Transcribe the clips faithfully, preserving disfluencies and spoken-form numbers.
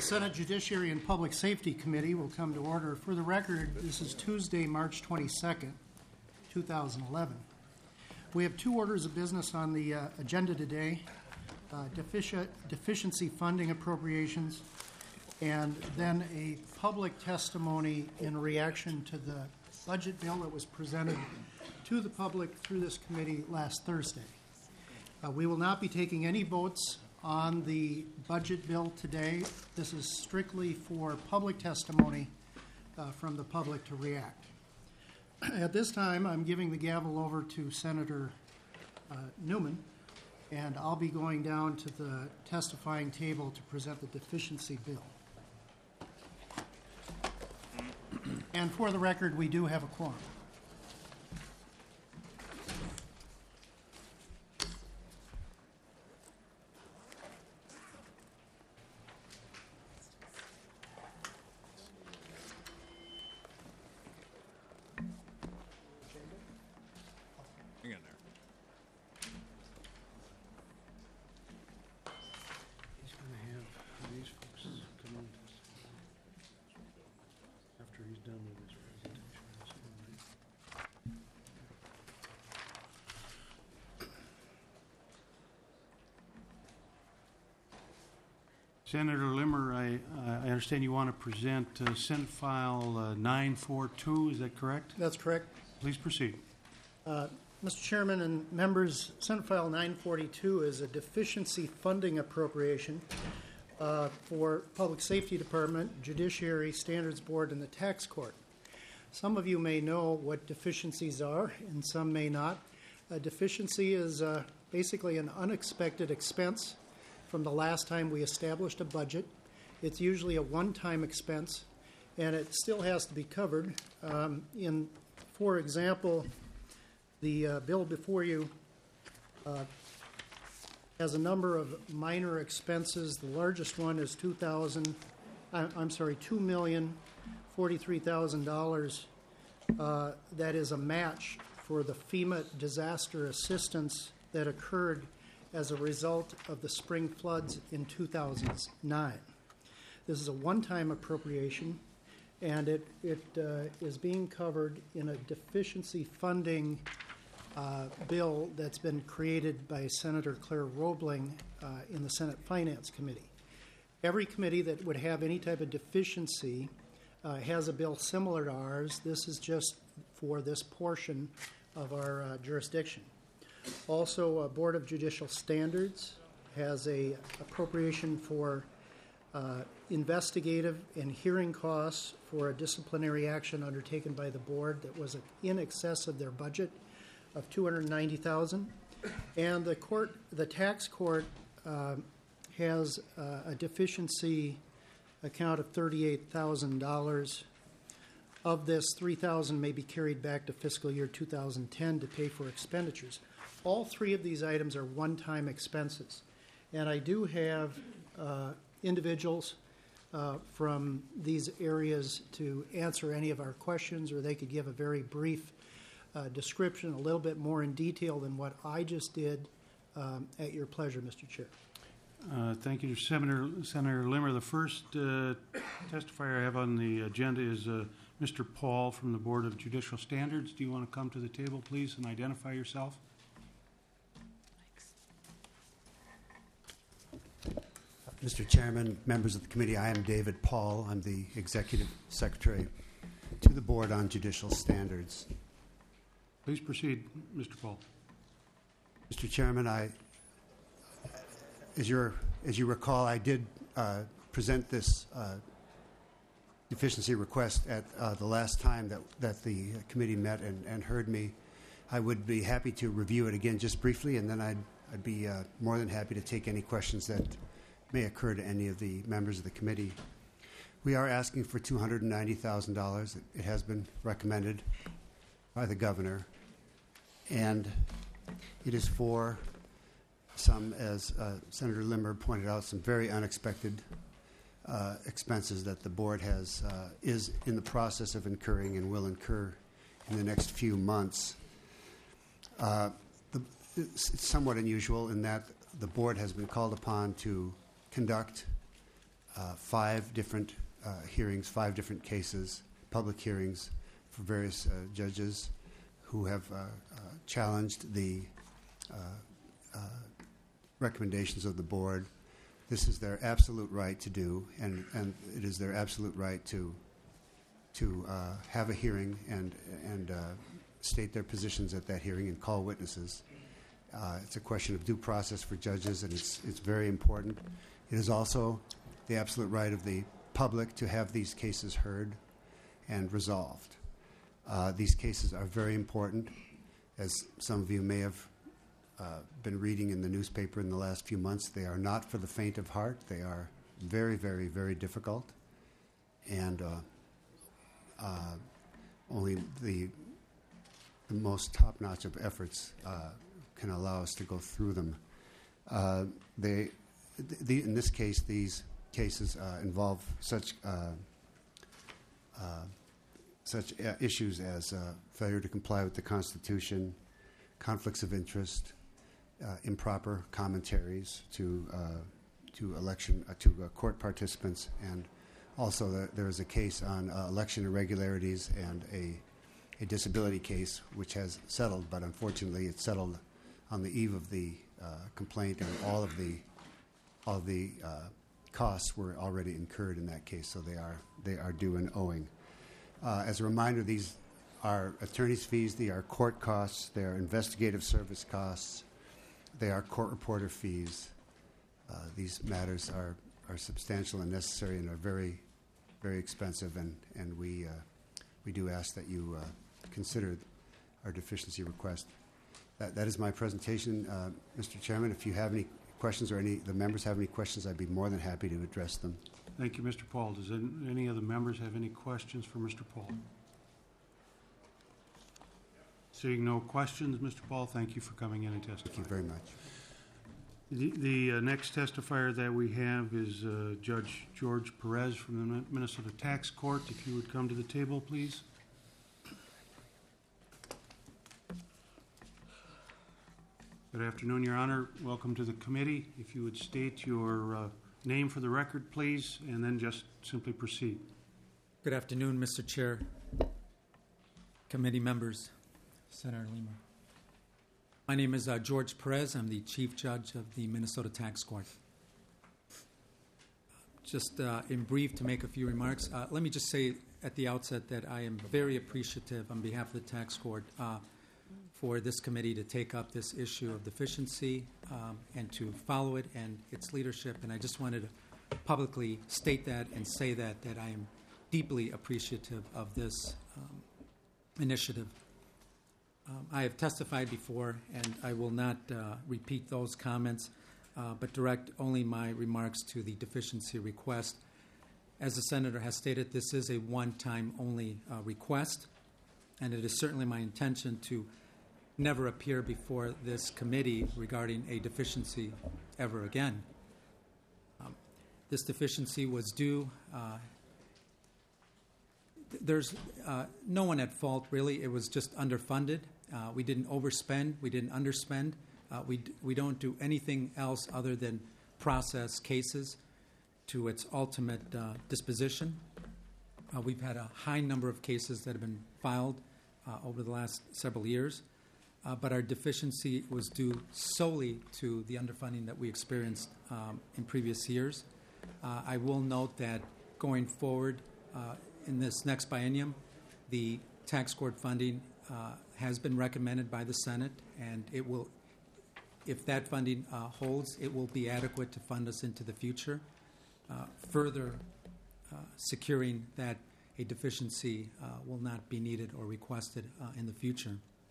Senate Judiciary and Public Safety Committee will come to order. For the record, this is Tuesday, March twenty-second, two thousand eleven. We have two orders of business on the uh, agenda today, uh, defici- deficiency funding appropriations, and then a public testimony in reaction to the budget bill that was presented to the public through this committee last Thursday. Uh, we will not be taking any votes on the budget bill today. This is strictly for public testimony uh, from the public to react. At this time, I'm giving the gavel over to Senator uh, Newman, and I'll be going down to the testifying table to present the deficiency bill. And for the record, we do have a quorum. Senator Limmer, I, uh, I understand you want to present uh, Senate File uh, nine forty-two, is that correct? That's correct. Please proceed. Uh, Mister Chairman and members, Senate File nine forty-two is a deficiency funding appropriation uh, for Public Safety Department, Judiciary, Standards Board, and the Tax Court. Some of you may know what deficiencies are, and some may not. A deficiency is uh, basically an unexpected expense from the last time we established a budget. It's usually a one-time expense, and it still has to be covered. Um, in, for example, the uh, bill before you uh, has a number of minor expenses. The largest one is two thousand. I'm sorry, two million forty-three thousand dollars. Uh, that is a match for the FEMA disaster assistance that occurred as a result of the spring floods in two thousand nine. This is a one-time appropriation, and it, it uh, is being covered in a deficiency funding uh, bill that's been created by Senator Claire Roebling uh, in the Senate Finance Committee. Every committee that would have any type of deficiency uh, has a bill similar to ours. This is just for this portion of our uh, jurisdiction. Also, uh, Board of Judicial Standards has a appropriation for uh, investigative and hearing costs for a disciplinary action undertaken by the board that was in excess of their budget of two hundred ninety thousand dollars. And the court, the tax court, uh, has uh, a deficiency account of thirty-eight thousand dollars. Of this, three thousand dollars may be carried back to fiscal year two thousand ten to pay for expenditures. All three of these items are one-time expenses. And I do have uh, individuals uh, from these areas to answer any of our questions, or they could give a very brief uh, description, a little bit more in detail than what I just did, um, at your pleasure, Mister Chair. Uh, thank you, Senator, Senator Limmer. The first uh, testifier I have on the agenda is uh, Mister Paul from the Board of Judicial Standards. Do you want to come to the table, please, and identify yourself? Mister Chairman, members of the committee, I am David Paul. I'm the Executive Secretary to the Board on Judicial Standards. Please proceed, Mister Paul. Mister Chairman, I, as, you're, as you recall, I did uh, present this uh, deficiency request at uh, the last time that, that the committee met and, and heard me. I would be happy to review it again just briefly, and then I'd, I'd be uh, more than happy to take any questions that may occur to any of the members of the committee. We are asking for two hundred ninety thousand dollars. It has been recommended by the governor, and it is for some, as uh, Senator Limmer pointed out, some very unexpected uh, expenses that the board has uh, is in the process of incurring and will incur in the next few months. Uh, the, it's, it's somewhat unusual in that the board has been called upon to conduct uh, five different uh, hearings, five different cases, public hearings for various uh, judges who have uh, uh, challenged the uh, uh, recommendations of the board. This is their absolute right to do, and, and it is their absolute right to to uh, have a hearing and and uh, state their positions at that hearing and call witnesses. Uh, it's a question of due process for judges, and it's it's very important. It is also the absolute right of the public to have these cases heard and resolved. Uh, these cases are very important, as some of you may have uh, been reading in the newspaper in the last few months. They are not for the faint of heart. They are very, very, very difficult, and uh, uh, only the, the most top-notch of efforts uh, can allow us to go through them. Uh, they, the, in this case, these cases uh, involve such uh, uh, such uh, issues as uh, failure to comply with the Constitution, conflicts of interest, uh, improper commentaries to uh, to election uh, to uh, court participants, and also the, there is a case on uh, election irregularities and a a disability case which has settled, but unfortunately it's settled on the eve of the uh, complaint, and all of the all of the uh, costs were already incurred in that case, so they are they are due and owing. Uh, as a reminder, these are attorney's fees, they are court costs, they are investigative service costs, they are court reporter fees. Uh, these matters are, are substantial and necessary and are very, very expensive, and, and we, uh, we do ask that you uh, consider our deficiency request. That, that is my presentation, uh, Mister Chairman. If you have any questions or any the members have any questions, I'd be more than happy to address them. Thank you, Mister Paul. Does any, any of the members have any questions for Mister Paul? Seeing no questions, Mister Paul, thank you for coming in and testifying. Thank you very much. The, the uh, next testifier that we have is uh, Judge George Perez from the Minnesota Tax Court. If you would come to the table, please. Good afternoon, Your Honor. Welcome to the committee. If you would state your uh, name for the record, please, and then just simply proceed. Good afternoon, Mister Chair, committee members, Senator Lima. My name is uh, George Perez. I'm the Chief Judge of the Minnesota Tax Court. Just uh, in brief, to make a few remarks, uh, let me just say at the outset that I am very appreciative on behalf of the Tax Court uh, for this committee to take up this issue of deficiency um, and to follow it and its leadership. And I just wanted to publicly state that and say that, that I am deeply appreciative of this um, initiative. Um, I have testified before, and I will not uh, repeat those comments, uh, but direct only my remarks to the deficiency request. As the Senator has stated, this is a one-time only uh, request, and it is certainly my intention to never appear before this committee regarding a deficiency ever again. Um, this deficiency was due. Uh, th- there's uh, no one at fault, really. It was just underfunded. Uh, we didn't overspend. We didn't underspend. Uh, we, d- we don't do anything else other than process cases to its ultimate uh, disposition. Uh, we've had a high number of cases that have been filed uh, over the last several years. Uh, but our deficiency was due solely to the underfunding that we experienced um, in previous years. Uh, I will note that going forward uh, in this next biennium, the tax court funding uh, has been recommended by the Senate, and it will, if that funding uh, holds, it will be adequate to fund us into the future, uh, further uh, securing that a deficiency uh, will not be needed or requested uh, in the future.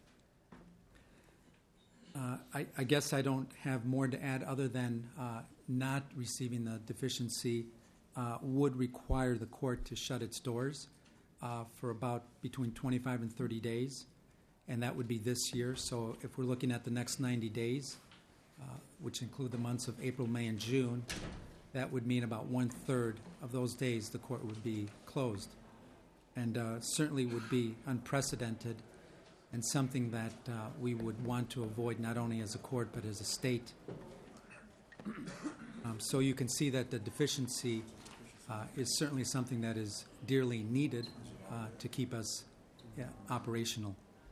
Uh, I, I guess I don't have more to add other than uh, not receiving the deficiency uh, would require the court to shut its doors uh, for about between twenty-five and thirty days, and that would be this year. So if we're looking at the next ninety days, uh, which include the months of April, May, and June, that would mean about one-third of those days the court would be closed, and uh, certainly would be unprecedented and something that uh, we would want to avoid not only as a court but as a state. Um, so you can see that the deficiency uh, is certainly something that is dearly needed uh, to keep us yeah, operational.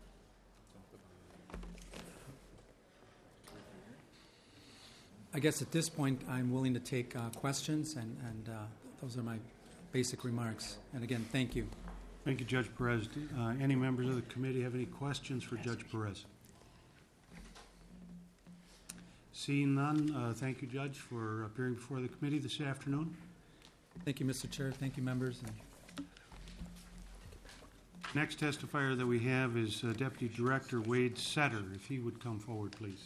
I guess at this point, I'm willing to take uh, questions, and, and uh, those are my basic remarks. And again, thank you. Thank you, Judge Perez. Uh, any members of the committee have any questions for Judge Perez? Seeing none, uh, thank you, Judge, for appearing before the committee this afternoon. Thank you, Mister Chair. Thank you, members. And next testifier that we have is uh, Deputy Director Wade Setter. If he would come forward, please.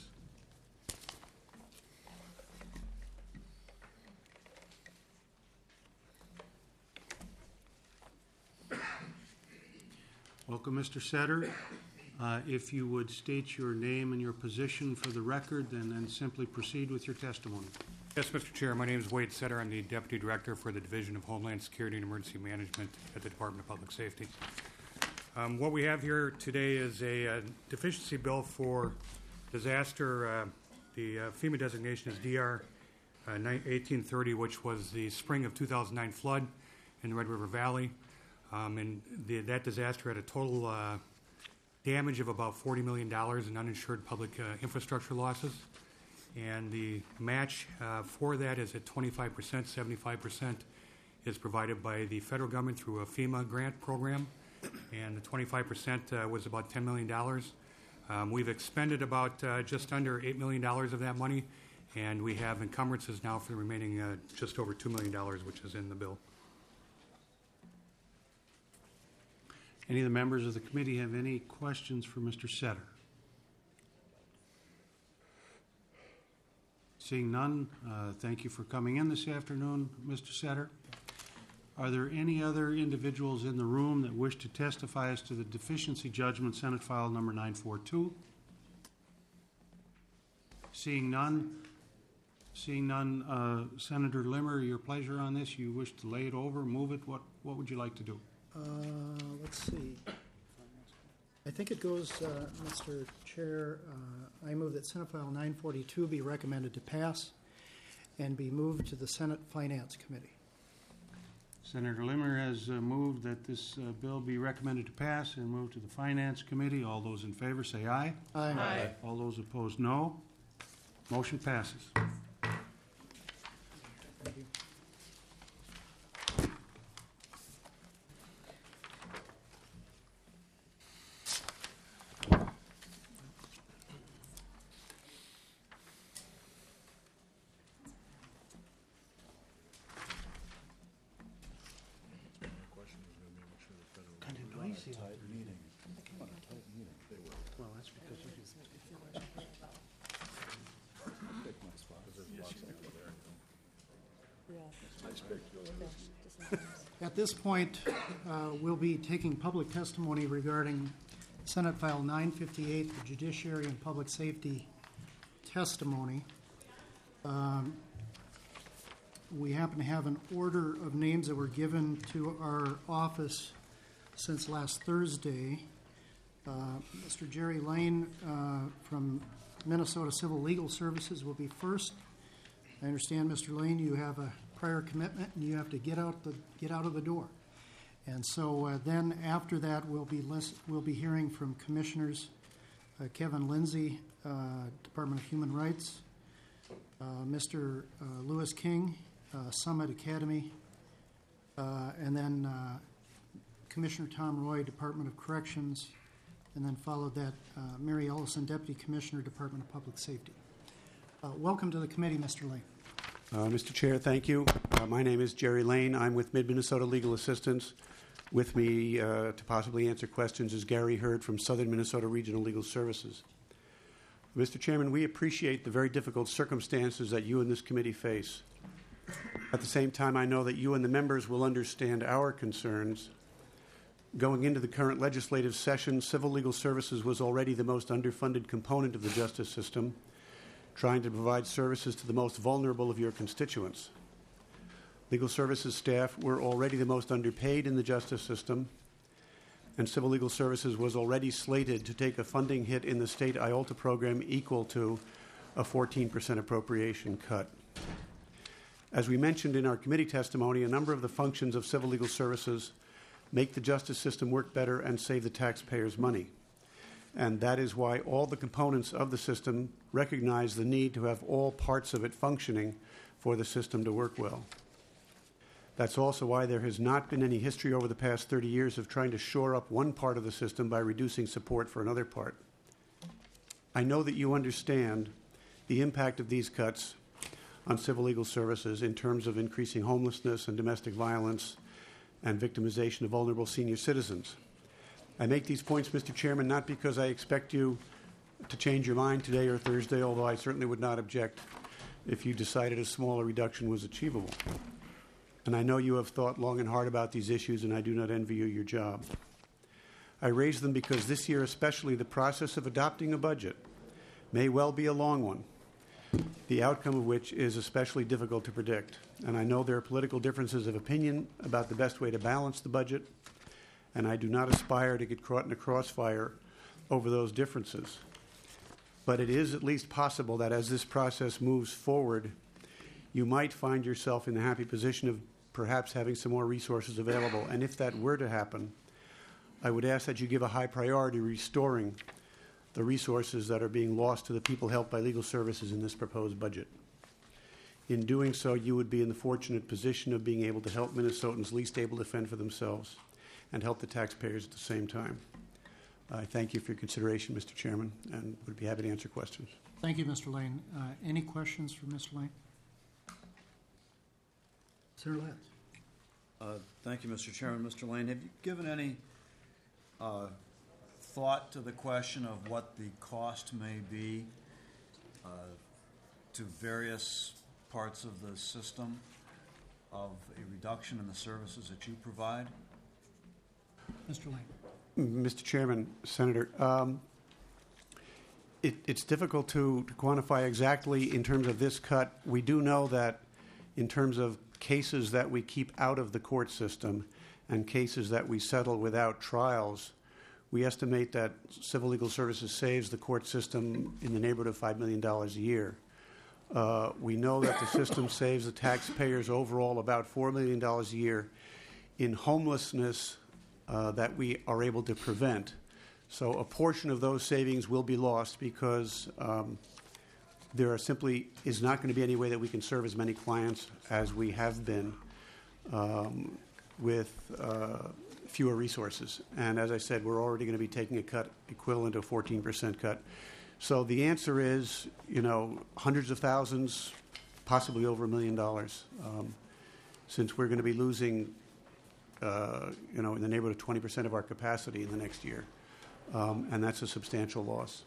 Welcome, Mister Setter. Uh, if you would state your name and your position for the record, and then simply proceed with your testimony. Yes, Mister Chair. My name is Wade Setter. I'm the Deputy Director for the Division of Homeland Security and Emergency Management at the Department of Public Safety. Um, what we have here today is a, a deficiency bill for disaster. Uh, the uh, FEMA designation is D R uh, eighteen thirty, which was the spring of two thousand nine flood in the Red River Valley. Um, and the, that disaster had a total uh, damage of about forty million dollars in uninsured public uh, infrastructure losses. And the match uh, for that is at twenty-five percent. seventy-five percent is provided by the federal government through a FEMA grant program, and the twenty-five percent uh, was about ten million dollars. Um, we've expended about uh, just under eight million dollars of that money, and we have encumbrances now for the remaining uh, just over two million dollars, which is in the bill. Any of the members of the committee have any questions for Mister Setter? Seeing none, uh, thank you for coming in this afternoon, Mister Setter. Are there any other individuals in the room that wish to testify as to the deficiency judgment, Senate file number nine forty-two? Seeing none, seeing none, uh, Senator Limmer, your pleasure on this. You wish to lay it over, move it. What what would you like to do? Uh, let's see. I think it goes, uh, Mister Chair, uh, I move that Senate File nine forty-two be recommended to pass and be moved to the Senate Finance Committee. Senator Limmer has uh, moved that this uh, bill be recommended to pass and moved to the Finance Committee. All those in favor say aye. Aye. Aye. All those opposed, no. Motion passes. Thank you. Well, that's because you At this point, uh, we'll be taking public testimony regarding Senate File nine fifty-eight, the Judiciary and Public Safety testimony. Um, we happen to have an order of names that were given to our office since last Thursday. Uh, Mister Jerry Lane uh, from Minnesota Civil Legal Services will be first. I understand, Mister Lane, you have a prior commitment and you have to get out the get out of the door. And so uh, then after that, we'll be list, we'll be hearing from Commissioners uh, Kevin Lindsay, uh, Department of Human Rights, uh, Mister Uh, Lewis King, uh, Summit Academy, uh, and then uh, Commissioner Tom Roy, Department of Corrections, and then followed that uh, Mary Ellison, Deputy Commissioner, Department of Public Safety. Uh, welcome to the committee, Mister Lane. Uh, Mister Chair, thank you. Uh, my name is Jerry Lane. I'm with Mid-Minnesota Legal Assistance. With me uh, to possibly answer questions is Gary Hurd from Southern Minnesota Regional Legal Services. Mister Chairman, we appreciate the very difficult circumstances that you and this committee face. At the same time, I know that you and the members will understand our concerns. Going into the current legislative session, civil legal services was already the most underfunded component of the justice system, trying to provide services to the most vulnerable of your constituents. Legal services staff were already the most underpaid in the justice system, and civil legal services was already slated to take a funding hit in the state I O L T A program equal to a fourteen percent appropriation cut. As we mentioned in our committee testimony, a number of the functions of civil legal services make the justice system work better and save the taxpayers money. And that is why all the components of the system recognize the need to have all parts of it functioning for the system to work well. That's also why there has not been any history over the past thirty years of trying to shore up one part of the system by reducing support for another part. I know that you understand the impact of these cuts on civil legal services in terms of increasing homelessness and domestic violence and victimization of vulnerable senior citizens. I make these points, Mister Chairman, not because I expect you to change your mind today or Thursday, although I certainly would not object if you decided a smaller reduction was achievable. And I know you have thought long and hard about these issues, and I do not envy you your job. I raise them because this year especially the process of adopting a budget may well be a long one, the outcome of which is especially difficult to predict. And I know there are political differences of opinion about the best way to balance the budget, and I do not aspire to get caught in a crossfire over those differences. But it is at least possible that as this process moves forward, you might find yourself in the happy position of perhaps having some more resources available. And if that were to happen, I would ask that you give a high priority restoring the resources that are being lost to the people helped by legal services in this proposed budget. In doing so, you would be in the fortunate position of being able to help Minnesotans least able to fend for themselves and help the taxpayers at the same time. I thank you for your consideration, Mister Chairman, and would be happy to answer questions. Thank you, Mister Lane. Uh, any questions for Mister Lane? Senator Lance. Uh, thank you, Mister Chairman. Mister Lane, have you given any uh, thought to the question of what the cost may be uh, to various parts of the system of a reduction in the services that you provide? Mister Lane. Mister Chairman, Senator, um, it, it's difficult to, to quantify exactly in terms of this cut. We do know that in terms of cases that we keep out of the court system and cases that we settle without trials, we estimate that civil legal services saves the court system in the neighborhood of five million dollars a year. Uh, we know that the system saves the taxpayers overall about four million dollars a year in homelessness uh, that we are able to prevent. So a portion of those savings will be lost because um, there are simply is not going to be any way that we can serve as many clients as we have been um, with uh, fewer resources. And as I said, we're already going to be taking a cut equivalent to a fourteen percent cut. So the answer is, you know, hundreds of thousands, possibly over a million dollars, um, since we're going to be losing, uh, you know, in the neighborhood of twenty percent of our capacity in the next year. Um, and that's a substantial loss.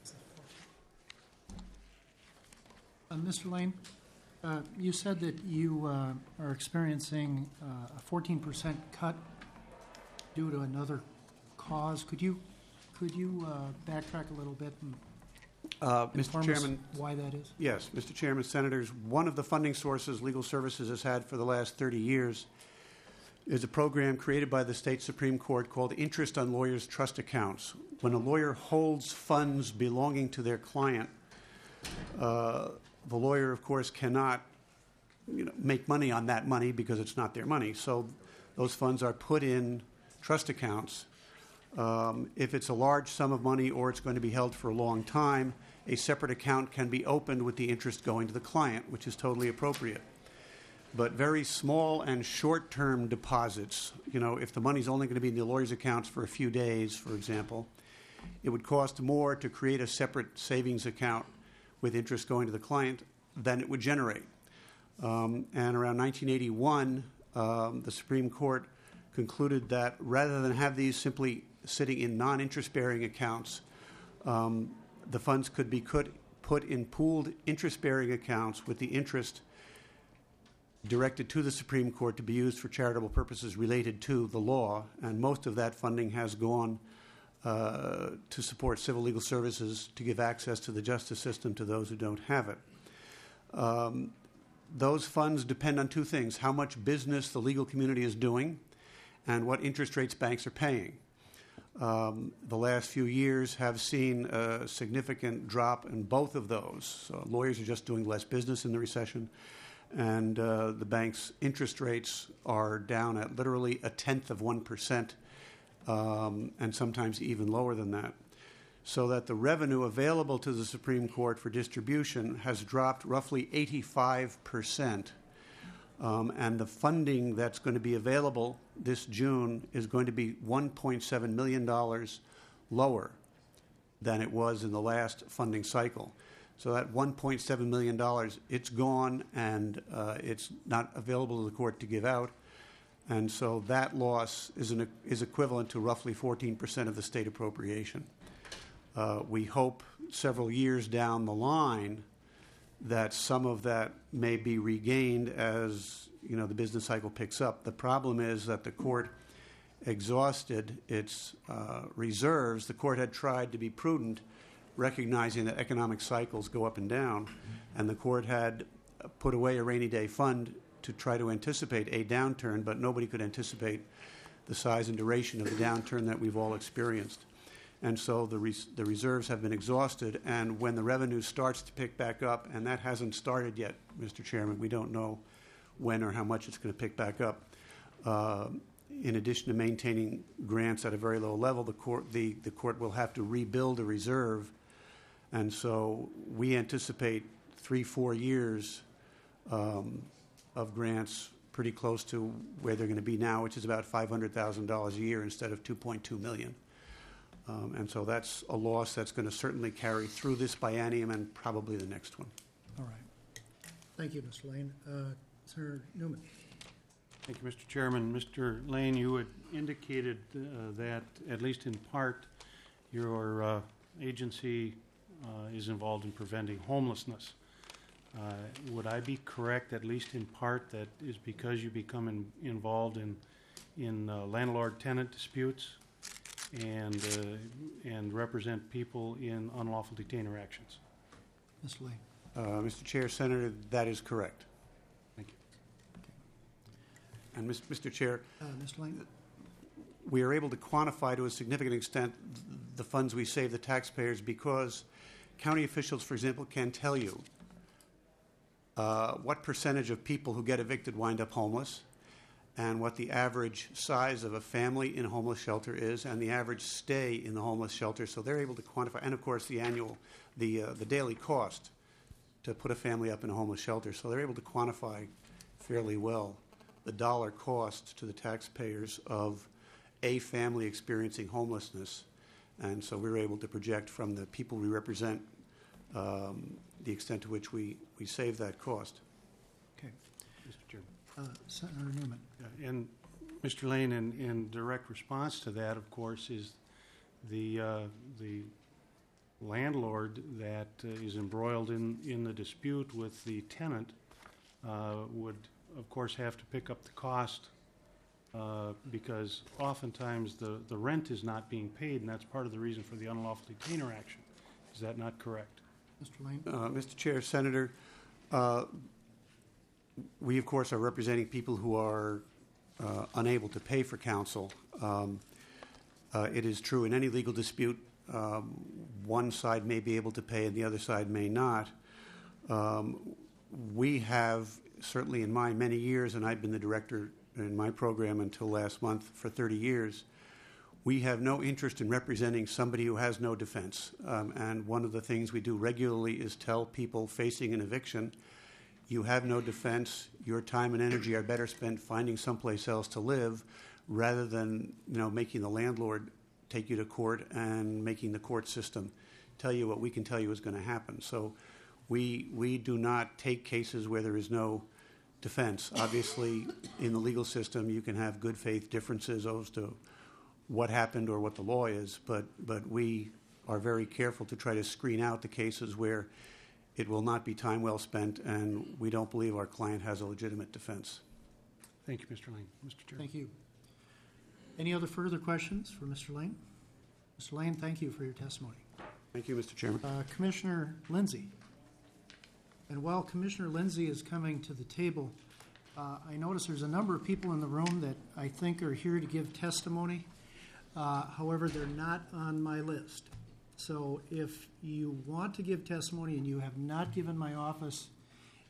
Uh, Mister Lane, uh, you said that you uh, are experiencing uh, a fourteen percent cut due to another cause. Could you could you uh, backtrack a little bit and Uh, Mister inform us Chairman, why that is? yes, Mister Chairman, Senators, one of the funding sources legal services has had for the last thirty years is a program created by the state Supreme Court called Interest on Lawyers' Trust Accounts. When a lawyer holds funds belonging to their client, uh, the lawyer, of course, cannot you know, make money on that money because it's not their money. So those funds are put in trust accounts. Um, if it's a large sum of money or it's going to be held for a long time, a separate account can be opened with the interest going to the client, which is totally appropriate. But very small and short-term deposits, you know, if the money's only going to be in the lawyer's accounts for a few days, for example, it would cost more to create a separate savings account with interest going to the client than it would generate. Um, and around nineteen eighty-one, um, the Supreme Court concluded that rather than have these simply sitting in non-interest-bearing accounts, um, the funds could be could put in pooled interest-bearing accounts with the interest directed to the Supreme Court to be used for charitable purposes related to the law, and most of that funding has gone uh, to support civil legal services to give access to the justice system to those who don't have it. Um, those funds depend on two things: how much business the legal community is doing and what interest rates banks are paying. Um, the last few years have seen a significant drop in both of those. So lawyers are just doing less business in the recession, and uh, the bank's interest rates are down at literally a tenth of one percent, um, and sometimes even lower than that. So that the revenue available to the Supreme Court for distribution has dropped roughly eighty-five percent. Um, and the funding that's going to be available this June is going to be one point seven million dollars lower than it was in the last funding cycle. So that one point seven million dollars, it's gone, and uh, it's not available to the court to give out. And so that loss is, an, is equivalent to roughly fourteen percent of the state appropriation. Uh, we hope several years down the line that some of that may be regained as, you know, the business cycle picks up. The problem is that the court exhausted its uh, reserves. The court had tried to be prudent, recognizing that economic cycles go up and down, and the court had put away a rainy day fund to try to anticipate a downturn, but nobody could anticipate the size and duration of the downturn that we've all experienced. And so the, res- the reserves have been exhausted, and when the revenue starts to pick back up, and that hasn't started yet, Mister Chairman, we don't know when or how much it's going to pick back up. Uh, in addition to maintaining grants at a very low level, the court, the, the court will have to rebuild a reserve, and so we anticipate three, four years um, of grants pretty close to where they're going to be now, which is about five hundred thousand dollars a year instead of two point two million dollars. Um, and so that's a loss that's going to certainly carry through this biennium and probably the next one. All right. Thank you, Mister Lane. Uh, Senator Newman. Thank you, Mister Chairman. Mister Lane, you had indicated uh, that, at least in part, your uh, agency uh, is involved in preventing homelessness. Uh, would I be correct, at least in part, that is because you become in, involved in, in uh, landlord-tenant disputes and, uh, and represent people in unlawful detainer actions? Mister Lane. Uh, Mister Chair, Senator, that is correct. Thank you. And Mister Chair, Uh, Mister Lane. we are able to quantify to a significant extent the funds we save the taxpayers because county officials, for example, can tell you uh, what percentage of people who get evicted wind up homeless, and what the average size of a family in a homeless shelter is, and the average stay in the homeless shelter. So they're able to quantify, and of course the annual, the uh, the daily cost to put a family up in a homeless shelter. So they're able to quantify fairly well the dollar cost to the taxpayers of a family experiencing homelessness. And so we're able to project from the people we represent um, the extent to which we, we save that cost. Okay. Mister Chairman. Uh, Senator Newman. Yeah, and Mister Lane, in, in direct response to that, of course, is the uh, the landlord that uh, is embroiled in, in the dispute with the tenant uh, would, of course, have to pick up the cost uh, because oftentimes the, the rent is not being paid, and that's part of the reason for the unlawful detainer action. Is that not correct? Mister Lane. Uh, Mister Chair, Senator, uh, we, of course, are representing people who are uh, unable to pay for counsel. Um, uh, it is true in any legal dispute, um, one side may be able to pay and the other side may not. Um, we have, certainly in my many years, and I've been the director in my program until last month for thirty years, we have no interest in representing somebody who has no defense. Um, and one of the things we do regularly is tell people facing an eviction, you have no defense, your time and energy are better spent finding someplace else to live rather than, you know, making the landlord take you to court and making the court system tell you what we can tell you is going to happen. So we, we do not take cases where there is no defense. Obviously, in the legal system, you can have good faith differences as to what happened or what the law is, but, but we are very careful to try to screen out the cases where it will not be time well spent and we don't believe our client has a legitimate defense. Thank you, Mister Lane. Mister Chair. Thank you. Any other further questions for Mister Lane? Mister Lane, thank you for your testimony. Thank you, Mister Chairman. Uh, Commissioner Lindsay. And while Commissioner Lindsay is coming to the table, uh, I notice there's a number of people in the room that I think are here to give testimony. Uh, however, they're not on my list. So if you want to give testimony and you have not given my office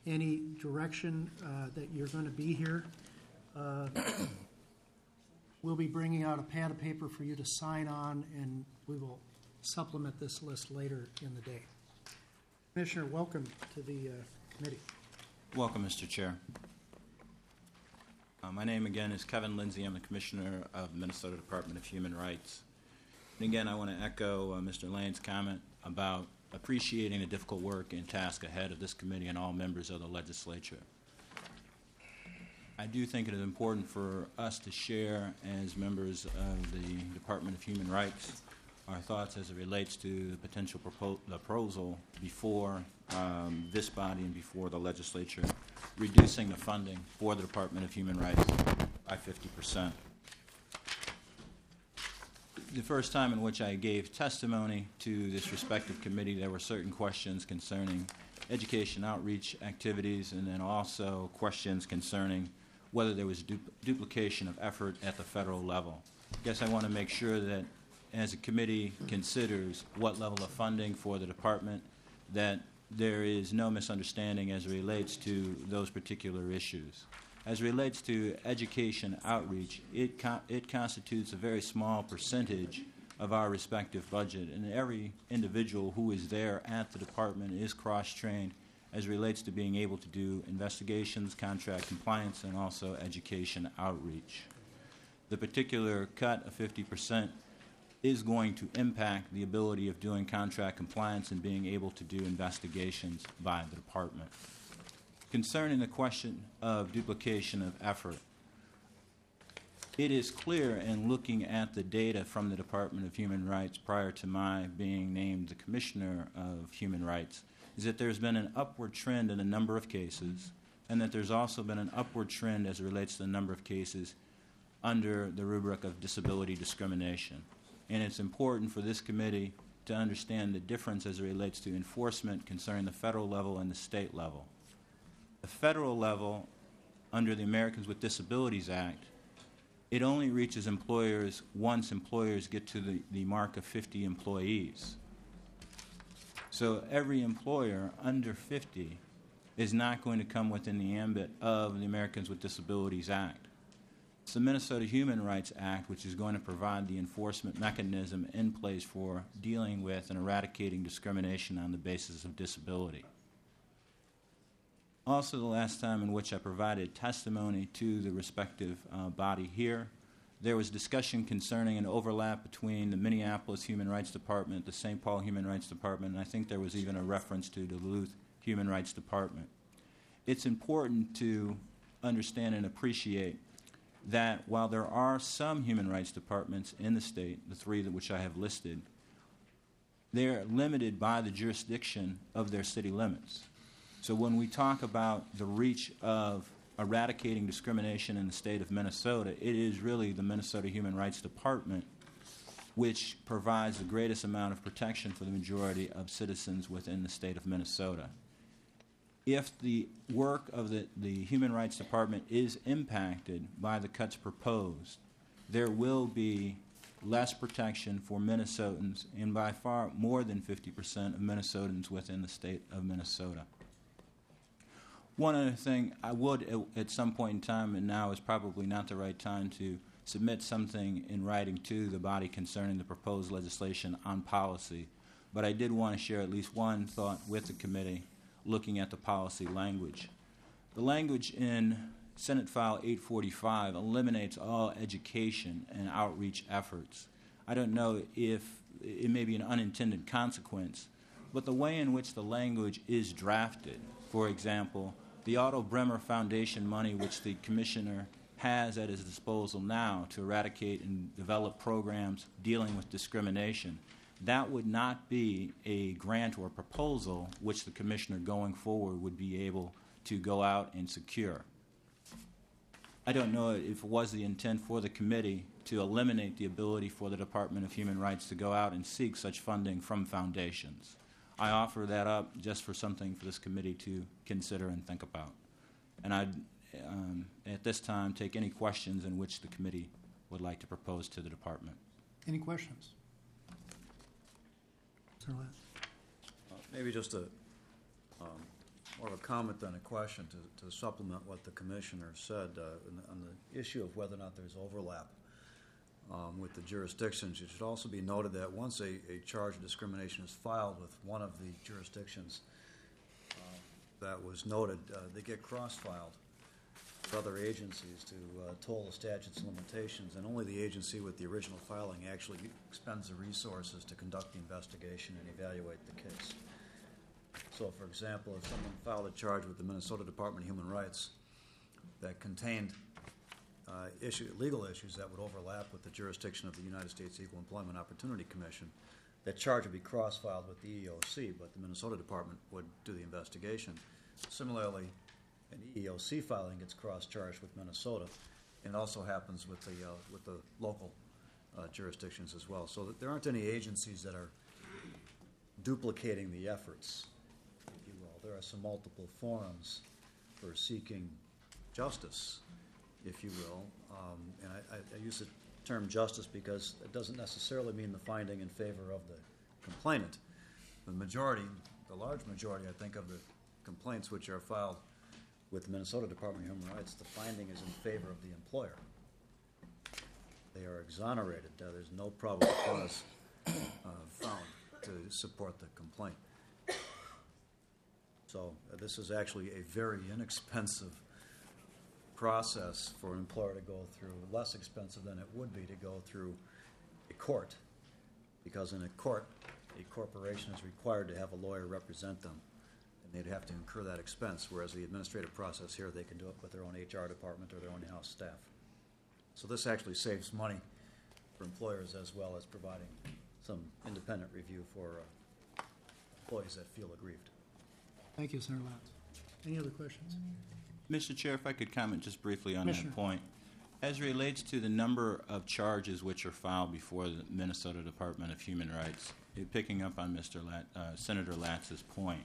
any direction uh, that you're going to be here. Uh, We'll be bringing out a pad of paper for you to sign on, and we will supplement this list later in the day. Commissioner, welcome to the uh, committee. Welcome, Mister Chair. Uh, my name again is Kevin Lindsay. I'm the Commissioner of Minnesota Department of Human Rights. And again, I want to echo uh, Mister Lane's comment about appreciating the difficult work and task ahead of this committee and all members of the legislature. I do think it is important for us to share, as members of the Department of Human Rights, our thoughts as it relates to the potential propo- the proposal before um, this body and before the legislature, reducing the funding for the Department of Human Rights by fifty percent. The first time in which I gave testimony to this respective committee, there were certain questions concerning education outreach activities, and then also questions concerning whether there was du- duplication of effort at the federal level. I guess I want to make sure that as a committee considers what level of funding for the department, that there is no misunderstanding as it relates to those particular issues. As it relates to education outreach, it, co- it constitutes a very small percentage of our respective budget, and every individual who is there at the department is cross-trained as relates to being able to do investigations, contract compliance, and also education outreach. The particular cut of fifty percent is going to impact the ability of doing contract compliance and being able to do investigations by the department. Concerning the question of duplication of effort, it is clear in looking at the data from the Department of Human Rights prior to my being named the Commissioner of Human Rights is that there's been an upward trend in a number of cases, and that there's also been an upward trend as it relates to the number of cases under the rubric of disability discrimination. And it's important for this committee to understand the difference as it relates to enforcement concerning the federal level and the state level. The federal level, under the Americans with Disabilities Act, it only reaches employers once employers get to the, the mark of fifty employees. So every employer under fifty is not going to come within the ambit of the Americans with Disabilities Act. It's the Minnesota Human Rights Act which is going to provide the enforcement mechanism in place for dealing with and eradicating discrimination on the basis of disability. Also, the last time in which I provided testimony to the respective uh, body here, there was discussion concerning an overlap between the Minneapolis Human Rights Department, the Saint Paul Human Rights Department, and I think there was even a reference to the Duluth Human Rights Department. It's important to understand and appreciate that while there are some human rights departments in the state, the three that which I have listed, they're limited by the jurisdiction of their city limits. So when we talk about the reach of eradicating discrimination in the state of Minnesota, it is really the Minnesota Human Rights Department which provides the greatest amount of protection for the majority of citizens within the state of Minnesota. If the work of the, the Human Rights Department is impacted by the cuts proposed, there will be less protection for Minnesotans, and by far more than fifty percent of Minnesotans within the state of Minnesota. One other thing, I would at, at some point in time, and now is probably not the right time, to submit something in writing to the body concerning the proposed legislation on policy. But I did want to share at least one thought with the committee looking at the policy language. The language in Senate File eight forty-five eliminates all education and outreach efforts. I don't know if it may be an unintended consequence, but the way in which the language is drafted, for example, the Otto Bremer Foundation money, which the Commissioner has at his disposal now to eradicate and develop programs dealing with discrimination, that would not be a grant or proposal which the Commissioner going forward would be able to go out and secure. I don't know if it was the intent for the committee to eliminate the ability for the Department of Human Rights to go out and seek such funding from foundations. I offer that up just for something for this committee to consider and think about. And I'd, um, at this time, take any questions in which the committee would like to propose to the department. Any questions? Sir Les? Uh, Maybe just a, um, more of a comment than a question to, to supplement what the commissioner said uh, on, the, on the issue of whether or not there's overlap um, with the jurisdictions. It should also be noted that once a, a charge of discrimination is filed with one of the jurisdictions uh, that was noted, uh, they get cross-filed with other agencies to uh, toll the statutes and limitations, and only the agency with the original filing actually expends the resources to conduct the investigation and evaluate the case. So, for example, if someone filed a charge with the Minnesota Department of Human Rights that contained uh, issue, legal issues that would overlap with the jurisdiction of the United States Equal Employment Opportunity Commission, that charge would be cross-filed with the E E O C, but the Minnesota Department would do the investigation. Similarly, an E E O C filing gets cross-charged with Minnesota, and it also happens with the uh, with the local uh, jurisdictions as well. So that there aren't any agencies that are duplicating the efforts, if you will. There are some multiple forums for seeking justice, if you will. Um, and I, I, I use the term justice because it doesn't necessarily mean the finding in favor of the complainant. The majority, the large majority, I think, of the complaints which are filed with the Minnesota Department of Human Rights, the finding is in favor of the employer. They are exonerated. Uh, there's no probable cause uh, found to support the complaint. So uh, this is actually a very inexpensive process for an employer to go through, less expensive than it would be to go through a court, because in a court, a corporation is required to have a lawyer represent them, and they'd have to incur that expense, whereas the administrative process here, they can do it with their own H R department or their own in-house staff. So this actually saves money for employers as well as providing some independent review for uh, employees that feel aggrieved. Thank you, Senator Latz. Any other questions? Mister Chair, if I could comment just briefly on Commissioner. that point. As relates to the number of charges which are filed before the Minnesota Department of Human Rights, picking up on Mister Lat, uh, Senator Latz's point,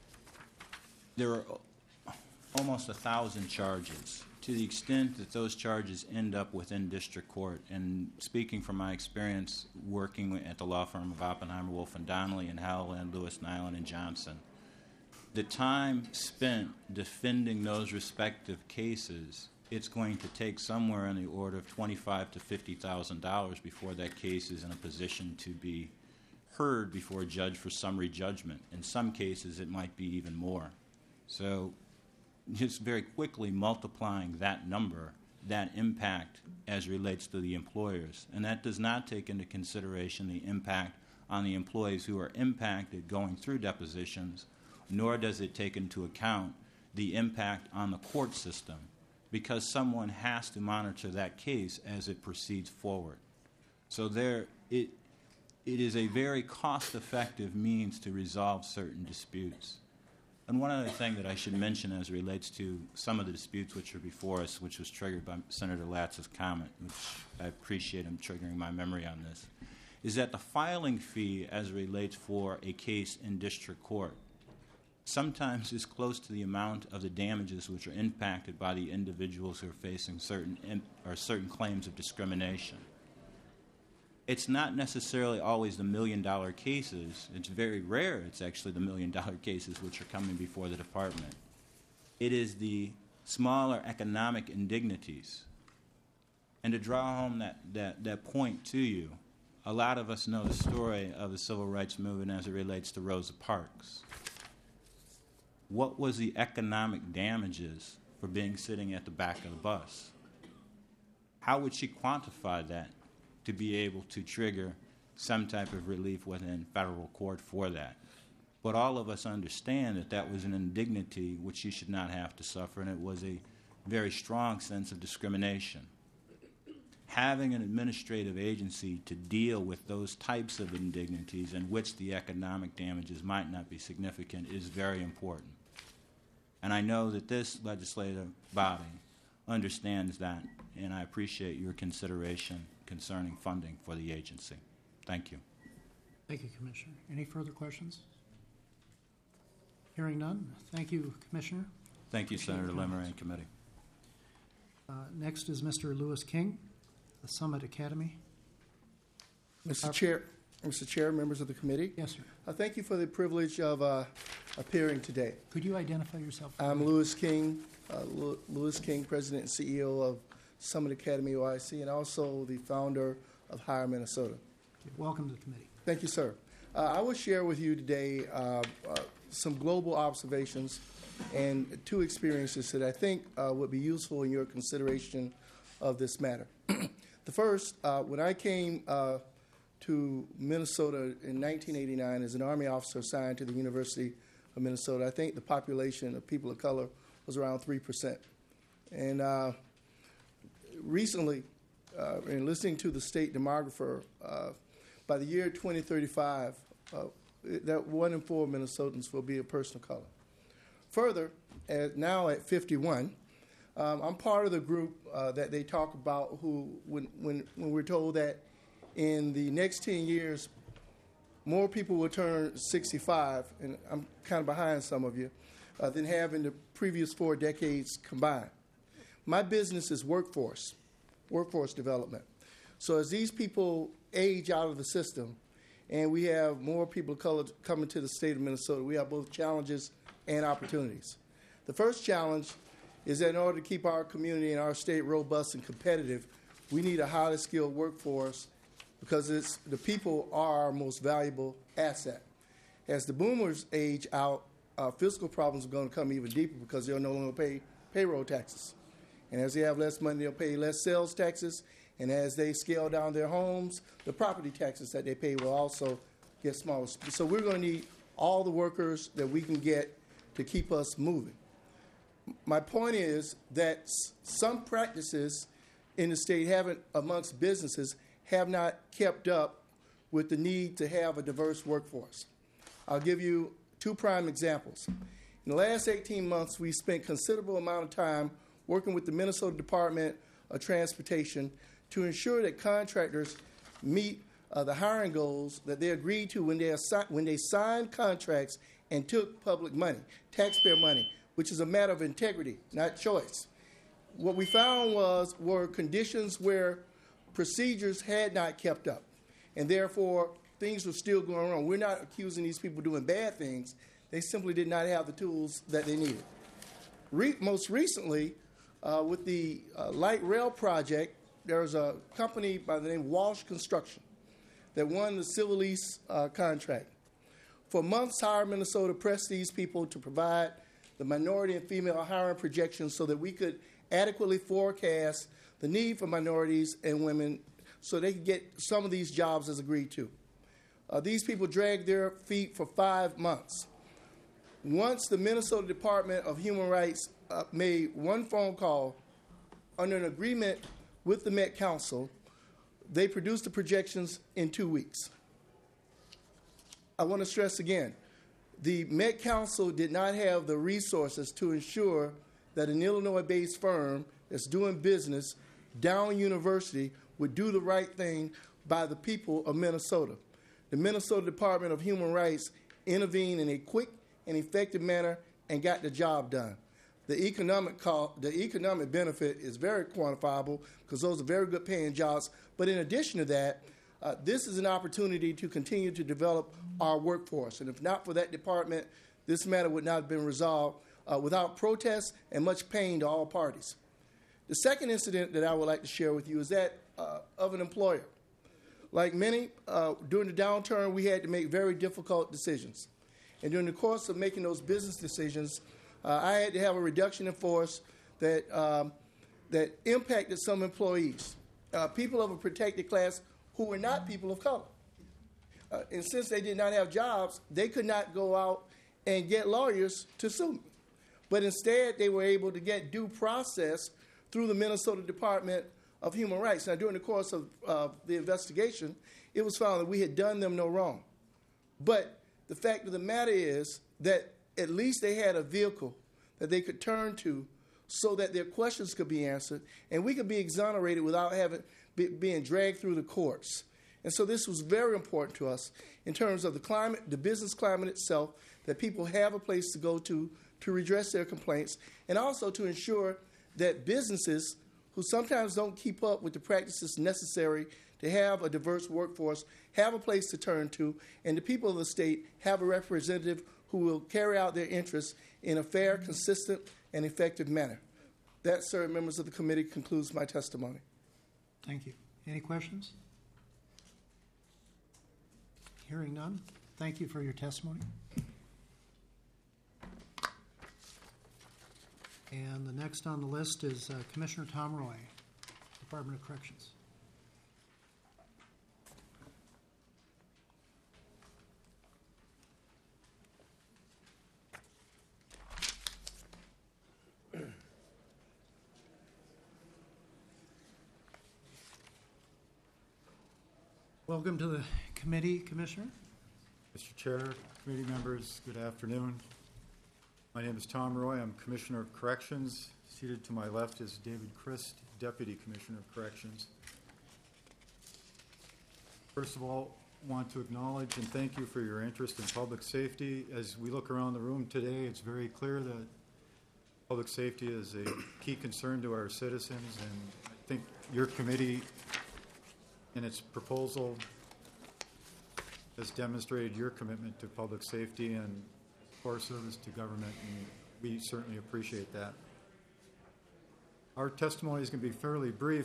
there are almost a thousand charges. To the extent that those charges end up within district court, and speaking from my experience working at the law firm of Oppenheimer, Wolf and Donnelly, and Howland, Lewis, Nyland, and Johnson, the time spent defending those respective cases, it's going to take somewhere in the order of twenty-five thousand to fifty thousand dollars before that case is in a position to be heard before a judge for summary judgment. In some cases, it might be even more. So just very quickly multiplying that number, that impact as relates to the employers. And that does not take into consideration the impact on the employees who are impacted going through depositions, nor does it take into account the impact on the court system, because someone has to monitor that case as it proceeds forward. So there, it, it is a very cost-effective means to resolve certain disputes. And one other thing that I should mention as it relates to some of the disputes which are before us, which was triggered by Senator Latz's comment, which I appreciate him triggering my memory on this, is that the filing fee as it relates for a case in district court sometimes is close to the amount of the damages which are impacted by the individuals who are facing certain in, or certain claims of discrimination. It's not necessarily always the million-dollar cases. It's very rare it's actually the million-dollar cases which are coming before the department. It is the smaller economic indignities. And to draw home that, that, that point to you, a lot of us know the story of the civil rights movement as it relates to Rosa Parks. What was the economic damages for being sitting at the back of the bus? How would she quantify that to be able to trigger some type of relief within federal court for that? But all of us understand that that was an indignity which she should not have to suffer, and it was a very strong sense of discrimination. Having an administrative agency to deal with those types of indignities in which the economic damages might not be significant is very important. And I know that this legislative body understands that, and I appreciate your consideration concerning funding for the agency. Thank you. Thank you, Commissioner. Any further questions? Hearing none. Thank you, Commissioner. Thank you, Senator Limmer and committee. Uh, next is Mister Lewis King, the Summit Academy. Mister Chair, Mister Chair, members of the committee. Yes, sir. I thank you for the privilege of uh, appearing today. Could you identify yourself? I'm Louis King, uh, Lew- Louis King, President and C E O of Summit Academy O I C, and also the founder of Hire Minnesota. Welcome to the committee. Thank you, sir. Uh, I will share with you today uh, uh, some global observations and two experiences that I think uh, would be useful in your consideration of this matter. The first, uh, when I came uh, to Minnesota in nineteen eighty-nine as an Army officer assigned to the University of Minnesota, I think the population of people of color was around three percent. And uh, recently, uh, in listening to the state demographer, uh, by the year twenty thirty-five, uh, that one in four Minnesotans will be a person of color. Further, at, now at fifty-one, um, I'm part of the group uh, that they talk about who, when, when, when we're told that in the next ten years, more people will turn sixty-five, and I'm kind of behind some of you, uh, than have in the previous four decades combined. My business is workforce, workforce development. So as these people age out of the system, and we have more people of color coming to the state of Minnesota, we have both challenges and opportunities. The first challenge is that in order to keep our community and our state robust and competitive, we need a highly skilled workforce because it's, the people are our most valuable asset. As the boomers age out, uh, fiscal problems are going to come even deeper because they'll no longer pay payroll taxes. And as they have less money, they'll pay less sales taxes. And as they scale down their homes, the property taxes that they pay will also get smaller. So we're going to need all the workers that we can get to keep us moving. My point is that some practices in the state haven't, amongst businesses, have not kept up with the need to have a diverse workforce. I'll give you two prime examples. In the last eighteen months, we spent considerable amount of time working with the Minnesota Department of Transportation to ensure that contractors meet uh, the hiring goals that they agreed to when they, assi- when they signed contracts and took public money, taxpayer money, which is a matter of integrity, not choice. What we found was were conditions where procedures had not kept up, and therefore things were still going wrong. We're not accusing these people of doing bad things. They simply did not have the tools that they needed. Re- most recently, uh, with the uh, light rail project, there was a company by the name of Walsh Construction that won the civil lease uh, contract. For months, Hire Minnesota pressed these people to provide the minority and female hiring projections so that we could adequately forecast the need for minorities and women so they could get some of these jobs as agreed to. Uh, these people dragged their feet for five months. Once the Minnesota Department of Human Rights uh, made one phone call under an agreement with the Met Council, they produced the projections in two weeks. I want to stress again, the Met Council did not have the resources to ensure that an Illinois-based firm that's doing business Down University would do the right thing by the people of Minnesota. The Minnesota Department of Human Rights intervened in a quick and effective manner and got the job done. The economic co- the economic benefit is very quantifiable because those are very good paying jobs. But in addition to that, uh, this is an opportunity to continue to develop our workforce. And if not for that department, this matter would not have been resolved uh, without protest and much pain to all parties. The second incident that I would like to share with you is that uh, of an employer. Like many, uh, during the downturn, we had to make very difficult decisions. And during the course of making those business decisions, uh, I had to have a reduction in force that, um, that impacted some employees, uh, people of a protected class who were not people of color. Uh, and since they did not have jobs, they could not go out and get lawyers to sue me. But instead, they were able to get due process through the Minnesota Department of Human Rights. Now, during the course of uh, the investigation, it was found that we had done them no wrong. But the fact of the matter is that at least they had a vehicle that they could turn to so that their questions could be answered, and we could be exonerated without having be, being dragged through the courts. And so this was very important to us in terms of the climate, the business climate itself, that people have a place to go to to redress their complaints, and also to ensure that businesses who sometimes don't keep up with the practices necessary to have a diverse workforce, have a place to turn to, and the people of the state have a representative who will carry out their interests in a fair, consistent, and effective manner. That, sir, members of the committee, concludes my testimony. Thank you. Any questions? Hearing none, thank you for your testimony. And the next on the list is uh, Commissioner Tom Roy, Department of Corrections. Welcome to the committee, Commissioner. Mister Chair, committee members, good afternoon. My name is Tom Roy. I'm Commissioner of Corrections. Seated to my left is David Christ, Deputy Commissioner of Corrections. First of all, I want to acknowledge and thank you for your interest in public safety. As we look around the room today, it's very clear that public safety is a key concern to our citizens, and I think your committee in its proposal has demonstrated your commitment to public safety and core service to government, and we certainly appreciate that. Our testimony is going to be fairly brief,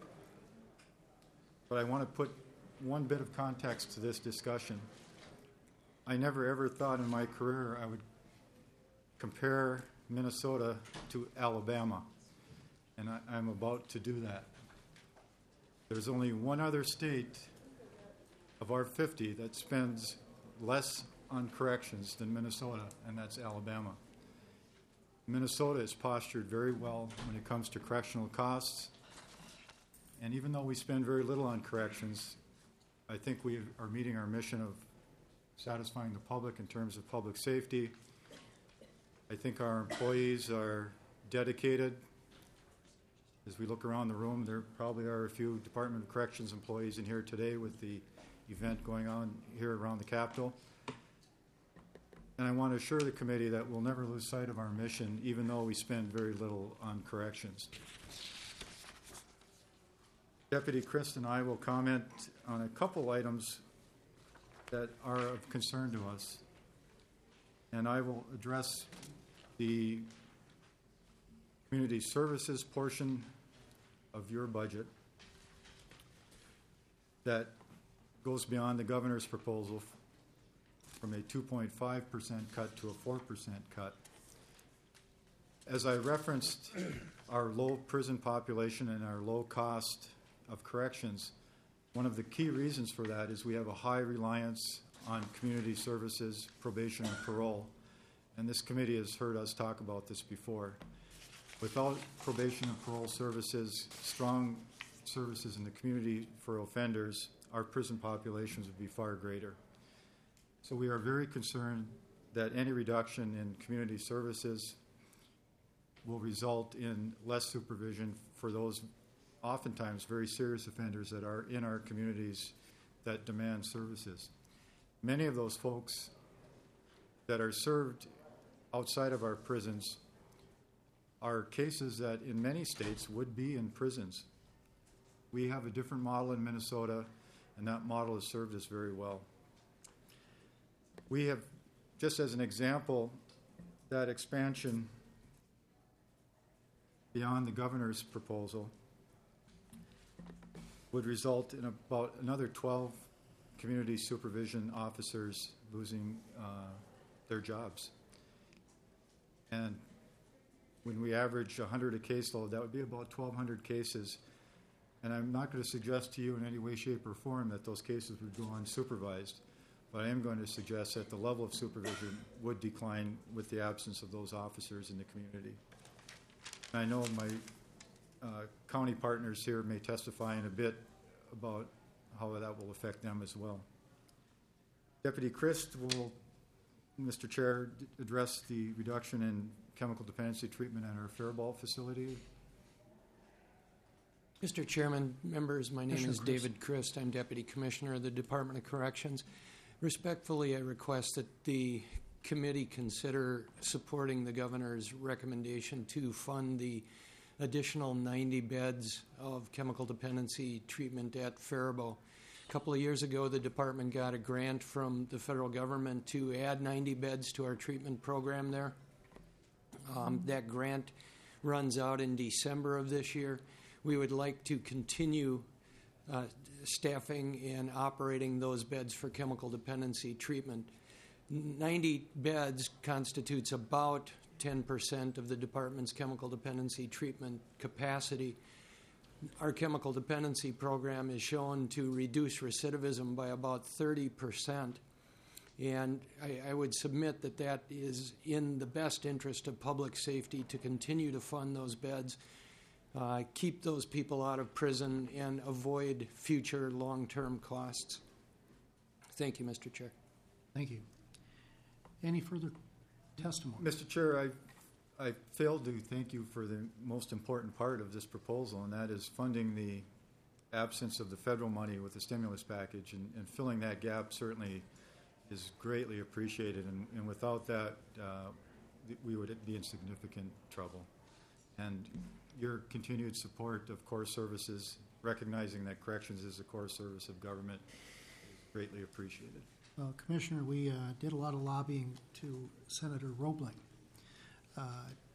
but I want to put one bit of context to this discussion. I never ever thought in my career I would compare Minnesota to Alabama, and I, I'm about to do that. There's only one other state of our fifty that spends less on corrections than Minnesota, and that's Alabama. Minnesota is postured very well when it comes to correctional costs, and even though we spend very little on corrections, I think we are meeting our mission of satisfying the public in terms of public safety. I think our employees are dedicated. As we look around the room, there probably are a few Department of Corrections employees in here today with the event going on here around the Capitol. And I want to assure the committee that we'll never lose sight of our mission, even though we spend very little on corrections. Deputy Christ and I will comment on a couple items that are of concern to us, and I will address the community services portion of your budget that goes beyond the governor's proposal from a two point five percent cut to a four percent cut. As I referenced our low prison population and our low cost of corrections, one of the key reasons for that is we have a high reliance on community services, probation, and parole. And this committee has heard us talk about this before. Without probation and parole services, strong services in the community for offenders, our prison populations would be far greater. So we are very concerned that any reduction in community services will result in less supervision for those oftentimes very serious offenders that are in our communities that demand services. Many of those folks that are served outside of our prisons are cases that in many states would be in prisons. We have a different model in Minnesota, and that model has served us very well. We have, just as an example, that expansion beyond the governor's proposal would result in about another twelve community supervision officers losing uh, their jobs. And when we average one hundred a caseload, that would be about twelve hundred cases. And I'm not going to suggest to you in any way, shape, or form that those cases would go unsupervised, but I am going to suggest that the level of supervision would decline with the absence of those officers in the community. And I know my uh, county partners here may testify in a bit about how that will affect them as well. Deputy Christ will, Mister Chair, d- address the reduction in chemical dependency treatment at our Faribault facility. Mister Chairman, members, my name Commissioner is Christ. David Christ. I'm Deputy Commissioner of the Department of Corrections. Respectfully, I request that the committee consider supporting the governor's recommendation to fund the additional ninety beds of chemical dependency treatment at Faribault. A couple of years ago, the department got a grant from the federal government to add ninety beds to our treatment program there. Um, that grant runs out in December of this year. We would like to continue uh, staffing and operating those beds for chemical dependency treatment. ninety beds constitutes about ten percent of the department's chemical dependency treatment capacity. Our chemical dependency program is shown to reduce recidivism by about thirty percent. And I, I would submit that that is in the best interest of public safety to continue to fund those beds, uh, keep those people out of prison, and avoid future long-term costs. Thank you, Mister Chair. Thank you. Any further testimony? Mister Chair, I I failed to thank you for the most important part of this proposal, and that is funding the absence of the federal money with the stimulus package, and, and filling that gap certainly is greatly appreciated, and, and without that, uh, we would be in significant trouble. And your continued support of core services, recognizing that corrections is a core service of government, is greatly appreciated. Uh, Commissioner, we uh, did a lot of lobbying to Senator Roebling, uh,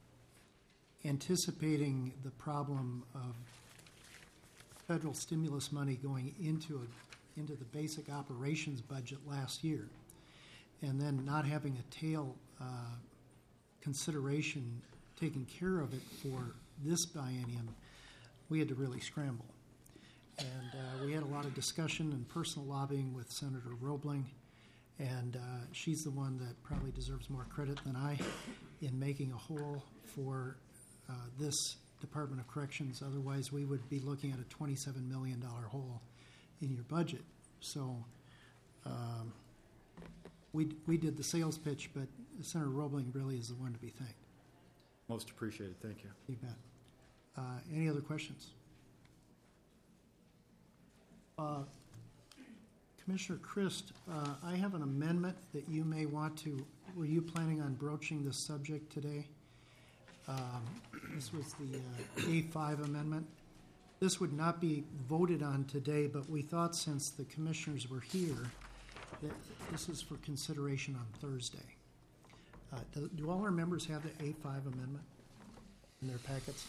anticipating the problem of federal stimulus money going into a, into the basic operations budget last year, and then not having a tail uh, consideration taking care of it for this biennium. We had to really scramble. And uh, we had a lot of discussion and personal lobbying with Senator Roebling, and uh, she's the one that probably deserves more credit than I in making a hole for uh, this Department of Corrections. Otherwise, we would be looking at a twenty-seven million dollars hole in your budget. So um, we, we did the sales pitch, but Senator Roebling really is the one to be thanked. Most appreciated. Thank you. You bet. Uh, any other questions? Uh, Commissioner Christ, uh, I have an amendment that you may want to, were you planning on broaching this subject today? Um, this was the uh, A five amendment. This would not be voted on today, but we thought since the commissioners were here, that this is for consideration on Thursday. Uh, do, do all our members have the A five amendment in their packets?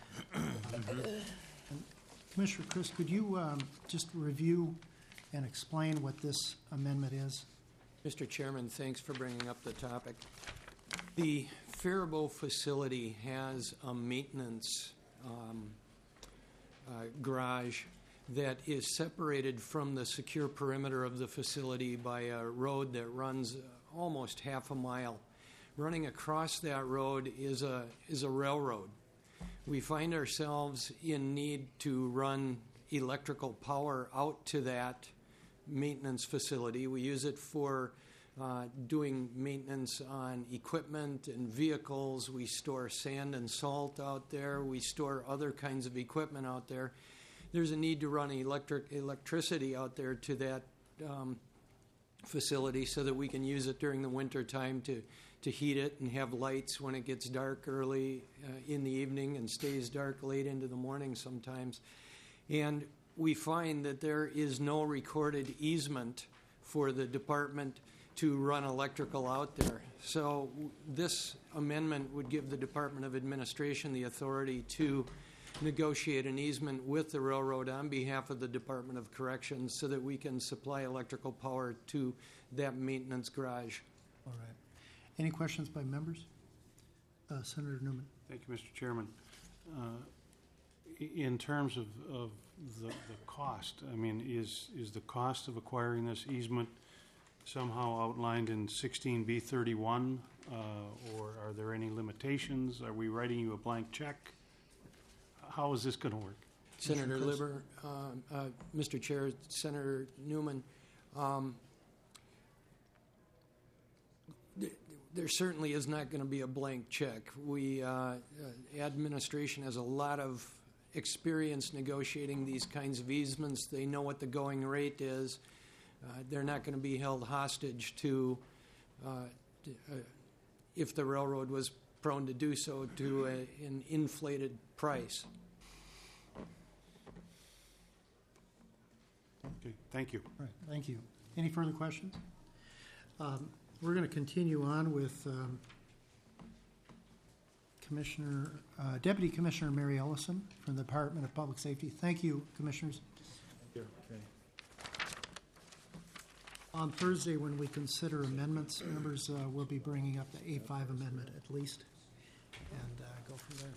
And Commissioner Chris, could you um, just review and explain what this amendment is? Mister Chairman, thanks for bringing up the topic. The Faribault facility has a maintenance um, uh, garage that is separated from the secure perimeter of the facility by a road that runs almost half a mile. Running across that road is a is a railroad. We find ourselves in need to run electrical power out to that maintenance facility. We use it for uh, doing maintenance on equipment and vehicles. We store sand and salt out there. We store other kinds of equipment out there. There's a need to run electric electricity out there to that um, facility so that we can use it during the winter time to to heat it and have lights when it gets dark early uh, in the evening and stays dark late into the morning sometimes. And we find that there is no recorded easement for the department to run electrical out there. So this amendment would give the Department of Administration the authority to negotiate an easement with the railroad on behalf of the Department of Corrections so that we can supply electrical power to that maintenance garage. All right. Any questions by members? Uh, Senator Newman. Thank you, Mister Chairman. Uh, in terms of, of the, the cost, I mean, is is the cost of acquiring this easement somehow outlined in sixteen B thirty-one, uh, or are there any limitations? Are we writing you a blank check? How is this going to work? Senator Liber, uh, uh, Mister Chair, Senator Newman, um, th- there certainly is not going to be a blank check. We, uh, uh, administration has a lot of experience negotiating these kinds of easements. They know what the going rate is. Uh, they're not going to be held hostage to, uh, to uh, if the railroad was prone to do so, to a, an inflated price. Okay, thank you. All right, thank you. Any further questions? Um, We're going to continue on with um, Commissioner, uh, Deputy Commissioner Mary Ellison from the Department of Public Safety. Thank you, Commissioners. Okay. On Thursday, when we consider amendments, members uh, will be bringing up the A five amendment at least, and uh, go from there.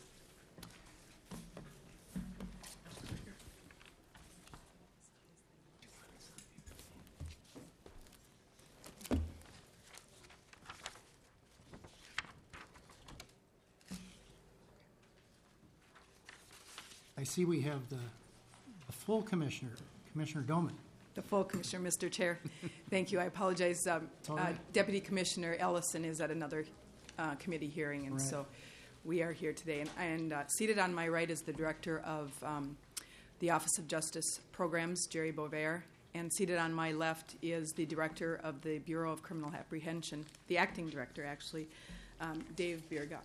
I see we have the, the full commissioner, Commissioner Doman. The full commissioner, Mister Chair. Thank you. I apologize. Um, all uh, right. Deputy Commissioner Ellison is at another uh, committee hearing, and Right. so we are here today. And, and uh, seated on my right is the Director of um, the Office of Justice Programs, Jerry Bovair. And seated on my left is the Director of the Bureau of Criminal Apprehension, the Acting Director, actually, um, Dave Birga.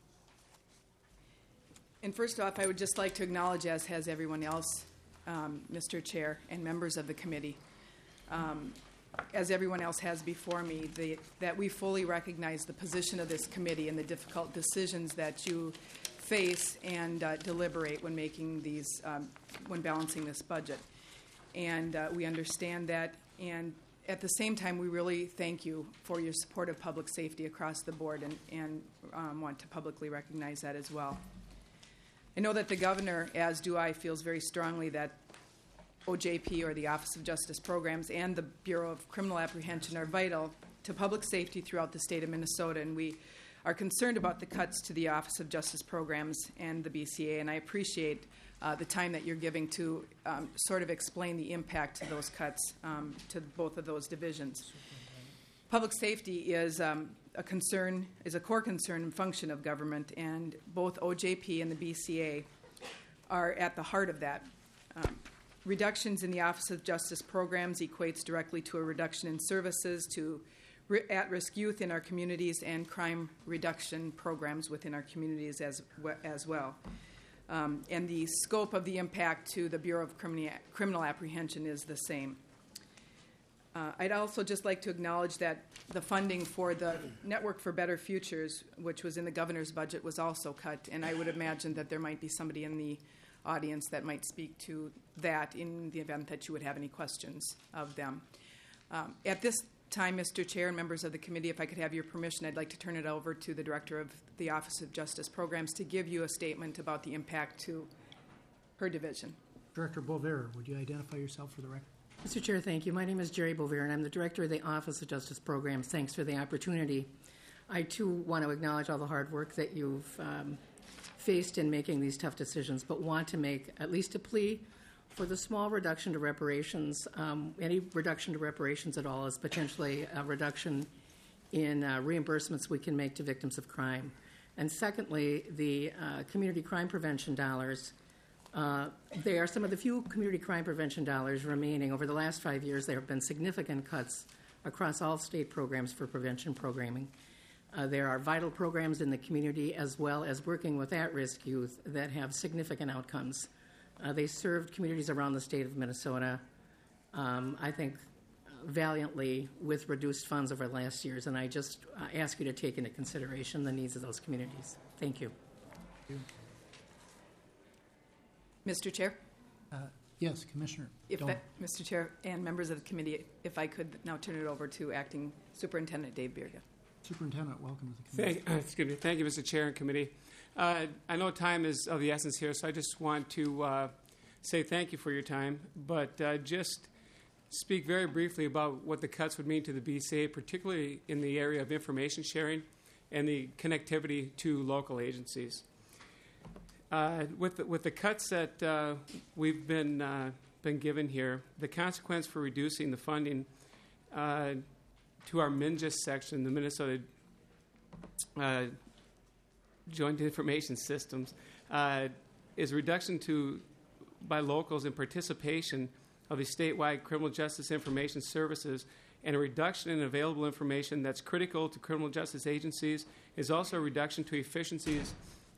And first off, I would just like to acknowledge, as has everyone else, um, Mister Chair and members of the committee, um, as everyone else has before me, the, that we fully recognize the position of this committee and the difficult decisions that you face and uh, deliberate when making these, um, when balancing this budget. And uh, we understand that, and at the same time, we really thank you for your support of public safety across the board, and, and um, want to publicly recognize that as well. I know that the governor, as do I, feels very strongly that O J P, or the Office of Justice Programs, and the Bureau of Criminal Apprehension are vital to public safety throughout the state of Minnesota, and we are concerned about the cuts to the Office of Justice Programs and the B C A, and I appreciate uh, the time that you're giving to um, sort of explain the impact of those cuts um, to both of those divisions. Public safety is um, a concern, is a core concern and function of government, and both O J P and the B C A are at the heart of that. Um, reductions in the Office of Justice Programs equates directly to a reduction in services to ri- at-risk youth in our communities and crime reduction programs within our communities as, we- as well. Um, and the scope of the impact to the Bureau of Criminal, Criminal Apprehension is the same. Uh, I'd also just like to acknowledge that the funding for the Network for Better Futures, which was in the governor's budget, was also cut, and I would imagine that there might be somebody in the audience that might speak to that in the event that you would have any questions of them. Um, at this time, Mister Chair and members of the committee, if I could have your permission, I'd like to turn it over to the Director of the Office of Justice Programs to give you a statement about the impact to her division. Director Bovair, would you identify yourself for the record? Mister Chair, thank you. My name is Jerry Bovair, and I'm the Director of the Office of Justice Programs. Thanks for the opportunity. I, too, want to acknowledge all the hard work that you've um, faced in making these tough decisions, but want to make at least a plea for the small reduction to reparations. Um, any reduction to reparations at all is potentially a reduction in uh, reimbursements we can make to victims of crime. And secondly, the uh, community crime prevention dollars. Uh, they are some of the few community crime prevention dollars remaining. Over the last five years, there have been significant cuts across all state programs for prevention programming. Uh, there are vital programs in the community, as well as working with at-risk youth, that have significant outcomes. Uh, they served communities around the state of Minnesota, um, I think, valiantly with reduced funds over the last years, and I just uh, ask you to take into consideration the needs of those communities. Thank you. Thank you. Mister Chair? Uh, yes, Commissioner. If Dolan. that, Mister Chair and members of the committee, if I could now turn it over to Acting Superintendent Dave Birga. Superintendent, welcome to the committee. Thank, excuse me. Thank you, Mister Chair and committee. Uh, I know time is of the essence here, so I just want to uh, say thank you for your time, but uh, just speak very briefly about what the cuts would mean to the B C A, particularly in the area of information sharing and the connectivity to local agencies. Uh, with, the, with the cuts that uh, we've been, uh, been given here, the consequence for reducing the funding uh, to our MNJIS section, the Minnesota uh, Joint Information Systems, uh, is a reduction to by locals in participation of the statewide criminal justice information services, and a reduction in available information that's critical to criminal justice agencies is also a reduction to efficiencies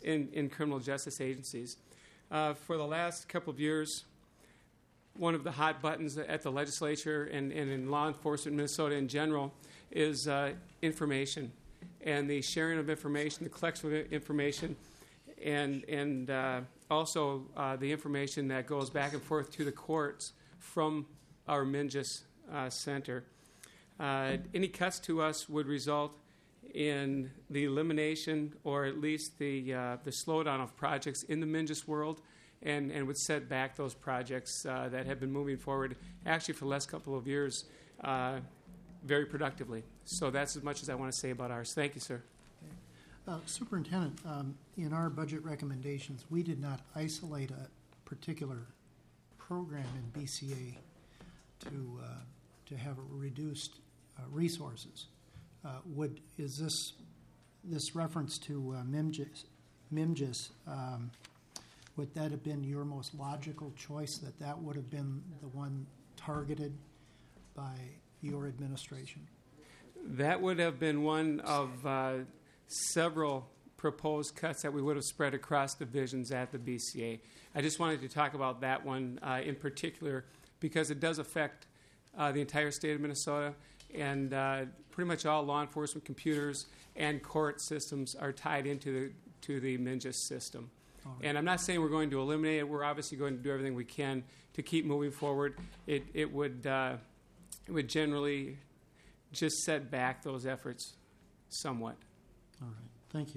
in, in criminal justice agencies. Uh, for the last couple of years, one of the hot buttons at the legislature and, and in law enforcement in Minnesota in general is uh, information and the sharing of information, the collection of information, and, and uh, also uh, the information that goes back and forth to the courts from our Mingus uh, Center. Uh, any cuts to us would result in the elimination or at least the, uh, the slowdown of projects in the Mingus world, and, and would set back those projects uh, that have been moving forward actually for the last couple of years uh, very productively. So that's as much as I want to say about ours. Thank you, sir. Uh, Superintendent, um, in our budget recommendations, we did not isolate a particular program in B C A to uh, to have reduced uh, resources. Uh, would is this this reference to uh, MIMGIS? MIMGIS um, would that have been your most logical choice? That that would have been the one targeted by your administration? That would have been one of uh, several proposed cuts that we would have spread across divisions at the B C A. I just wanted to talk about that one uh, in particular because it does affect uh, the entire state of Minnesota, and uh, pretty much all law enforcement computers and court systems are tied into the to the Mingus system. Right. And I'm not saying we're going to eliminate it. We're obviously going to do everything we can to keep moving forward. It it would uh, it would generally just set back those efforts somewhat. All right. Thank you.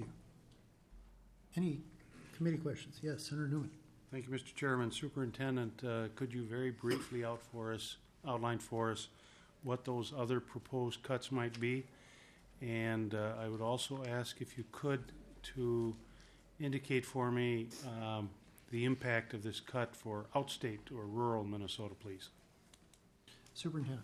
Any committee questions? Yes, Senator Newman. Thank you, Mister Chairman. Superintendent, uh, could you very briefly out for us, outline for us what those other proposed cuts might be? And uh, I would also ask if you could to indicate for me um, the impact of this cut for outstate or rural Minnesota, please. Superintendent.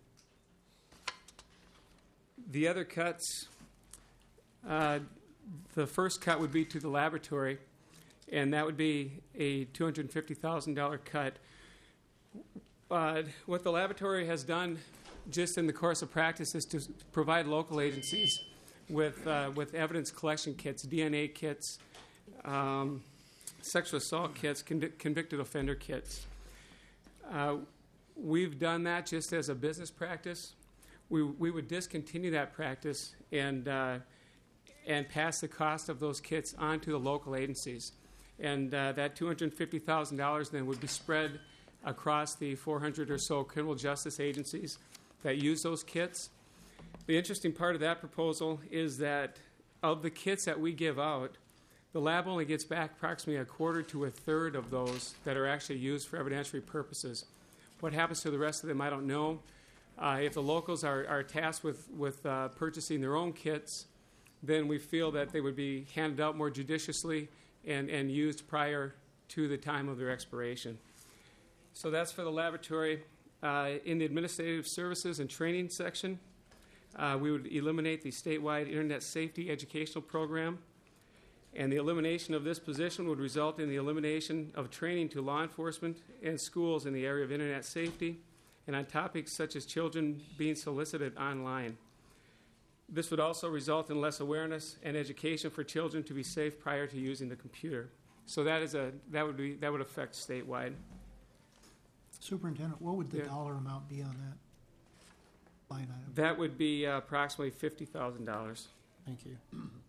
The other cuts, uh, the first cut would be to the laboratory, and that would be a two hundred fifty thousand dollars cut. Uh, what the laboratory has done just in the course of practice is to provide local agencies with, uh, with evidence collection kits, D N A kits, um, sexual assault kits, convic- convicted offender kits. Uh, we've done that just as a business practice. We, we would discontinue that practice and, uh, and pass the cost of those kits on to the local agencies. And uh, that two hundred fifty thousand dollars then would be spread across the four hundred or so criminal justice agencies that use those kits. The interesting part of that proposal is that of the kits that we give out, the lab only gets back approximately a quarter to a third of those that are actually used for evidentiary purposes. What happens to the rest of them, I don't know. Uh, if the locals are, are tasked with, with uh, purchasing their own kits, then we feel that they would be handed out more judiciously and, and used prior to the time of their expiration. So that's for the laboratory. Uh, in the administrative services and training section, uh, we would eliminate the statewide Internet Safety Educational Program. And the elimination of this position would result in the elimination of training to law enforcement and schools in the area of Internet safety and on topics such as children being solicited online. This would also result in less awareness and education for children to be safe prior to using the computer. So that is a that would be that would affect statewide. Superintendent, what would the Yeah. dollar amount be on that line item? That would be uh, approximately fifty thousand dollars. Thank you.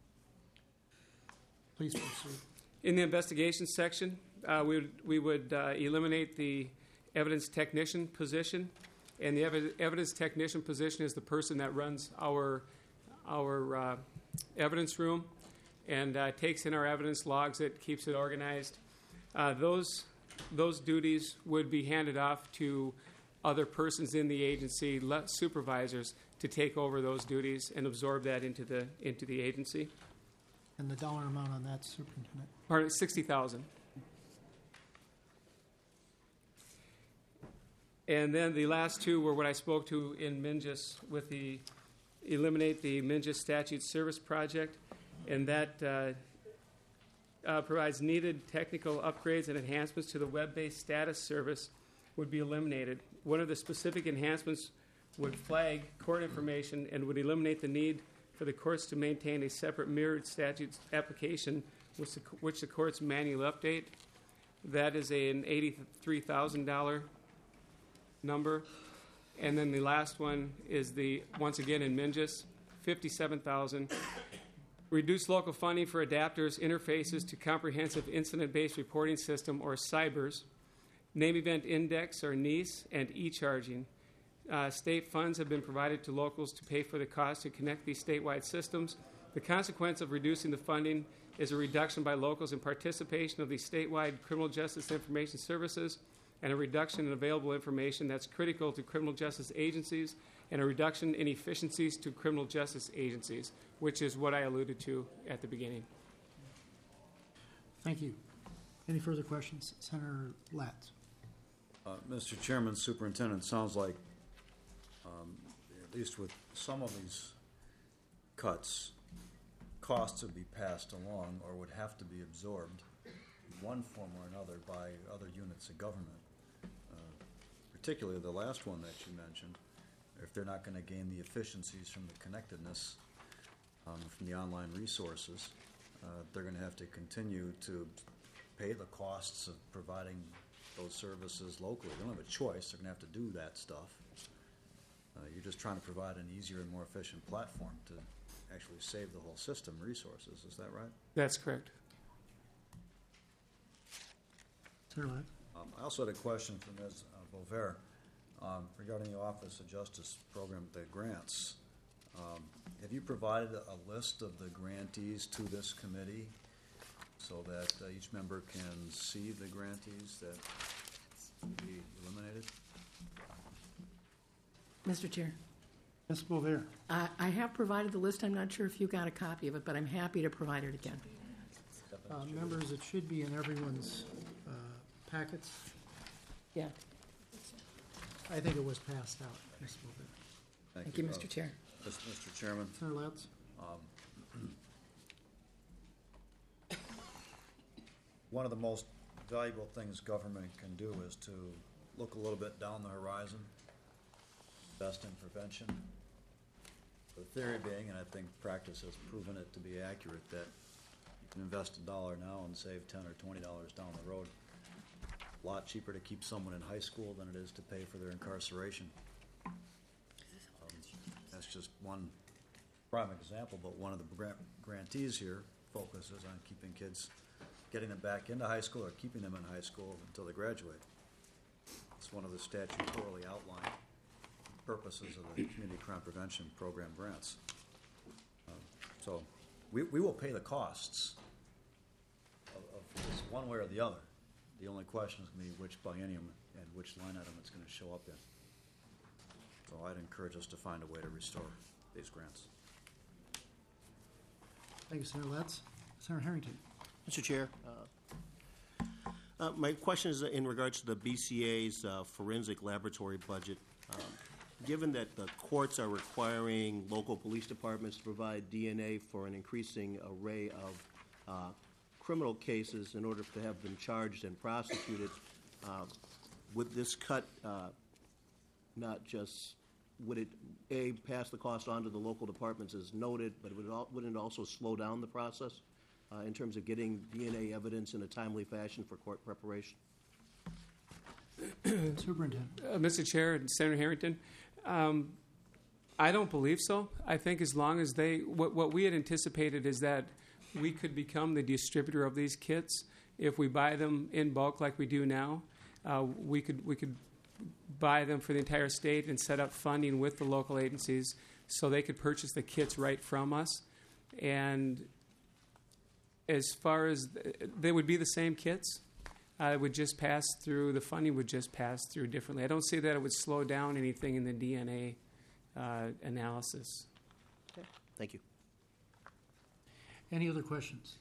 Please proceed. In the investigation section, uh, we would, we would uh, eliminate the evidence technician position, and the ev- evidence technician position is the person that runs our our uh, evidence room and uh, takes in our evidence, logs it, keeps it organized. Uh, those those duties would be handed off to other persons in the agency, le- supervisors, to take over those duties and absorb that into the into the agency. And the dollar amount on that, Superintendent? Pardon, sixty thousand. And then the last two were what I spoke to in Mingus with the eliminate the Mingus Statute Service Project, and that uh, uh, provides needed technical upgrades and enhancements to the web-based status service would be eliminated. One of the specific enhancements would flag court information and would eliminate the need for the courts to maintain a separate mirrored statute application which the, which the courts manually update. That is a, an eighty-three thousand dollars number. And then the last one is the, once again in Mingus, fifty-seven thousand dollars. Reduce local funding for adapters, interfaces to comprehensive incident-based reporting system, or CYBERS, name event index, or NEIS, and e-charging. Uh, state funds have been provided to locals to pay for the cost to connect these statewide systems. The consequence of reducing the funding is a reduction by locals in participation of the statewide criminal justice information services, and a reduction in available information that's critical to criminal justice agencies, and a reduction in efficiencies to criminal justice agencies, which is what I alluded to at the beginning. Thank you. Any further questions? Senator Latz. Uh, Mister Chairman, Superintendent, sounds like, um, at least with some of these cuts, costs would be passed along or would have to be absorbed in one form or another by other units of government, uh, particularly the last one that you mentioned. If they're not going to gain the efficiencies from the connectedness, um, from the online resources, uh, they're going to have to continue to pay the costs of providing those services locally. They don't have a choice. They're going to have to do that stuff. Uh, you're just trying to provide an easier and more efficient platform to actually save the whole system resources. Is that right? That's correct. Senator Latz. Um, I also had a question for Miz Bover. Um, regarding the Office of Justice Program, the grants. Um, have you provided a list of the grantees to this committee so that uh, each member can see the grantees that will be eliminated? Mister Chair. Miz Bover. I, I have provided the list. I'm not sure if you got a copy of it, but I'm happy to provide it again. Uh, members, it should be in everyone's uh, packets. Yeah. I think it was passed out, Miz Bover. Thank, Thank you, Mister Chair. Yes, Mister Chairman. Senator Latz. Um, one of the most valuable things government can do is to look a little bit down the horizon, invest in prevention. The theory being, and I think practice has proven it to be accurate, that you can invest a dollar now and save ten or twenty dollars down the road. A lot cheaper to keep someone in high school than it is to pay for their incarceration. Um, that's just one prime example, but one of the gra- grantees here focuses on keeping kids, getting them back into high school or keeping them in high school until they graduate. It's one of the statutorily outlined purposes of the Community Crime Prevention Program grants. Um, so we, we will pay the costs of, of this one way or the other. The only question is going to be which biennium and which line item it's going to show up in. So I'd encourage us to find a way to restore these grants. Thank you, Senator Latz. Senator Harrington. Mister Chair, uh, uh, my question is in regards to the B C A's uh, forensic laboratory budget. Um, given that the courts are requiring local police departments to provide D N A for an increasing array of uh, criminal cases in order to have them charged and prosecuted, uh, would this cut uh, not just, would it, A, pass the cost on to the local departments as noted, but would it al- wouldn't it also slow down the process uh, in terms of getting D N A evidence in a timely fashion for court preparation? Superintendent. Uh, Mister Chair and Senator Harrington, um, I don't believe so. I think as long as they, what, what we had anticipated is that we could become the distributor of these kits if we buy them in bulk like we do now. Uh, we could we could buy them for the entire state and set up funding with the local agencies so they could purchase the kits right from us. And as far as they would be the same kits, uh, it would just pass through. The funding would just pass through differently. I don't see that it would slow down anything in the D N A uh, analysis. Okay. Thank you. Any other questions?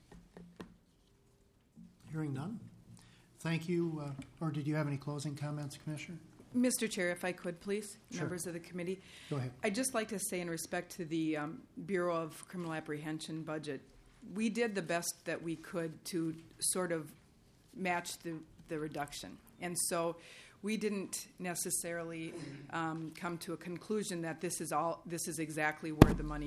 Hearing none. Thank you. Uh, or did you have any closing comments, Commissioner? Mister Chair, if I could, please, Sure. members of the committee. Go ahead. I'd just like to say in respect to the um, Bureau of Criminal Apprehension budget, we did the best that we could to sort of match the, the reduction. And so we didn't necessarily um, come to a conclusion that this is all, this is exactly where the money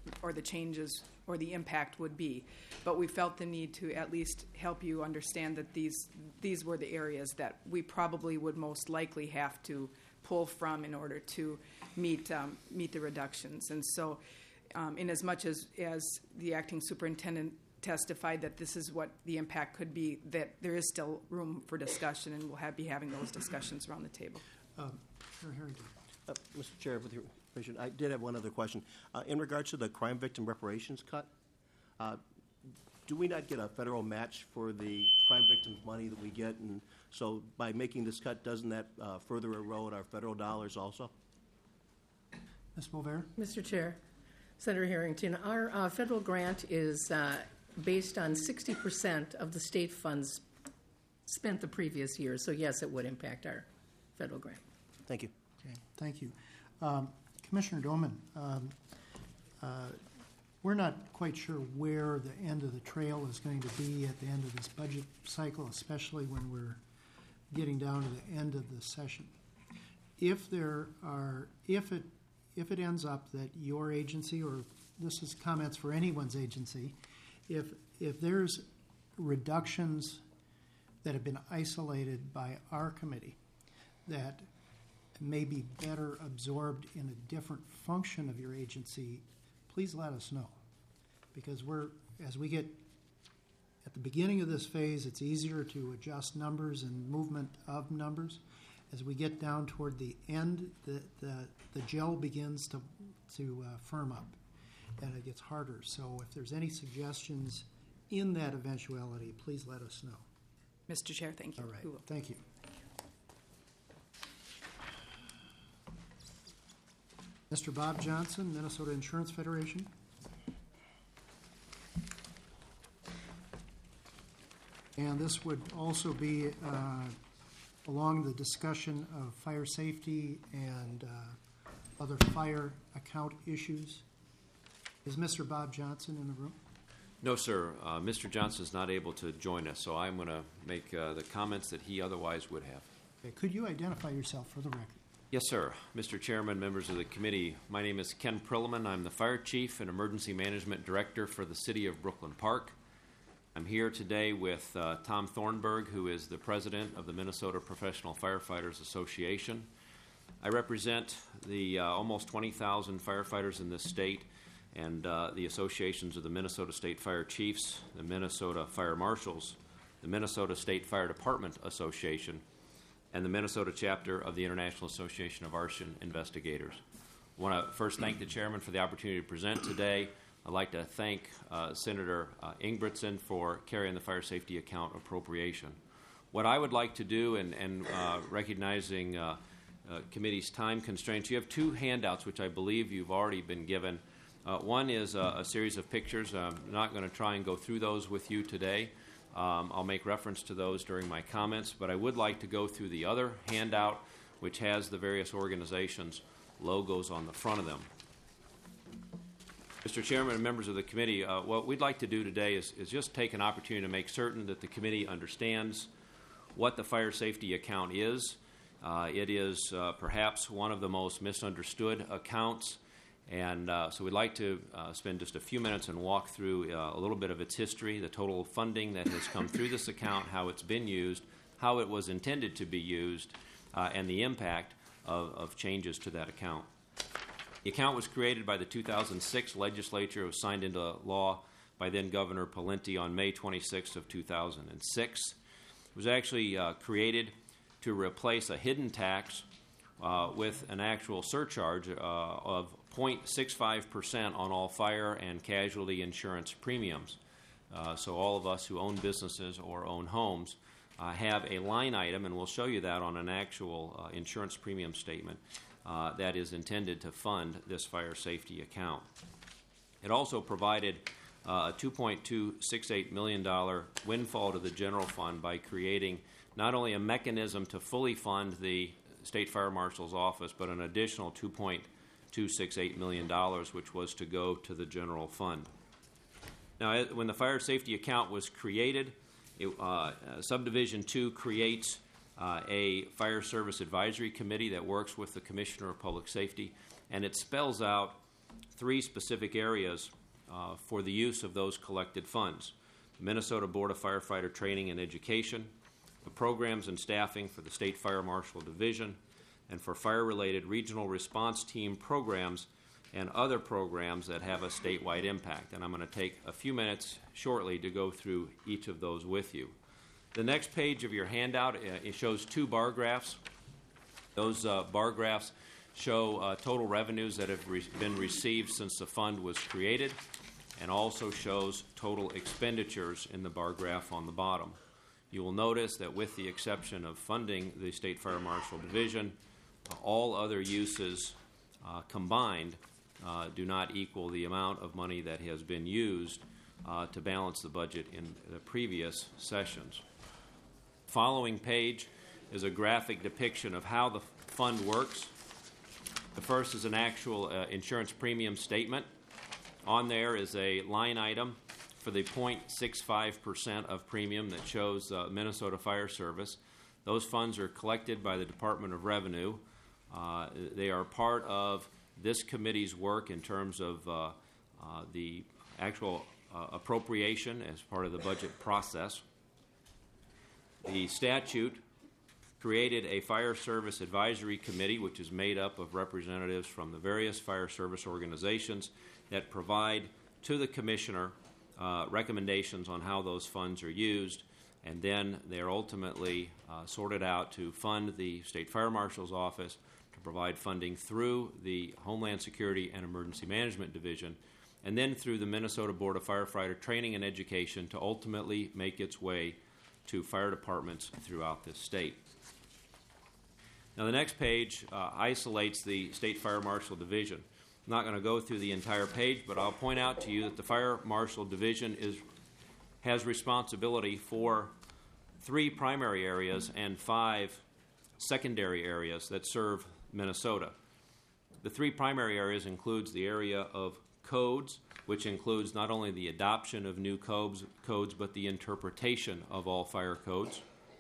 or the changes or the impact would be. But we felt the need to at least help you understand that these these were the areas that we probably would most likely have to pull from in order to meet um, meet the reductions. And so, um, in as much as, as the acting superintendent testified that this is what the impact could be, that there is still room for discussion, and we'll have, be having those discussions around the table. Um, Chair Harrington. Uh, Mister Chair, with your permission, I did have one other question. Uh, in regards to the crime victim reparations cut, uh, do we not get a federal match for the crime victims' money that we get? And so by making this cut, doesn't that uh, further erode our federal dollars also? Miz Bover? Mister Chair, Senator Harrington, our uh, federal grant is uh, based on sixty percent of the state funds spent the previous year. So, yes, it would impact our federal grant. Thank you. Okay, thank you. Um, Commissioner Doman, um, uh, we're not quite sure where the end of the trail is going to be at the end of this budget cycle, especially when we're getting down to the end of the session. If there are, if it, if it ends up that your agency, or this is comments for anyone's agency, if if there's reductions that have been isolated by our committee that may be better absorbed in a different function of your agency, please let us know. Because we're, as we get at the beginning of this phase, it's easier to adjust numbers and movement of numbers. As we get down toward the end, the, the, the gel begins to, to uh, firm up, and it gets harder. So if there's any suggestions in that eventuality, please let us know. Mister Chair, thank you. All right, thank you. Mister Bob Johnson, Minnesota Insurance Federation. And this would also be uh, along the discussion of fire safety and uh, other fire account issues. Is Mister Bob Johnson in the room? No, sir. Uh, Mister Johnson is not able to join us, so I'm going to make uh, the comments that he otherwise would have. Okay. Could you identify yourself for the record? Yes, sir. Mister Chairman, members of the committee, my name is Ken Prillman. I'm the Fire Chief and Emergency Management Director for the City of Brooklyn Park. I'm here today with uh, Tom Thornburg, who is the President of the Minnesota Professional Firefighters Association. I represent the uh, almost twenty thousand firefighters in this state and uh, the associations of the Minnesota State Fire Chiefs, the Minnesota Fire Marshals, the Minnesota State Fire Department Association, and the Minnesota chapter of the International Association of Arson Investigators. I want to first thank the chairman for the opportunity to present today. I'd like to thank uh, Senator uh, Ingebrigtsen for carrying the fire safety account appropriation. What I would like to do, and, and uh, recognizing uh, uh, committee's time constraints, you have two handouts which I believe you've already been given. Uh, one is a, a series of pictures. I'm not going to try and go through those with you today. Um, I'll make reference to those during my comments, but I would like to go through the other handout, which has the various organizations' logos on the front of them. Mister Chairman and members of the committee, uh, what we'd like to do today is, is just take an opportunity to make certain that the committee understands what the fire safety account is. Uh, it is uh, perhaps one of the most misunderstood accounts. And uh, so we'd like to uh, spend just a few minutes and walk through uh, a little bit of its history, the total funding that has come through this account, how it's been used, how it was intended to be used, uh, and the impact of, of changes to that account. The account was created by the two thousand six legislature. It was signed into law by then Governor Pawlenty on May twenty-sixth of two thousand six. It was actually uh, created to replace a hidden tax uh, with an actual surcharge uh, of zero point six five percent on all fire and casualty insurance premiums. Uh, so all of us who own businesses or own homes uh, have a line item, and we'll show you that on an actual uh, insurance premium statement uh, that is intended to fund this fire safety account. It also provided uh, a two point two six eight million dollars windfall to the general fund by creating not only a mechanism to fully fund the State Fire Marshal's office, but an additional two point two six eight million dollars, which was to go to the general fund. Now, when the fire safety account was created, it, uh, Subdivision two creates uh, a Fire Service Advisory Committee that works with the Commissioner of Public Safety, and it spells out three specific areas uh, for the use of those collected funds: the Minnesota Board of Firefighter Training and Education, the programs and staffing for the State Fire Marshal Division, and for fire-related regional response team programs and other programs that have a statewide impact. And I'm going to take a few minutes shortly to go through each of those with you. The next page of your handout, uh, it shows two bar graphs. Those uh, bar graphs show uh, total revenues that have re- been received since the fund was created, and also shows total expenditures in the bar graph on the bottom. You will notice that with the exception of funding the State Fire Marshal Division, uh, all other uses uh, combined uh, do not equal the amount of money that has been used uh, to balance the budget in the previous sessions. Following page is a graphic depiction of how the fund works. The first is an actual uh, insurance premium statement. On there is a line item for the zero point six five percent of premium that shows uh, Minnesota Fire Service. Those funds are collected by the Department of Revenue. Uh, they are part of this committee's work in terms of uh, uh, the actual uh, appropriation as part of the budget process. The statute created a Fire Service Advisory Committee, which is made up of representatives from the various fire service organizations that provide to the Commissioner uh, recommendations on how those funds are used, and then they're ultimately uh, sorted out to fund the State Fire Marshal's Office, to provide funding through the Homeland Security and Emergency Management Division, and then through the Minnesota Board of Firefighter Training and Education to ultimately make its way to fire departments throughout this state. Now, the next page uh, isolates the State Fire Marshal Division. I'm not going to go through the entire page, but I'll point out to you that the Fire Marshal Division is, has responsibility for three primary areas and five secondary areas that serve Minnesota. The three primary areas includes the area of codes, which includes not only the adoption of new codes, codes but the interpretation of all fire codes.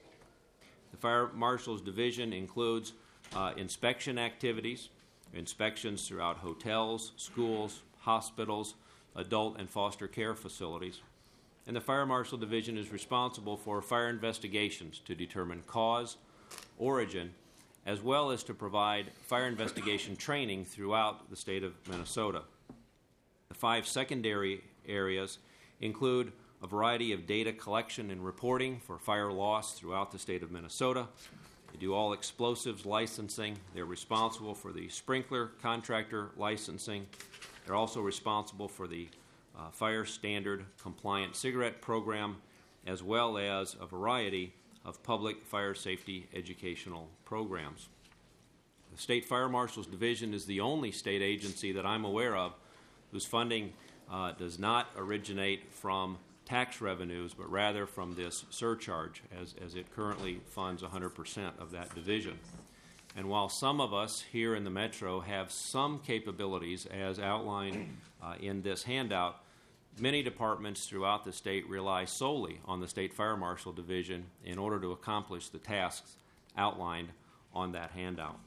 The Fire Marshal's Division includes uh, inspection activities, inspections throughout hotels, schools, hospitals, adult and foster care facilities. And the Fire Marshal Division is responsible for fire investigations to determine cause, origin, as well as to provide fire investigation training throughout the state of Minnesota. The five secondary areas include a variety of data collection and reporting for fire loss throughout the state of Minnesota. They do all explosives licensing. They're responsible for the sprinkler contractor licensing. They're also responsible for the uh, fire standard compliant cigarette program, as well as a variety of public fire safety educational programs. The State Fire Marshal's Division is the only state agency that I'm aware of whose funding uh, does not originate from tax revenues, but rather from this surcharge, as, as it currently funds one hundred percent of that division. And while some of us here in the Metro have some capabilities, as outlined uh, in this handout, many departments throughout the state rely solely on the State Fire Marshal Division in order to accomplish the tasks outlined on that handout.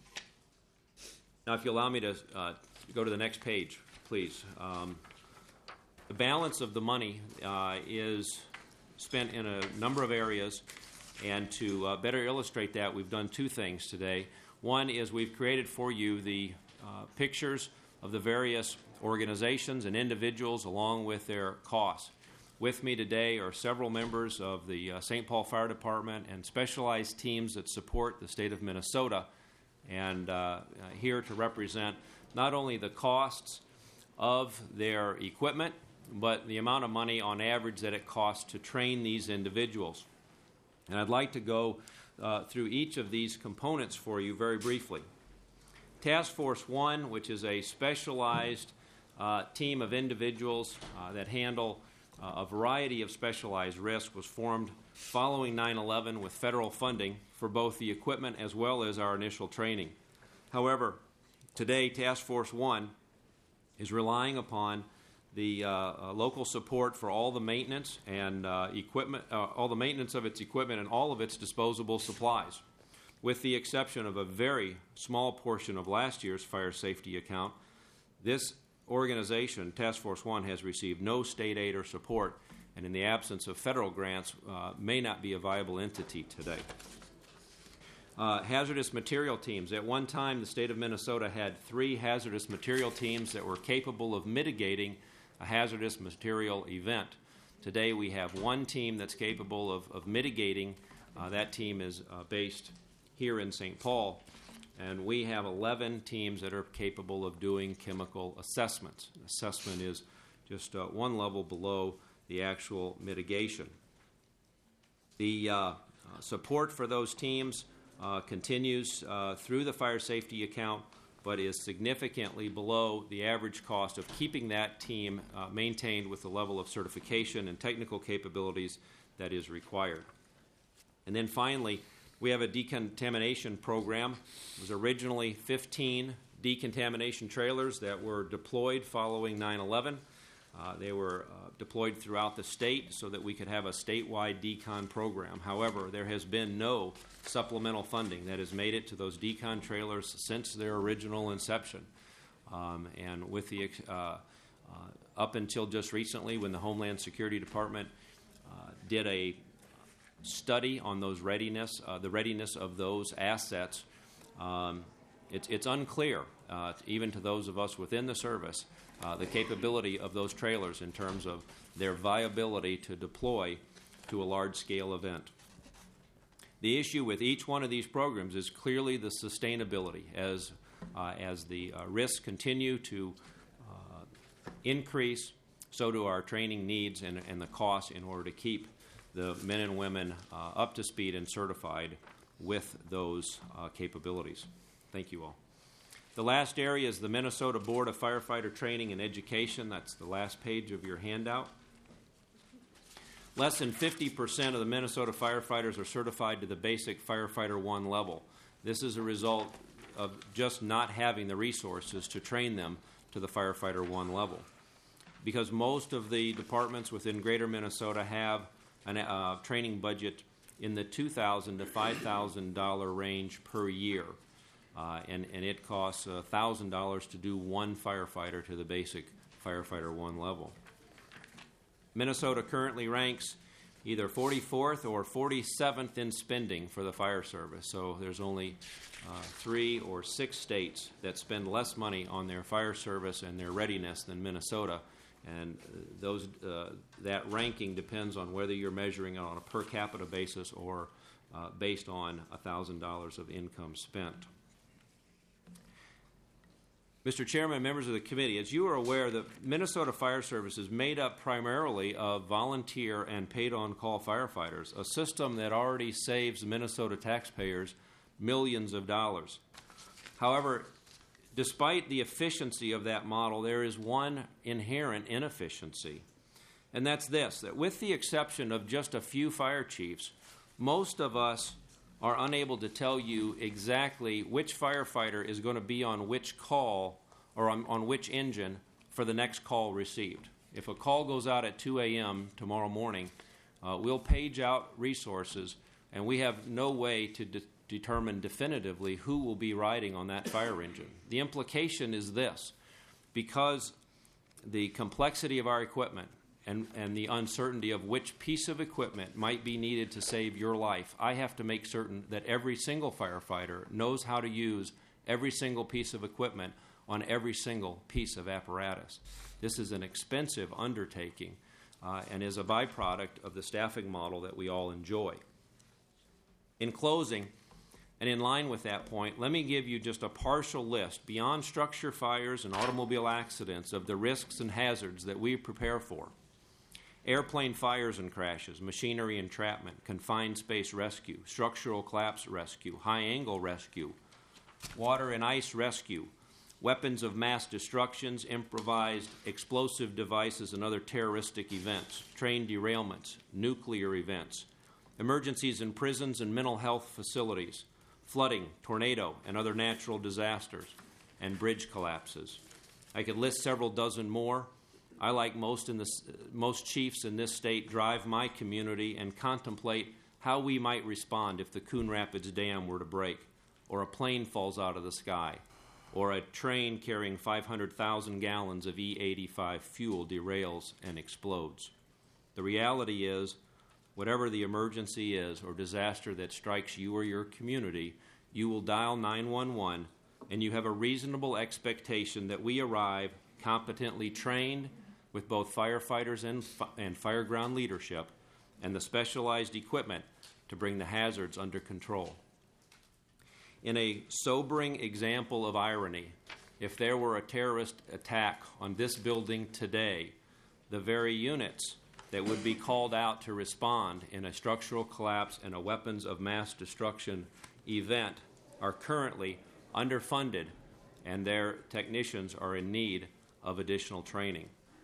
Now, if you allow me to uh, go to the next page, please. Um, the balance of the money uh, is spent in a number of areas, and to uh, better illustrate that, we've done two things today. One is we've created for you the uh, pictures of the various organizations and individuals along with their costs. With me today are several members of the uh, Saint Paul Fire Department and specialized teams that support the state of Minnesota, and uh, uh, here to represent not only the costs of their equipment, but the amount of money on average that it costs to train these individuals. And I'd like to go uh, through each of these components for you very briefly. Task Force One, which is a specialized uh, team of individuals uh, that handle uh, a variety of specialized risks, was formed following nine eleven with federal funding for both the equipment as well as our initial training. However, today Task Force One is relying upon the uh, uh, local support for all the maintenance and uh, equipment, uh, all the maintenance of its equipment and all of its disposable supplies. With the exception of a very small portion of last year's fire safety account, this organization, Task Force One, has received no state aid or support, and in the absence of federal grants, uh, may not be a viable entity today. Uh, hazardous material teams. At one time, the state of Minnesota had three hazardous material teams that were capable of mitigating a hazardous material event. Today, we have one team that's capable of, of mitigating. Uh, that team is uh, based here in Saint Paul, and we have eleven teams that are capable of doing chemical assessments. Assessment is just uh, one level below the actual mitigation. The uh, uh, support for those teams Uh, continues uh, through the fire safety account, but is significantly below the average cost of keeping that team uh, maintained with the level of certification and technical capabilities that is required. And then finally, we have a decontamination program. It was originally fifteen decontamination trailers that were deployed following nine eleven. Uh, they were uh, deployed throughout the state so that we could have a statewide decon program. However, there has been no supplemental funding that has made it to those decon trailers since their original inception. Um, and with the uh, uh, up until just recently, when the Homeland Security Department uh, did a study on those readiness, uh, the readiness of those assets, um, it's, it's unclear, uh, even to those of us within the service, Uh, the capability of those trailers in terms of their viability to deploy to a large-scale event. The issue with each one of these programs is clearly the sustainability. As, uh, as the uh, risks continue to uh, increase, so do our training needs and, and the costs in order to keep the men and women uh, up to speed and certified with those uh, capabilities. Thank you all. The last area is the Minnesota Board of Firefighter Training and Education. That's the last page of your handout. Less than fifty percent of the Minnesota firefighters are certified to the basic Firefighter One level. This is a result of just not having the resources to train them to the Firefighter One level. Because most of the departments within greater Minnesota have a uh, training budget in the two thousand dollars to five thousand dollars range per year. Uh, and, and it costs one thousand dollars to do one firefighter to the basic Firefighter One level. Minnesota currently ranks either forty-fourth or forty-seventh in spending for the fire service. So there's only uh, three or six states that spend less money on their fire service and their readiness than Minnesota. And those, uh, that ranking depends on whether you're measuring it on a per capita basis or uh, based on one thousand dollars of income spent. Mister Chairman, members of the committee, as you are aware, the Minnesota Fire Service is made up primarily of volunteer and paid-on-call firefighters, a system that already saves Minnesota taxpayers millions of dollars. However, despite the efficiency of that model, there is one inherent inefficiency, and that's this, that with the exception of just a few fire chiefs, most of us are unable to tell you exactly which firefighter is going to be on which call or on, on which engine for the next call received. If a call goes out at two a.m. tomorrow morning, uh, we'll page out resources, and we have no way to de- determine definitively who will be riding on that fire engine. The implication is this: because the complexity of our equipment And, and the uncertainty of which piece of equipment might be needed to save your life, I have to make certain that every single firefighter knows how to use every single piece of equipment on every single piece of apparatus. This is an expensive undertaking uh, and is a byproduct of the staffing model that we all enjoy. In closing, and in line with that point, let me give you just a partial list, beyond structure fires and automobile accidents, of the risks and hazards that we prepare for. Airplane fires and crashes, machinery entrapment, confined space rescue, structural collapse rescue, high-angle rescue, water and ice rescue, weapons of mass destructions, improvised explosive devices and other terroristic events, train derailments, nuclear events, emergencies in prisons and mental health facilities, flooding, tornado, and other natural disasters, and bridge collapses. I could list several dozen more. I, like most, in this, most chiefs in this state, drive my community and contemplate how we might respond if the Coon Rapids Dam were to break or a plane falls out of the sky. or a train carrying five hundred thousand gallons of E eighty-five fuel derails and explodes. The reality is, whatever the emergency is or disaster that strikes you or your community, you will dial nine one one, and you have a reasonable expectation that we arrive competently trained with both firefighters and, and fire ground leadership and the specialized equipment to bring the hazards under control. In a sobering example of irony, if there were a terrorist attack on this building today, the very units that would be called out to respond in a structural collapse and a weapons of mass destruction event are currently underfunded, and their technicians are in need of additional training.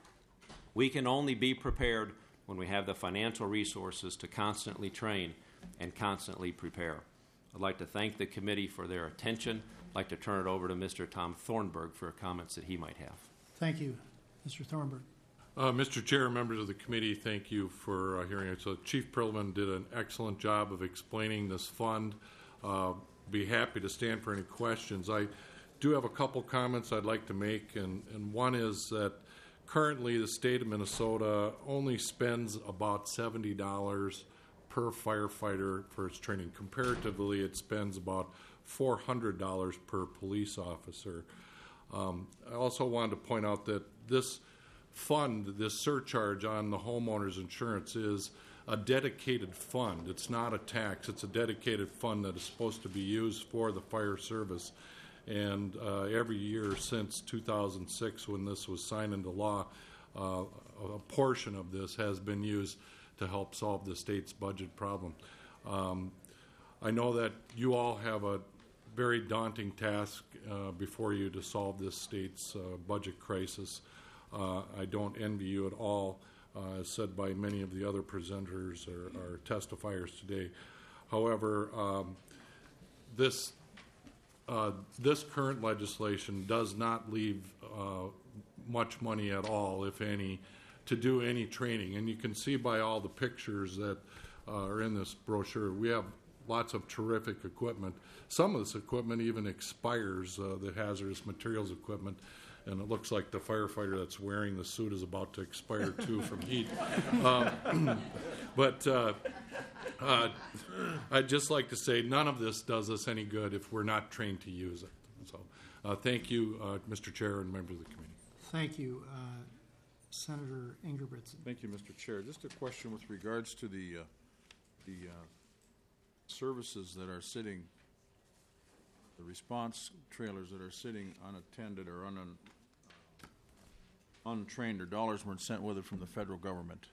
We can only be prepared when we have the financial resources to constantly train and constantly prepare. I'd like to thank the committee for their attention. I'd like to turn it over to Mister Tom Thornburg for comments that he might have. Thank you. Mister Thornburg. Uh, Mister Chair, members of the committee, thank you for uh, hearing it. So Chief Perlman did an excellent job of explaining this fund. Uh, be happy to stand for any questions. I do have a couple comments I'd like to make, and, and one is that currently the state of Minnesota only spends about seventy dollars per firefighter for its training. Comparatively, it spends about four hundred dollars per police officer. Um, I also wanted to point out that this fund, this surcharge on the homeowner's insurance, is a dedicated fund. It's not a tax. It's a dedicated fund that is supposed to be used for the fire service. And uh, every year since two thousand six, when this was signed into law, uh, a portion of this has been used to help solve the state's budget problem. Um, I know that you all have a very daunting task uh, before you to solve this state's uh, budget crisis. Uh, I don't envy you at all, uh, as said by many of the other presenters or, or testifiers today. However, um, this uh, this current legislation does not leave uh, much money at all, if any, to do any training. And you can see by all the pictures that uh, are in this brochure, we have lots of terrific equipment. Some of this equipment even expires, uh, the hazardous materials equipment, and it looks like the firefighter that's wearing the suit is about to expire too from heat. Um, but uh, uh, I'd just like to say none of this does us any good if we're not trained to use it. So uh, thank you, uh, Mister Chair and members of the committee. Thank you. Uh, Senator Ingebrigtsen. Thank you, Mister Chair. Just a question with regards to the, uh, the uh, services that are sitting, the response trailers that are sitting unattended or un, uh, untrained, or dollars weren't sent with it from the federal government.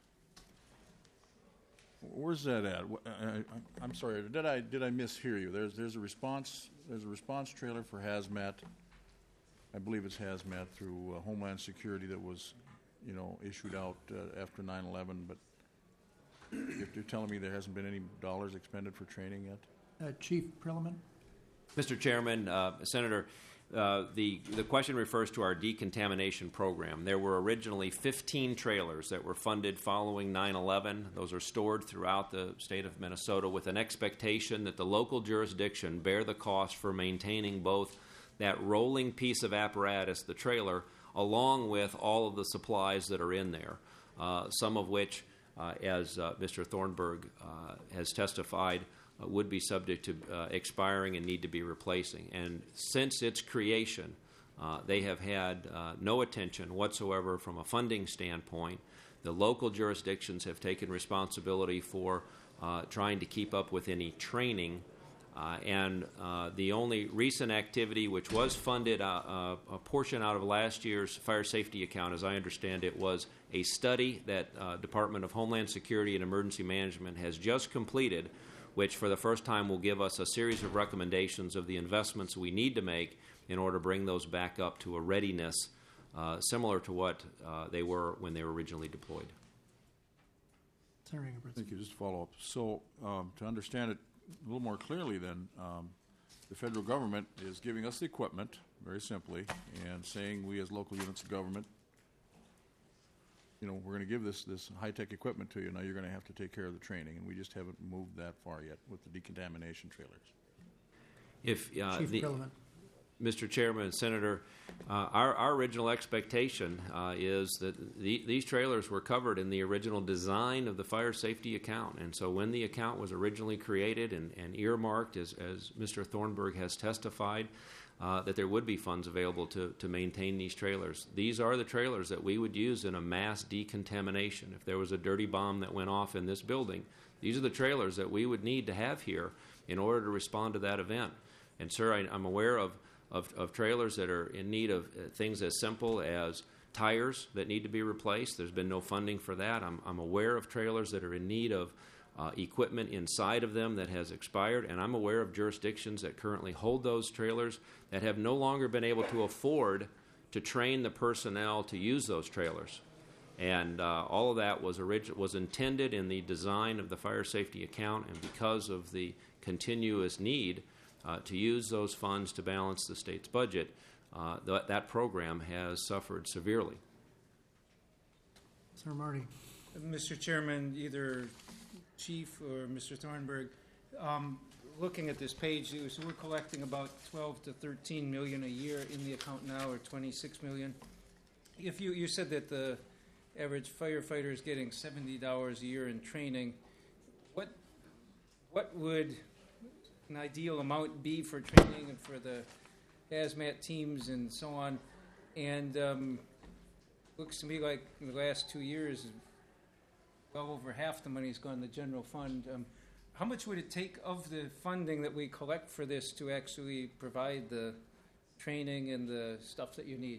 Where's that at? Wh- I, I, I'm sorry. Did I did I mishear you? There's there's a response there's a response trailer for hazmat. I believe it's hazmat through uh, Homeland Security that was, you know, issued out uh, after nine eleven. But if you're telling me there hasn't been any dollars expended for training yet, uh, Chief Perlman. Mister Chairman, uh, Senator, uh, the, the question refers to our decontamination program. There were originally fifteen trailers that were funded following nine eleven. Those are stored throughout the state of Minnesota with an expectation that the local jurisdiction bear the cost for maintaining both that rolling piece of apparatus, the trailer, along with all of the supplies that are in there, uh, some of which, uh, as uh, Mister Thornburg uh, has testified, Uh, would be subject to uh, expiring and need to be replacing. And since its creation, uh, they have had uh, no attention whatsoever from a funding standpoint. The local jurisdictions have taken responsibility for uh, trying to keep up with any training. Uh, and uh, the only recent activity which was funded, uh, uh, a portion out of last year's fire safety account, as I understand it, was a study that uh, Department of Homeland Security and Emergency Management has just completed, which for the first time will give us a series of recommendations of the investments we need to make in order to bring those back up to a readiness uh, similar to what uh, they were when they were originally deployed. Senator Ingebrigtsen. thank you. Just to follow up. So um, to understand it a little more clearly then, um, the federal government is giving us the equipment, very simply, and saying we as local units of government, you know, we're going to give this, this high-tech equipment to you. Now you're going to have to take care of the training, and we just haven't moved that far yet with the decontamination trailers. If uh, Chief the, Perlman. Mister Chairman and Senator, uh, our, our original expectation uh, is that the, these trailers were covered in the original design of the fire safety account. And so when the account was originally created and, and earmarked, as, as Mister Thornburg has testified, uh, that there would be funds available to, to maintain these trailers. These are the trailers that we would use in a mass decontamination. If there was a dirty bomb that went off in this building, these are the trailers that we would need to have here in order to respond to that event. And, sir, I, I'm aware of, of, of trailers that are in need of uh, things as simple as tires that need to be replaced. There's been no funding for that. I'm, I'm aware of trailers that are in need of uh, equipment inside of them that has expired, and I'm aware of jurisdictions that currently hold those trailers that have no longer been able to afford to train the personnel to use those trailers. And uh, all of that was, orig- was intended in the design of the fire safety account, and because of the continuous need uh, to use those funds to balance the state's budget, uh, th- that program has suffered severely. Senator Marty. Mister Chairman, either Chief or Mister Thornburg, um, looking at this page, so we're collecting about twelve to thirteen million a year in the account now, or twenty-six million. If you, you said that the average firefighter is getting seventy dollars a year in training, what what would an ideal amount be for training and for the hazmat teams and so on? And um, looks to me like in the last two years, well over half the money's gone to the general fund. Um, how much would it take of the funding that we collect for this to actually provide the training and the stuff that you need?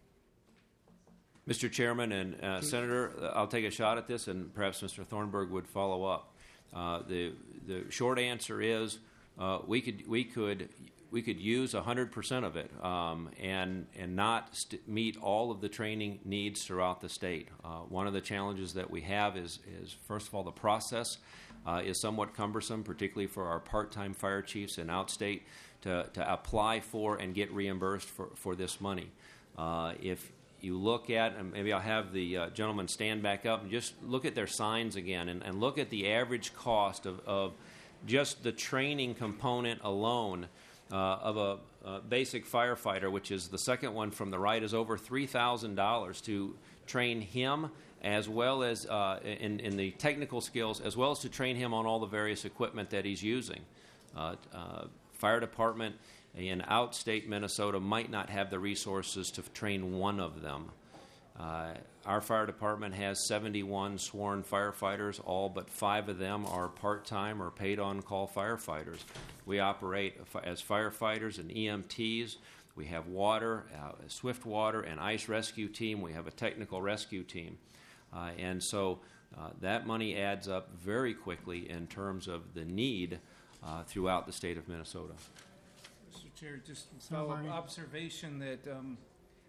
Mister Chairman and uh, Senator, I'll take a shot at this, and perhaps Mister Thornburg would follow up. Uh, the the short answer is uh, we could we could we could use one hundred percent of it um, and and not st- meet all of the training needs throughout the state. Uh, one of the challenges that we have is is first of all the process uh, is somewhat cumbersome, particularly for our part-time fire chiefs in outstate to to apply for and get reimbursed for for this money. Uh, if you look at, and maybe I'll have the uh, gentleman stand back up and just look at their signs again and, and look at the average cost of, of just the training component alone uh, of a, a basic firefighter, which is the second one from the right, is over three thousand dollars to train him as well as uh, in, in the technical skills, as well as to train him on all the various equipment that he's using. Uh, uh, fire department in outstate Minnesota might not have the resources to train one of them. Uh, our fire department has seventy-one sworn firefighters. All but five of them are part-time or paid-on-call firefighters. We operate as firefighters and E M Ts. We have water, uh, swift water, and ice rescue team. We have a technical rescue team. Uh, and so uh, that money adds up very quickly in terms of the need uh, throughout the state of Minnesota. Mister Chair, just follow observation that um,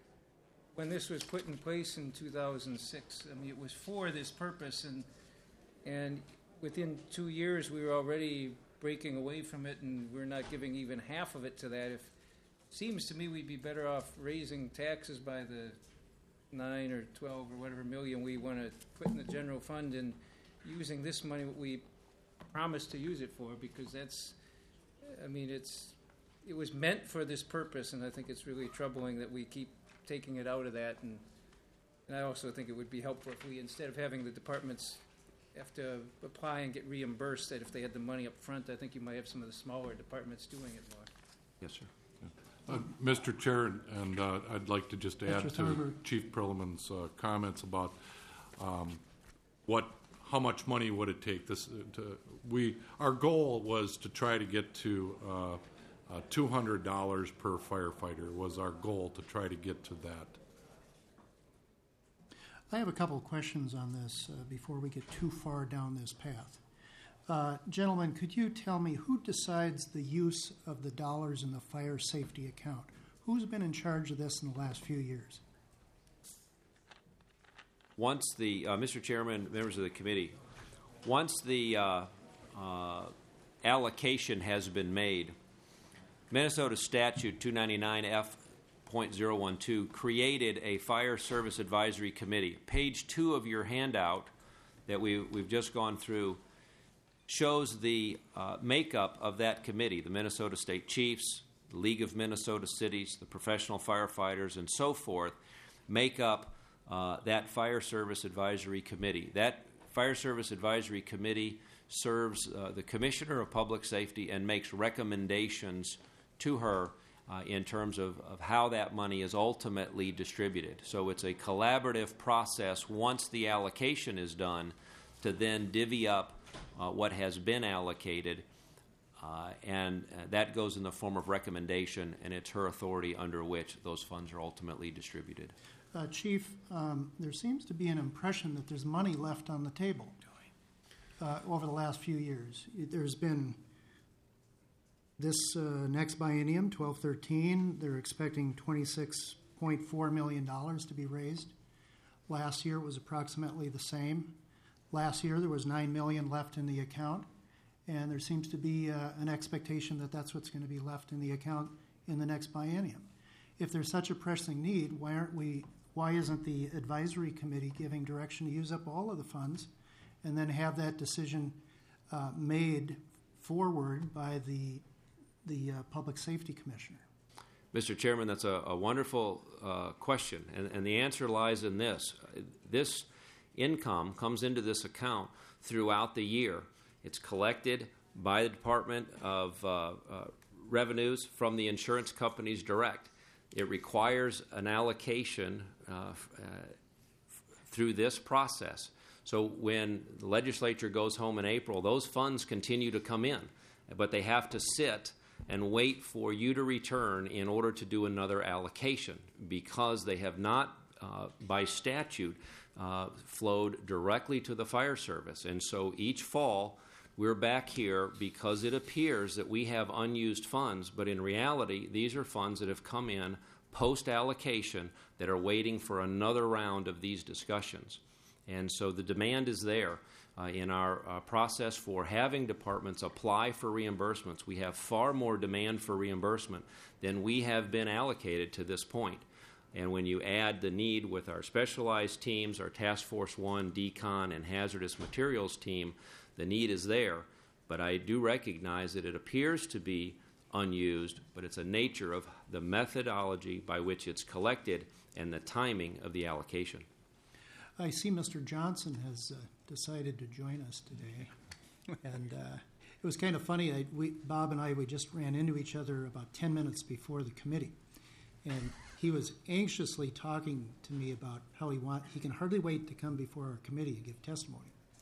when this was put in place in two thousand six, I mean, it was for this purpose, and and within two years we were already breaking away from it, and we're not giving even half of it to that. If seems to me we'd be better off raising taxes by the nine or twelve or whatever million we want to put in the general fund and using this money what we promised to use it for, because that's, I mean, it's. It was meant for this purpose, and I think it's really troubling that we keep taking it out of that. And, and I also think it would be helpful if we, instead of having the departments have to apply and get reimbursed, that if they had the money up front, I think you might have some of the smaller departments doing it more. Yes, sir. Uh, Mister Chair, and uh, I'd like to just add Mister to Thornburg. Chief Perlman's uh, comments about um, what, how much money would it take. This, to, we, our goal was to try to get to uh, Uh, two hundred dollars per firefighter was our goal, to try to get to that. I have a couple of questions on this uh, before we get too far down this path. Uh, gentlemen, could you tell me who decides the use of the dollars in the fire safety account? Who's been in charge of this in the last few years? Once the, uh, Mister Chairman, members of the committee, once the uh, uh, allocation has been made, Minnesota Statute two ninety-nine F point zero one two created a Fire Service Advisory Committee. Page two of your handout that we, we've just gone through shows the uh, makeup of that committee, the Minnesota State Chiefs, the League of Minnesota Cities, the professional firefighters, and so forth, make up uh, that Fire Service Advisory Committee. That Fire Service Advisory Committee serves uh, the Commissioner of Public Safety and makes recommendations to her uh, in terms of, of how that money is ultimately distributed. So it's a collaborative process once the allocation is done to then divvy up uh, what has been allocated, uh, and uh, that goes in the form of recommendation, and it's her authority under which those funds are ultimately distributed. Uh, Chief, um, there seems to be an impression that there's money left on the table uh, over the last few years. There's been this uh, next biennium, twelve thirteen, they're expecting twenty-six point four million dollars to be raised. Last year it was approximately the same. Last year there was nine million dollars left in the account, and there seems to be uh, an expectation that that's what's going to be left in the account in the next biennium. If there's such a pressing need, why aren't we? Why isn't the advisory committee giving direction to use up all of the funds, and then have that decision uh, made forward by the the uh, public safety commissioner? Mister Chairman, that's a, a wonderful uh, question, and, and the answer lies in this. This income comes into this account throughout the year. It's collected by the Department of uh, uh, Revenues from the insurance companies direct. It requires an allocation uh, f- uh, f- through this process. So when the legislature goes home in April, those funds continue to come in, but they have to sit and wait for you to return in order to do another allocation, because they have not, uh, by statute, uh, flowed directly to the fire service. And so each fall, we're back here because it appears that we have unused funds, but in reality, these are funds that have come in post-allocation that are waiting for another round of these discussions. And so the demand is there. Uh, in our uh, process for having departments apply for reimbursements, we have far more demand for reimbursement than we have been allocated to this point. And when you add the need with our specialized teams, our Task Force One, Decon, and Hazardous Materials team, the need is there. But I do recognize that it appears to be unused, but it's a nature of the methodology by which it's collected and the timing of the allocation. I see Mister Johnson has uh, decided to join us today, and uh, it was kind of funny. I, we, Bob and I, we just ran into each other about ten minutes before the committee, and he was anxiously talking to me about how he want he can hardly wait to come before our committee and give testimony.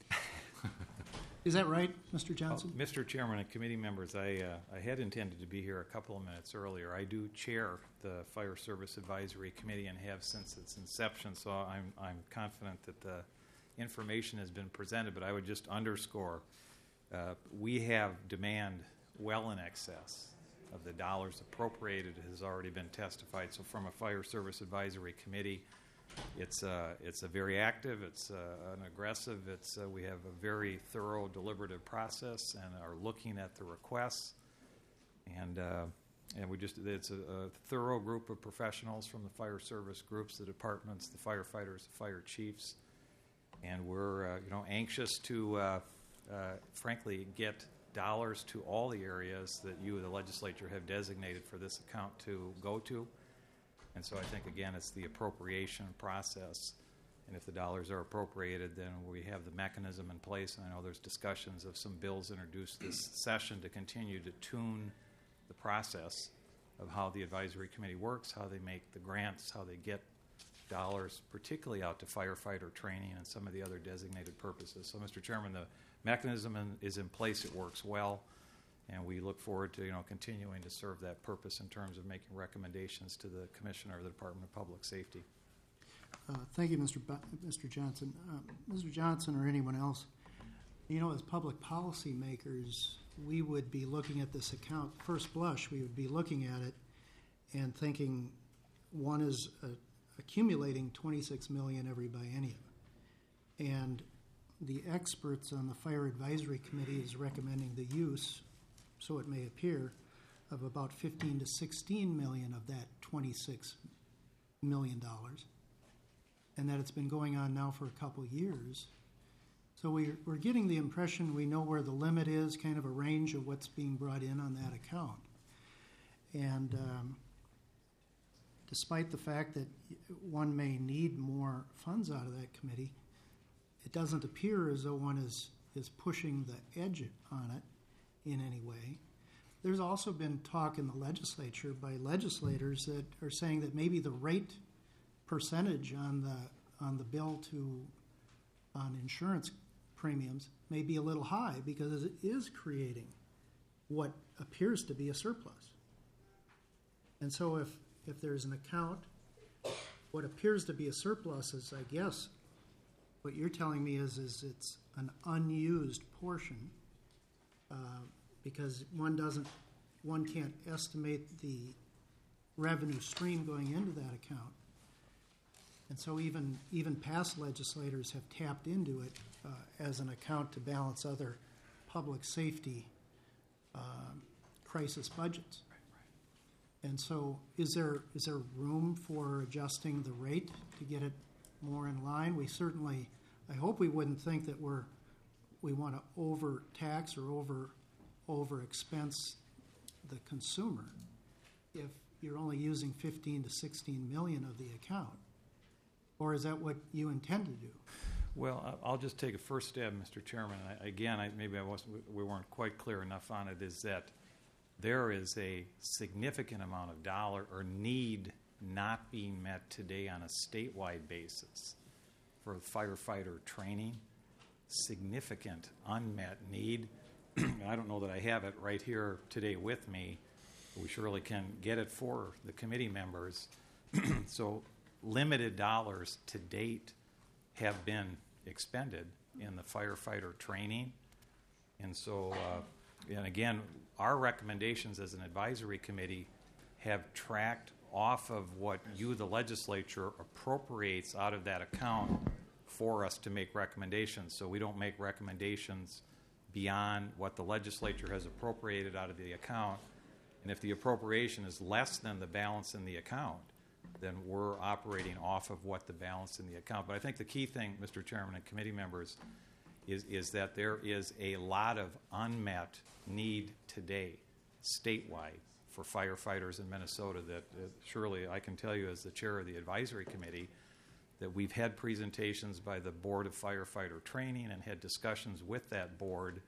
Is that right, Mister Johnson? Oh, Mister Chairman and committee members, I, uh, I had intended to be here a couple of minutes earlier. I do chair the Fire Service Advisory Committee and have since its inception, so I'm, I'm confident that the information has been presented, but I would just underscore uh, we have demand well in excess of the dollars appropriated has already been testified. So from a Fire Service Advisory Committee, It's uh, it's a very active, it's uh, an aggressive, it's uh, we have a very thorough, deliberative process and are looking at the requests, and uh, and we just it's a, a thorough group of professionals from the fire service groups, the departments, the firefighters, the fire chiefs, and we're uh, you know anxious to uh, uh, frankly get dollars to all the areas that you, the legislature, have designated for this account to go to. And so I think, again, it's the appropriation process. And if the dollars are appropriated, then we have the mechanism in place. And I know there's discussions of some bills introduced this session to continue to tune the process of how the advisory committee works, how they make the grants, how they get dollars, particularly out to firefighter training and some of the other designated purposes. So, Mister Chairman, the mechanism in, is in place. It works well. And we look forward to, you know, continuing to serve that purpose in terms of making recommendations to the Commissioner of the Department of Public Safety. Uh, thank you, Mister B- Mister Johnson. Uh, Mister Johnson or anyone else, you know, as public policy makers, we would be looking at this account, first blush, we would be looking at it and thinking one is uh, accumulating twenty-six million dollars every biennium. And the experts on the Fire Advisory Committee is recommending the use, so it may appear, of about fifteen to sixteen million of that twenty-six million dollars, and that it's been going on now for a couple of years. So we're, we're getting the impression we know where the limit is, kind of a range of what's being brought in on that account. And um, despite the fact that one may need more funds out of that committee, it doesn't appear as though one is, is pushing the edge on it in any way. There's also been talk in the legislature by legislators that are saying that maybe the rate percentage on the on the bill to on insurance premiums may be a little high because it is creating what appears to be a surplus. And so if, if there's an account, what appears to be a surplus is, I guess, what you're telling me is, is it's an unused portion uh, because one doesn't, one can't estimate the revenue stream going into that account. And so even, even past legislators have tapped into it uh, as an account to balance other public safety uh, crisis budgets. And so is there is there room for adjusting the rate to get it more in line? We certainly, I hope we wouldn't think that we're we want to overtax or over over expense the consumer if you're only using fifteen to sixteen million of the account. Or is that what you intend to do? Well, I- I'll just take a first stab, Mister Chairman. I, again, I, maybe I wasn't, we weren't quite clear enough on it, is that there is a significant amount of dollar or need not being met today on a statewide basis for firefighter training. Significant unmet need. I don't know that I have it right here today with me. But we surely can get it for the committee members. So limited dollars to date have been expended in the firefighter training. And so, uh, and again, our recommendations as an advisory committee have tracked off of what you, the legislature, appropriates out of that account for us to make recommendations. So we don't make recommendations beyond what the legislature has appropriated out of the account. And if the appropriation is less than the balance in the account, then we're operating off of what the balance in the account. But I think the key thing, Mister Chairman and committee members, is, is that there is a lot of unmet need today, statewide, for firefighters in Minnesota that uh, surely I can tell you as the chair of the advisory committee that we've had presentations by the Board of Firefighter Training and had discussions with that board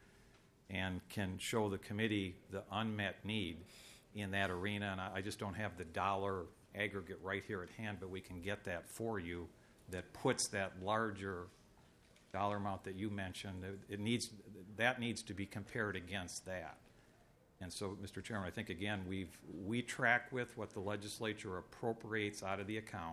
and can show the committee the unmet need in that arena. And I, I just don't have the dollar aggregate right here at hand, but we can get that for you that puts that larger dollar amount that you mentioned. It needs, that needs to be compared against that. And so, Mister Chairman, I think, again, we've, we track with what the legislature appropriates out of the account.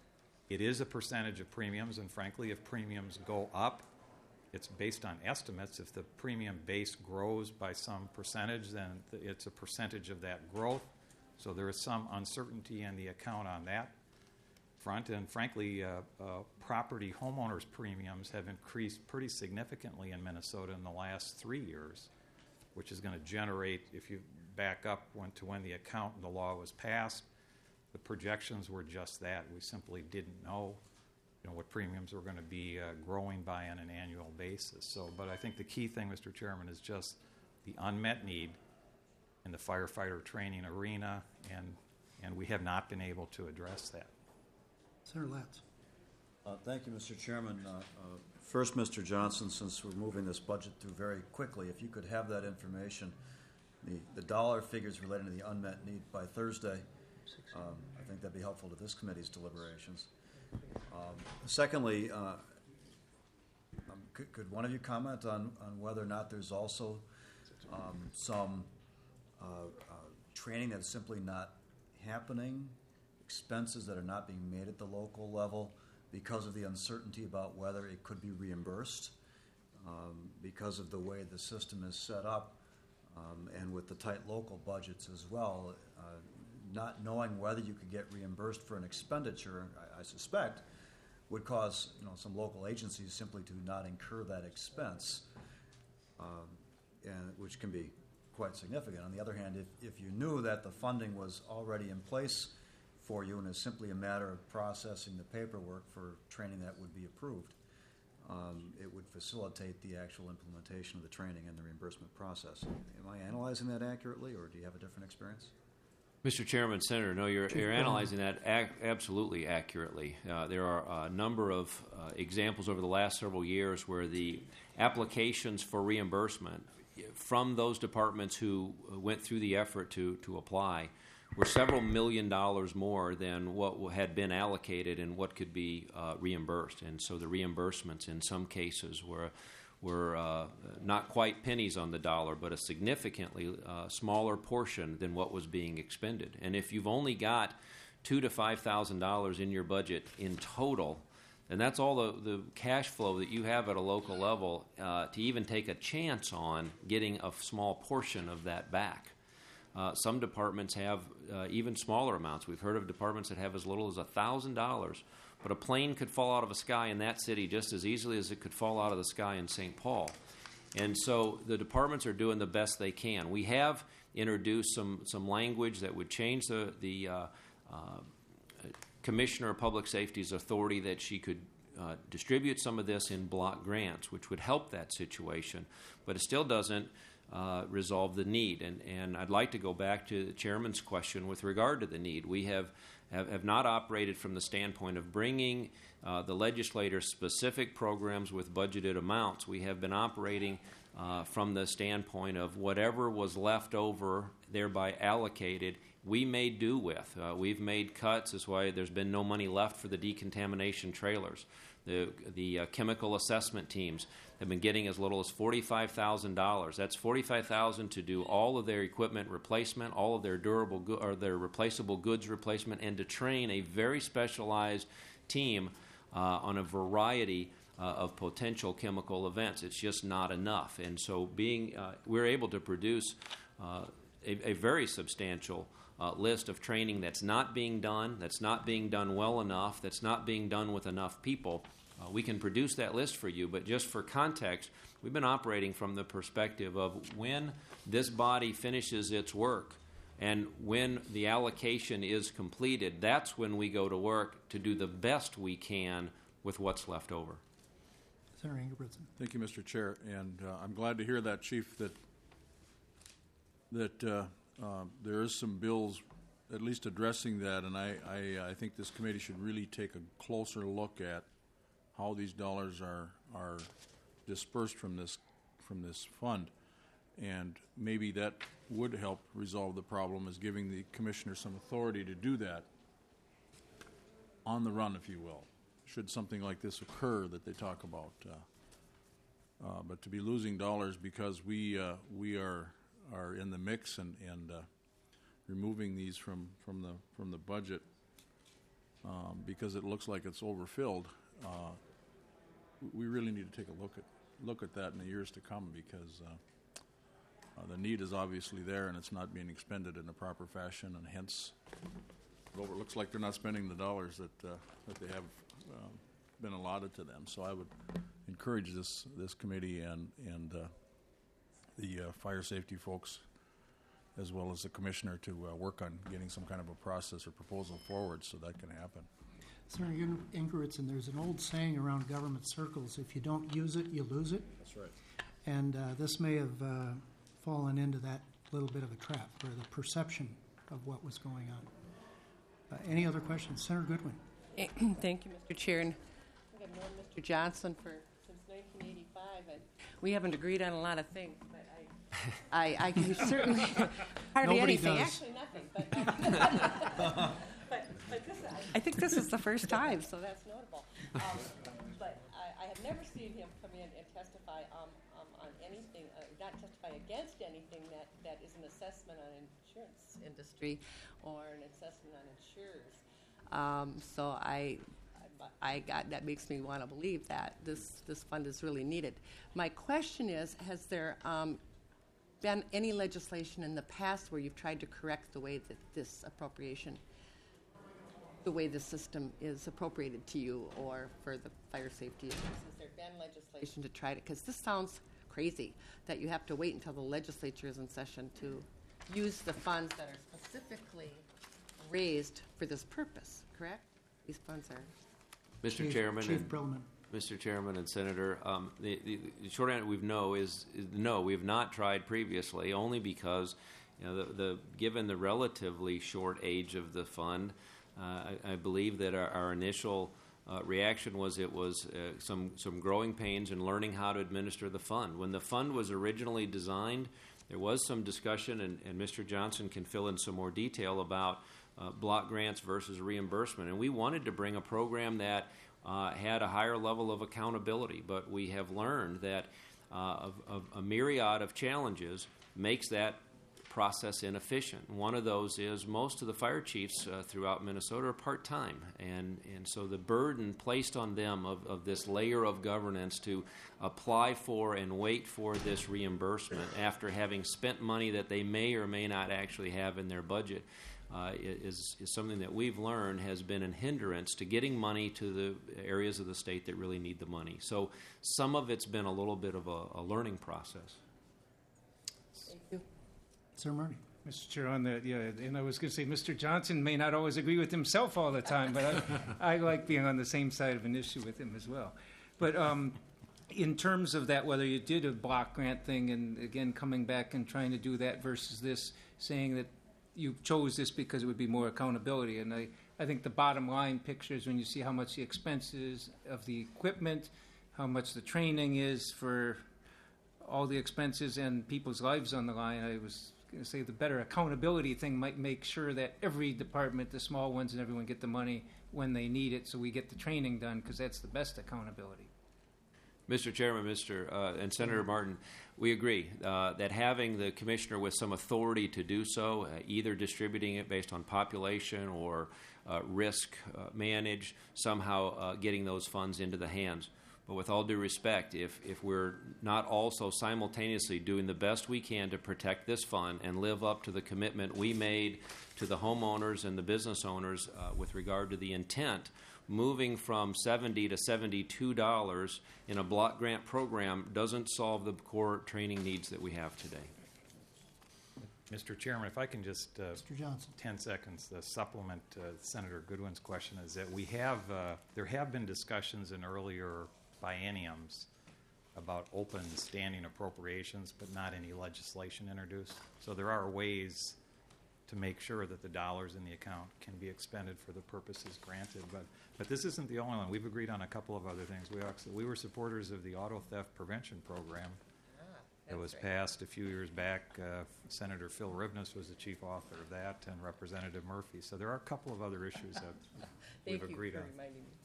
It is a percentage of premiums, and frankly, if premiums go up, it's based on estimates. If the premium base grows by some percentage, then it's a percentage of that growth. So there is some uncertainty in the account on that front. And frankly, uh, uh, property homeowners premiums have increased pretty significantly in Minnesota in the last three years, which is going to generate, if you back up when, to when the account and the law was passed, the projections were just that. We simply didn't know, you know, what premiums were going to be uh, growing by on an annual basis. So, but I think the key thing, Mister Chairman, is just the unmet need in the firefighter training arena, and and we have not been able to address that. Senator Latz. Uh, thank you, Mister Chairman. Uh, uh, first, Mister Johnson, since we're moving this budget through very quickly, if you could have that information, the, the dollar figures relating to the unmet need by Thursday, um, I think that'd be helpful to this committee's deliberations. Um, secondly, uh, um, could, could one of you comment on, on whether or not there's also um, some uh, uh, training that's simply not happening, expenses that are not being made at the local level because of the uncertainty about whether it could be reimbursed, um, because of the way the system is set up, um, and with the tight local budgets as well, uh, not knowing whether you could get reimbursed for an expenditure, I, I suspect, would cause, you know, some local agencies simply to not incur that expense, um, and which can be quite significant. On the other hand, if, if you knew that the funding was already in place for you and it's simply a matter of processing the paperwork for training that would be approved, um, it would facilitate the actual implementation of the training and the reimbursement process. Am I analyzing that accurately, or do you have a different experience? Mister Chairman, Senator, no, you're, Chief you're Brown. analyzing that ac- absolutely accurately. Uh, there are a number of uh, examples over the last several years where the applications for reimbursement from those departments who went through the effort to, to apply were several million dollars more than what had been allocated and what could be uh, reimbursed. And so the reimbursements in some cases were were uh, not quite pennies on the dollar, but a significantly uh, smaller portion than what was being expended. And if you've only got two to five thousand dollars in your budget in total, then that's all the, the cash flow that you have at a local level uh, to even take a chance on getting a small portion of that back. Uh, some departments have uh, even smaller amounts. We've heard of departments that have as little as one thousand dollars. But a plane could fall out of the sky in that city just as easily as it could fall out of the sky in Saint Paul. And so the departments are doing the best they can. We have introduced some, some language that would change the, the uh, uh, Commissioner of Public Safety's authority that she could uh, distribute some of this in block grants, which would help that situation. But it still doesn't uh, resolve the need. And, and I'd like to go back to the Chairman's question with regard to the need. We have Have, have not operated from the standpoint of bringing uh, the legislator specific programs with budgeted amounts. We have been operating uh, from the standpoint of whatever was left over, thereby allocated, we may do with. Uh, we've made cuts. That's why there's been no money left for the decontamination trailers. The, the uh, chemical assessment teams have been getting as little as forty-five thousand dollars. That's forty-five thousand dollars to do all of their equipment replacement, all of their durable go- or their replaceable goods replacement, and to train a very specialized team uh, on a variety uh, of potential chemical events. It's just not enough. And so being uh, we're able to produce uh, a, a very substantial uh, list of training that's not being done, that's not being done well enough, that's not being done with enough people. Uh, we can produce that list for you, but just for context, we've been operating from the perspective of when this body finishes its work and when the allocation is completed, that's when we go to work to do the best we can with what's left over. Senator Ingebrigtsen. Thank you, Mister Chair, and uh, I'm glad to hear that, Chief, that that uh, uh, there is some bills at least addressing that, and I, I, I think this committee should really take a closer look at how these dollars are are dispersed from this from this fund, and maybe that would help resolve the problem, is giving the commissioner some authority to do that on the run, if you will, should something like this occur that they talk about. Uh, uh, but to be losing dollars because we uh, we are are in the mix and and uh, removing these from from the from the budget um, because it looks like it's overfilled. Uh, we really need to take a look at look at that in the years to come, because uh, uh, the need is obviously there and it's not being expended in a proper fashion, and hence it over, looks like they're not spending the dollars that uh, that they have um, been allotted to them. So I would encourage this this committee and and uh, the uh, fire safety folks, as well as the commissioner, to uh, work on getting some kind of a process or proposal forward so that can happen. Senator Ingebrigtsen, there's an old saying around government circles: if you don't use it, you lose it. That's right. And uh, this may have uh, fallen into that little bit of a trap, or the perception of what was going on. Uh, any other questions? Senator Goodwin. Thank you, Mister Chair. And I've known Mister Johnson for since nineteen eighty-five, and we haven't agreed on a lot of things, but I, I, I can certainly hardly Nobody anything. does. Actually, nothing. But, but, but this, I, I think this is the first time, so that's notable. Um, but I, I have never seen him come in and testify um, um, on anything, uh, not testify against anything that, that is an assessment on insurance industry or an assessment on insurers. Um, so I, I got that makes me want to believe that this this fund is really needed. My question is: has there um, been any legislation in the past where you've tried to correct the way that this appropriation, the way the system is appropriated to you or for the fire safety issues? Has there been legislation to try to? Because this sounds crazy that you have to wait until the legislature is in session to use the funds that are specifically raised for this purpose. Correct? These funds are. Mister Chief, Chairman, Chief and, Brillman. Mister Chairman and Senator, um, the, the, the short answer we know is, is no. We have not tried previously, only because You know, the, the given the relatively short age of the fund, uh, I, I believe that our, our initial uh, reaction was it was uh, some some growing pains in learning how to administer the fund. When the fund was originally designed, there was some discussion, and, and Mister Johnson can fill in some more detail about uh, block grants versus reimbursement. And we wanted to bring a program that uh, had a higher level of accountability, but we have learned that uh, of, of a myriad of challenges makes that process inefficient. One of those is most of the fire chiefs uh, throughout Minnesota are part-time, and, and so the burden placed on them of, of this layer of governance to apply for and wait for this reimbursement after having spent money that they may or may not actually have in their budget uh, is, is something that we've learned has been a hindrance to getting money to the areas of the state that really need the money. So some of it's been a little bit of a, a learning process. Thank you. Sir Marty. Mister Chair, on that, yeah, and I was going to say, Mister Johnson may not always agree with himself all the time, but I, I like being on the same side of an issue with him as well. But um, in terms of that, whether you did a block grant thing, and again, coming back and trying to do that versus this, saying that you chose this because it would be more accountability, and I, I think the bottom line picture is when you see how much the expenses of the equipment, how much the training is for all the expenses and people's lives on the line, I was going to say the better accountability thing might make sure that every department, the small ones and everyone, get the money when they need it, so we get the training done, because that's the best accountability. Mister Chairman, Mister Uh, and Senator Martin, we agree uh, that having the commissioner with some authority to do so, uh, either distributing it based on population or uh, risk uh, manage, somehow uh, getting those funds into the hands. But with all due respect, if, if we're not also simultaneously doing the best we can to protect this fund and live up to the commitment we made to the homeowners and the business owners uh, with regard to the intent, moving from seventy dollars to seventy-two dollars in a block grant program doesn't solve the core training needs that we have today. Mister Chairman, if I can just, uh, Mister Johnson. ten seconds, the supplement uh, Senator Goodwin's question is that we have, uh, there have been discussions in earlier bienniums about open standing appropriations, but not any legislation introduced. So there are ways to make sure that the dollars in the account can be expended for the purposes granted. But but this isn't the only one. We've agreed on a couple of other things. We actually, we were supporters of the auto theft prevention program that was passed a few years back. Uh, Senator Phil Rivnes was the chief author of that, and Representative Murphy. So there are a couple of other issues that we've Thank agreed you for on. reminding me.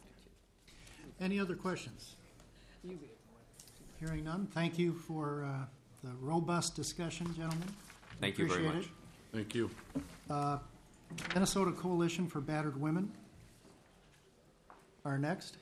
Any other questions? You Hearing none, thank you for uh, the robust discussion, gentlemen. Thank you very Appreciate much. Thank you. it. Uh, Minnesota Coalition for Battered Women are next.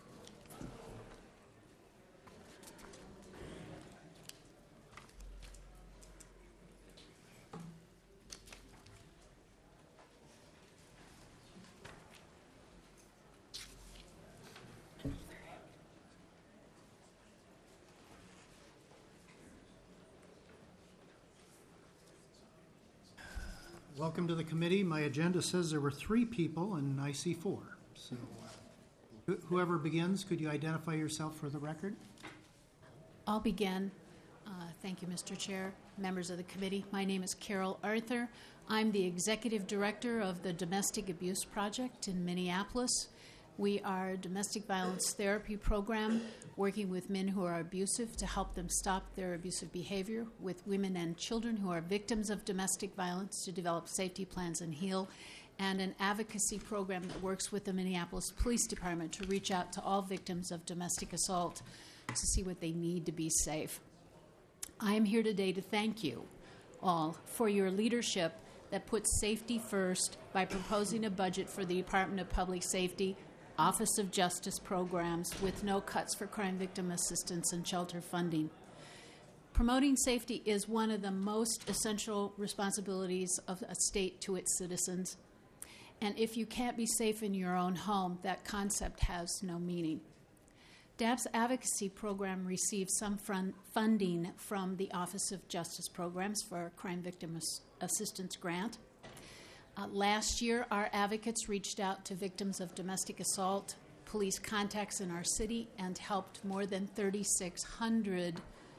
Welcome to the committee. My agenda says there were three people, and I see four. So wh- whoever begins, could you identify yourself for the record? I'll begin. Uh, Thank you, Mister Chair, members of the committee. My name is Carol Arthur. I'm the Executive Director of the Domestic Abuse Project in Minneapolis. We are a domestic violence therapy program working with men who are abusive to help them stop their abusive behavior, with women and children who are victims of domestic violence to develop safety plans and heal, and an advocacy program that works with the Minneapolis Police Department to reach out to all victims of domestic assault to see what they need to be safe. I am here today to thank you all for your leadership that puts safety first by proposing a budget for the Department of Public Safety, Office of Justice programs with no cuts for crime victim assistance and shelter funding. Promoting safety is one of the most essential responsibilities of a state to its citizens. And if you can't be safe in your own home, that concept has no meaning. D A B's advocacy program receives some fun- funding from the Office of Justice programs for a crime victim As- assistance grant. Uh, last year, our advocates reached out to victims of domestic assault, police contacts in our city, and helped more than thirty-six hundred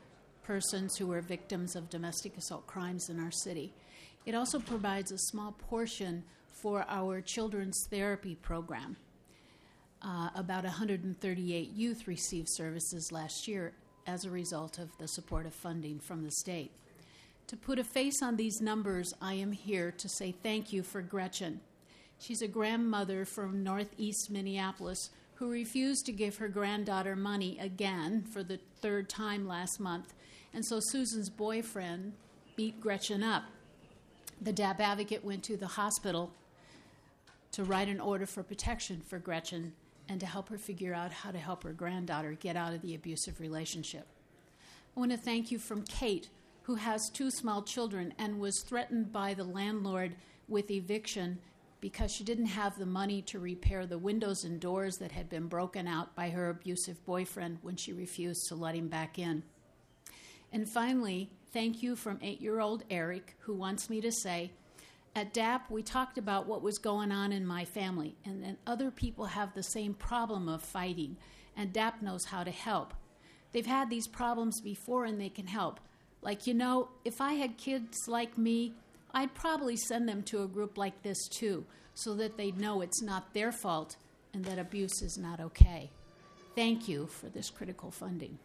persons who are victims of domestic assault crimes in our city. It also provides a small portion for our children's therapy program. Uh, about one hundred thirty-eight youth received services last year as a result of the supportive funding from the state. To put a face on these numbers, I am here to say thank you for Gretchen. She's a grandmother from northeast Minneapolis who refused to give her granddaughter money again for the third time last month, and so Susan's boyfriend beat Gretchen up. The D A B advocate went to the hospital to write an order for protection for Gretchen and to help her figure out how to help her granddaughter get out of the abusive relationship. I want to thank you from Kate, who has two small children and was threatened by the landlord with eviction because she didn't have the money to repair the windows and doors that had been broken out by her abusive boyfriend when she refused to let him back in. And finally, thank you from eight-year-old Eric, who wants me to say, at D A P, we talked about what was going on in my family, and then other people have the same problem of fighting, and D A P knows how to help. They've had these problems before, and they can help. Like, you know, if I had kids like me, I'd probably send them to a group like this, too, so that they know it's not their fault and that abuse is not okay. Thank you for this critical funding.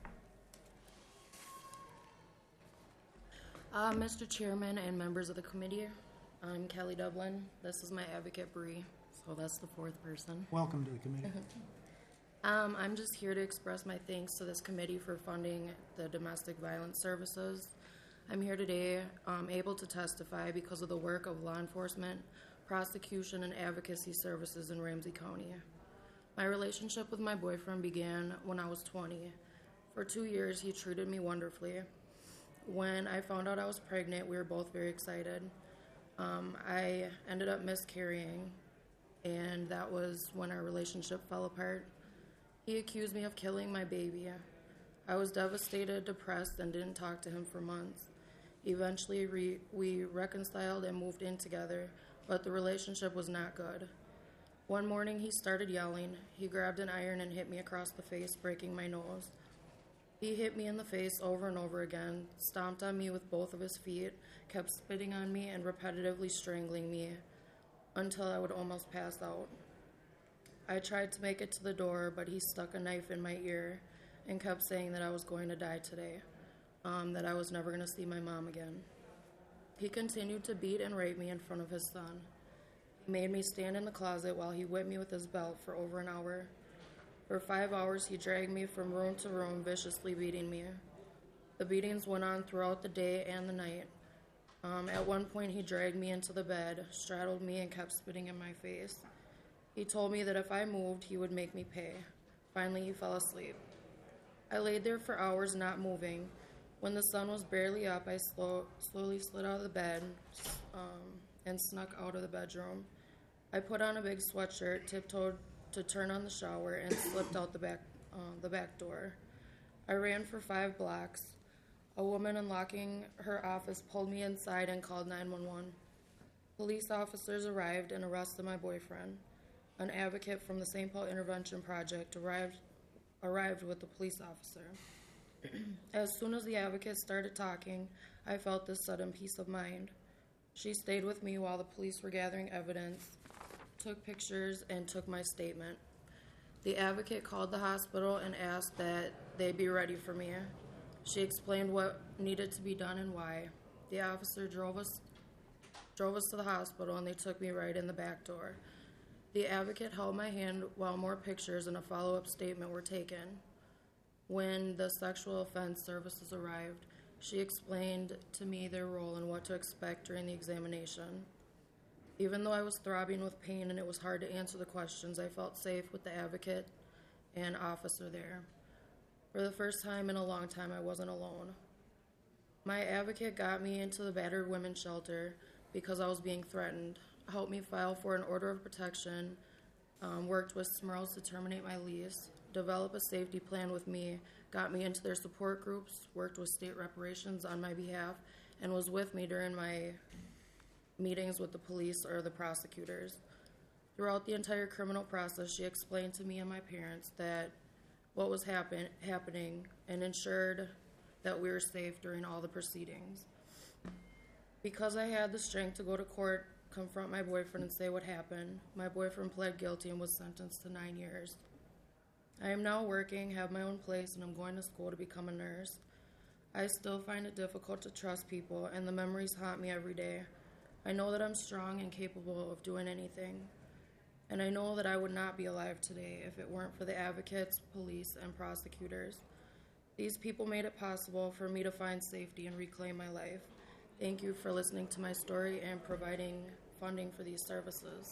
Uh, Mister Chairman and members of the committee, I'm Kelly Dublin. This is my advocate, Bree, so that's the fourth person. Welcome to the committee. um, I'm just here to express my thanks to this committee for funding the domestic violence services. I'm here today um, able to testify because of the work of law enforcement, prosecution, and advocacy services in Ramsey County. My relationship with my boyfriend began when I was twenty. For two years, he treated me wonderfully. When I found out I was pregnant, we were both very excited. Um, I ended up miscarrying, and that was when our relationship fell apart. He accused me of killing my baby. I was devastated, depressed, and didn't talk to him for months. Eventually, re- we reconciled and moved in together, but the relationship was not good. One morning, he started yelling. He grabbed an iron and hit me across the face, breaking my nose. He hit me in the face over and over again, stomped on me with both of his feet, kept spitting on me, and repetitively strangling me until I would almost pass out. I tried to make it to the door, but he stuck a knife in my ear and kept saying that I was going to die today, um, that I was never going to see my mom again. He continued to beat and rape me in front of his son. He made me stand in the closet while he whipped me with his belt for over an hour. For five hours, he dragged me from room to room, viciously beating me. The beatings went on throughout the day and the night. Um, at one point, he dragged me into the bed, straddled me, and kept spitting in my face. He told me that if I moved, he would make me pay. Finally, he fell asleep. I laid there for hours, not moving. When the sun was barely up, I slow, slowly slid out of the bed um, and snuck out of the bedroom. I put on a big sweatshirt, tiptoed to turn on the shower, and slipped out the back, uh, the back door. I ran for five blocks. A woman unlocking her office pulled me inside and called nine one one. Police officers arrived and arrested my boyfriend. An advocate from the Saint Paul Intervention Project arrived, arrived with the police officer. As soon as the advocate started talking, I felt this sudden peace of mind. She stayed with me while the police were gathering evidence, took pictures, and took my statement. The advocate called the hospital and asked that they be ready for me. She explained what needed to be done and why. The officer drove us drove us to the hospital, and they took me right in the back door. The advocate held my hand while more pictures and a follow-up statement were taken. When the sexual offense services arrived, she explained to me their role and what to expect during the examination. Even though I was throbbing with pain and it was hard to answer the questions, I felt safe with the advocate and officer there. For the first time in a long time, I wasn't alone. My advocate got me into the battered women's shelter because I was being threatened, helped me file for an order of protection, um, worked with Smerls to terminate my lease, develop a safety plan with me, got me into their support groups, worked with state reparations on my behalf, and was with me during my meetings with the police or the prosecutors. Throughout the entire criminal process, she explained to me and my parents that what was happen- happening and ensured that we were safe during all the proceedings. Because I had the strength to go to court, confront my boyfriend, and say what happened, my boyfriend pled guilty and was sentenced to nine years. I am now working, have my own place, and I'm going to school to become a nurse. I still find it difficult to trust people, and the memories haunt me every day. I know that I'm strong and capable of doing anything, and I know that I would not be alive today if it weren't for the advocates, police, and prosecutors. These people made it possible for me to find safety and reclaim my life. Thank you for listening to my story and providing funding for these services.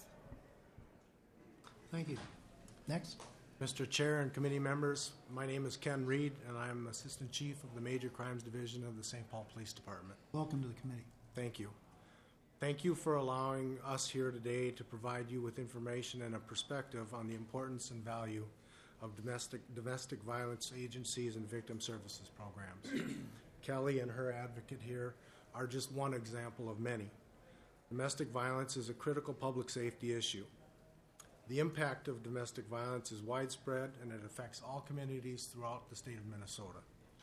Thank you. Next. Mister Chair and committee members, my name is Ken Reed, and I'm Assistant Chief of the Major Crimes Division of the Saint Paul Police Department. Welcome to the committee. Thank you. Thank you for allowing us here today to provide you with information and a perspective on the importance and value of domestic domestic violence agencies and victim services programs. Kelly and her advocate here are just one example of many. Domestic violence is a critical public safety issue. The impact of domestic violence is widespread, and it affects all communities throughout the state of Minnesota.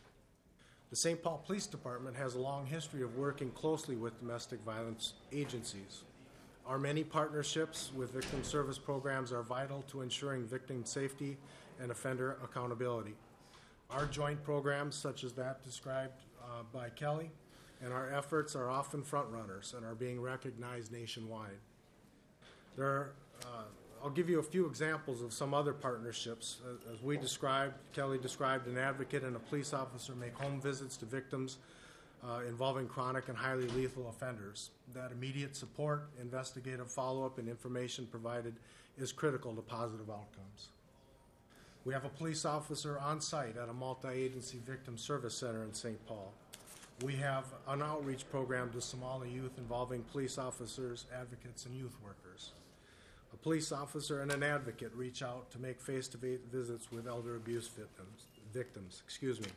The Saint Paul Police Department has a long history of working closely with domestic violence agencies. Our many partnerships with victim service programs are vital to ensuring victim safety and offender accountability. Our joint programs, such as that described uh, by Kelly, and our efforts are often front runners and are being recognized nationwide. There are, uh, I'll give you a few examples of some other partnerships. As we described, Kelly described, an advocate and a police officer make home visits to victims uh, involving chronic and highly lethal offenders. That immediate support, investigative follow-up, and information provided is critical to positive outcomes. We have a police officer on site at a multi-agency victim service center in Saint Paul. We have an outreach program to Somali youth involving police officers, advocates, and youth workers. A police officer and an advocate reach out to make face-to-face visits with elder abuse victims. Victims, excuse me.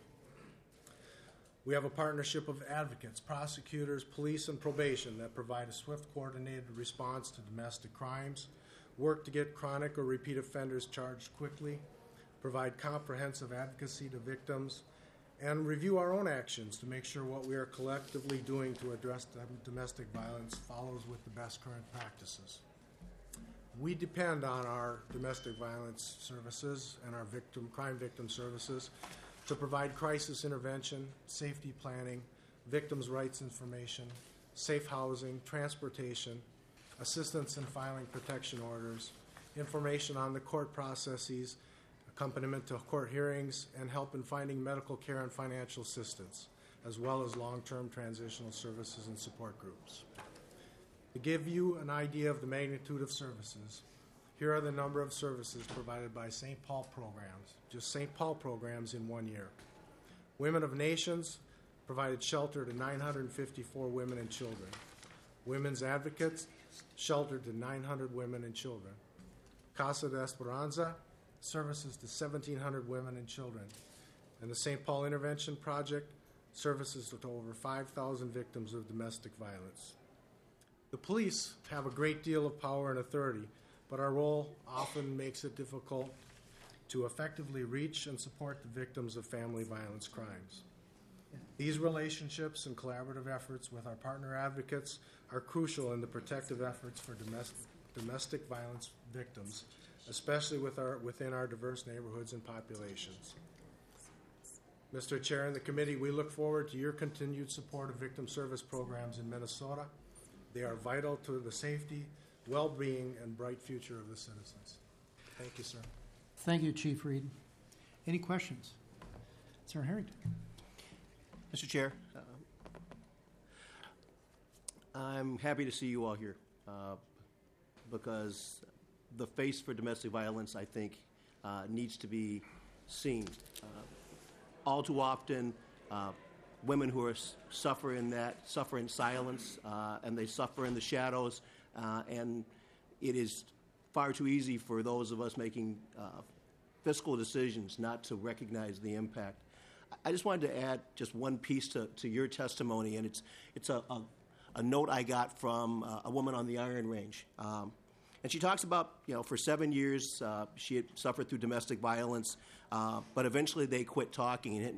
We have a partnership of advocates, prosecutors, police, and probation that provide a swift, coordinated response to domestic crimes, work to get chronic or repeat offenders charged quickly, provide comprehensive advocacy to victims, and review our own actions to make sure what we are collectively doing to address domestic violence follows with the best current practices. We depend on our domestic violence services and our victim crime victim services to provide crisis intervention, safety planning, victims' rights information, safe housing, transportation, assistance in filing protection orders, information on the court processes, accompaniment to court hearings, and help in finding medical care and financial assistance, as well as long-term transitional services and support groups. To give you an idea of the magnitude of services, here are the number of services provided by Saint Paul programs, just Saint Paul programs in one year. Women of Nations provided shelter to nine hundred fifty-four women and children. Women's Advocates sheltered to nine hundred women and children. Casa de Esperanza, services to seventeen hundred women and children. And the Saint Paul Intervention Project, services to over five thousand victims of domestic violence. The police have a great deal of power and authority, but our role often makes it difficult to effectively reach and support the victims of family violence crimes. These relationships and collaborative efforts with our partner advocates are crucial in the protective efforts for domestic, domestic violence victims, especially with our, within our diverse neighborhoods and populations. Mister Chair and the committee, we look forward to your continued support of victim service programs in Minnesota. They are vital to the safety, well-being, and bright future of the citizens. Thank you, sir. Thank you, Chief Reed. Any questions? Sir Harrington. Mister Chair, uh, I'm happy to see you all here uh, because the face for domestic violence, I think, uh, needs to be seen. Uh, all too often, uh, women who are suffer in that suffer in silence, uh, and they suffer in the shadows, uh, and it is far too easy for those of us making uh, fiscal decisions not to recognize the impact. I just wanted to add just one piece to, to your testimony, and it's it's a, a, a note I got from uh, a woman on the Iron Range. Um, and she talks about, you know, for seven years uh, she had suffered through domestic violence, uh, but eventually they quit talking. And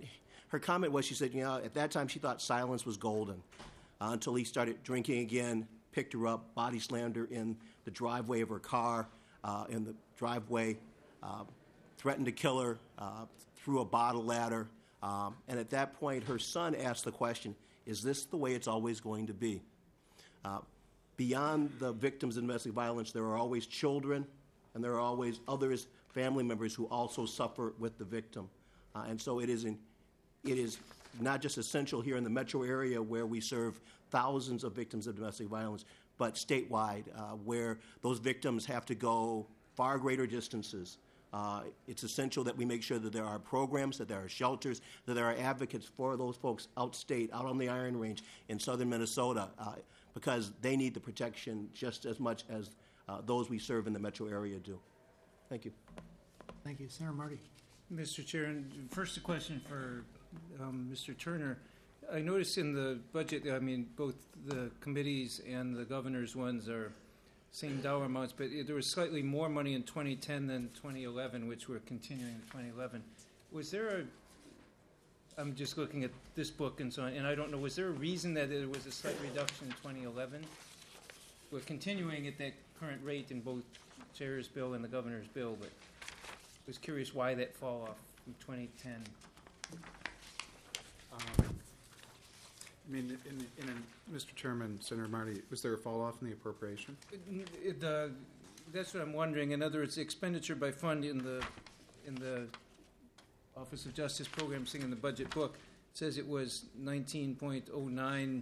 her comment was, she said, you know, at that time she thought silence was golden uh, until he started drinking again, picked her up, body slammed her in the driveway of her car, uh, in the driveway, uh, threatened to kill her, uh, threw a bottle at her. Um, and at that point, her son asked the question, is this the way it's always going to be? Uh, beyond the victims of domestic violence, there are always children, and there are always others, family members, who also suffer with the victim. Uh, and so it is, in, it is not just essential here in the metro area where we serve thousands of victims of domestic violence, but statewide, uh, where those victims have to go far greater distances. Uh, it's essential that we make sure that there are programs, that there are shelters, that there are advocates for those folks outstate, out on the Iron Range in southern Minnesota, uh, because they need the protection just as much as uh, those we serve in the metro area do. Thank you. Thank you. Senator Marty. Mister Chair, and first a question for um, Mister Turner. I noticed in the budget, I mean, both the committees and the governor's ones are same dollar amounts, but there was slightly more money in twenty ten than twenty eleven, which we're continuing in twenty eleven. Was there a, I'm just looking at this book and so on, and I don't know, was there a reason that there was a slight reduction in twenty eleven? We're continuing at that current rate in both Chair's bill and the governor's bill, but I was curious why that fall off from twenty ten. Um, I mean, in, in, in, Mister Chairman, Senator Marty, was there a fall off in the appropriation? It, the, that's what I'm wondering. In other words, expenditure by fund in the in the Office of Justice Program thing in the budget book says it was nineteen point oh nine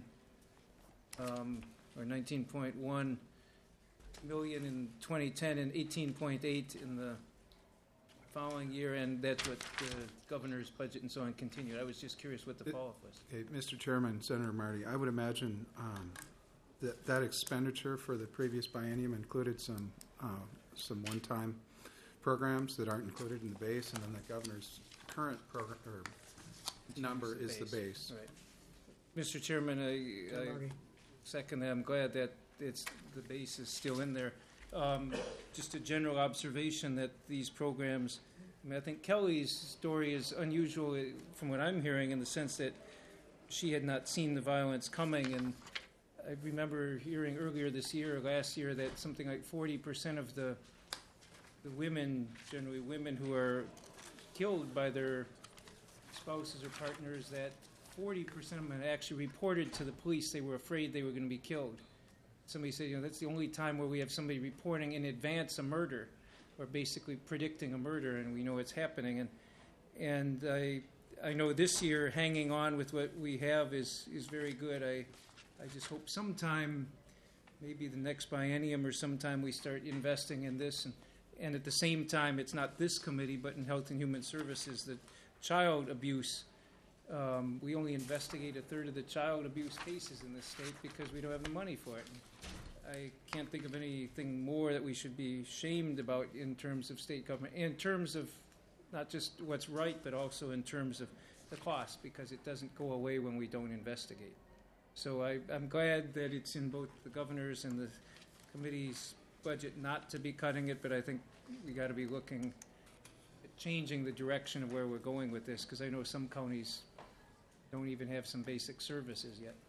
um, or nineteen point one million in twenty ten and eighteen point eight in the following year, and that's what the governor's budget and so on continued. I was just curious what the fall-off was. Okay, Mister Chairman, Senator Marty, I would imagine um, that that expenditure for the previous biennium included some uh, some one-time programs that aren't included in the base, and then the governor's current program or number the is base. the base. Right. Mister Chairman, I, I second that. I'm glad that it's the base is still in there. Um, just a general observation that these programs, I mean, I think Kelly's story is unusual from what I'm hearing in the sense that she had not seen the violence coming. And I remember hearing earlier this year or last year that something like forty percent of the, the women, generally women who are killed by their spouses or partners, that forty percent of them had actually reported to the police they were afraid they were going to be killed. Somebody said, you know, that's the only time where we have somebody reporting in advance a murder, or basically predicting a murder, and we know it's happening. And and I I know this year hanging on with what we have is is very good. I I just hope sometime, maybe the next biennium or sometime, we start investing in this, and and at the same time, it's not this committee, but in Health and Human Services, the child abuse. Um, we only investigate a third of the child abuse cases in this state because we don't have the money for it. And I can't think of anything more that we should be shamed about in terms of state government, in terms of not just what's right, but also in terms of the cost, because it doesn't go away when we don't investigate. So I, I'm glad that it's in both the governor's and the committee's budget not to be cutting it, but I think we got to be looking at changing the direction of where we're going with this, because I know some counties don't even have some basic services yet.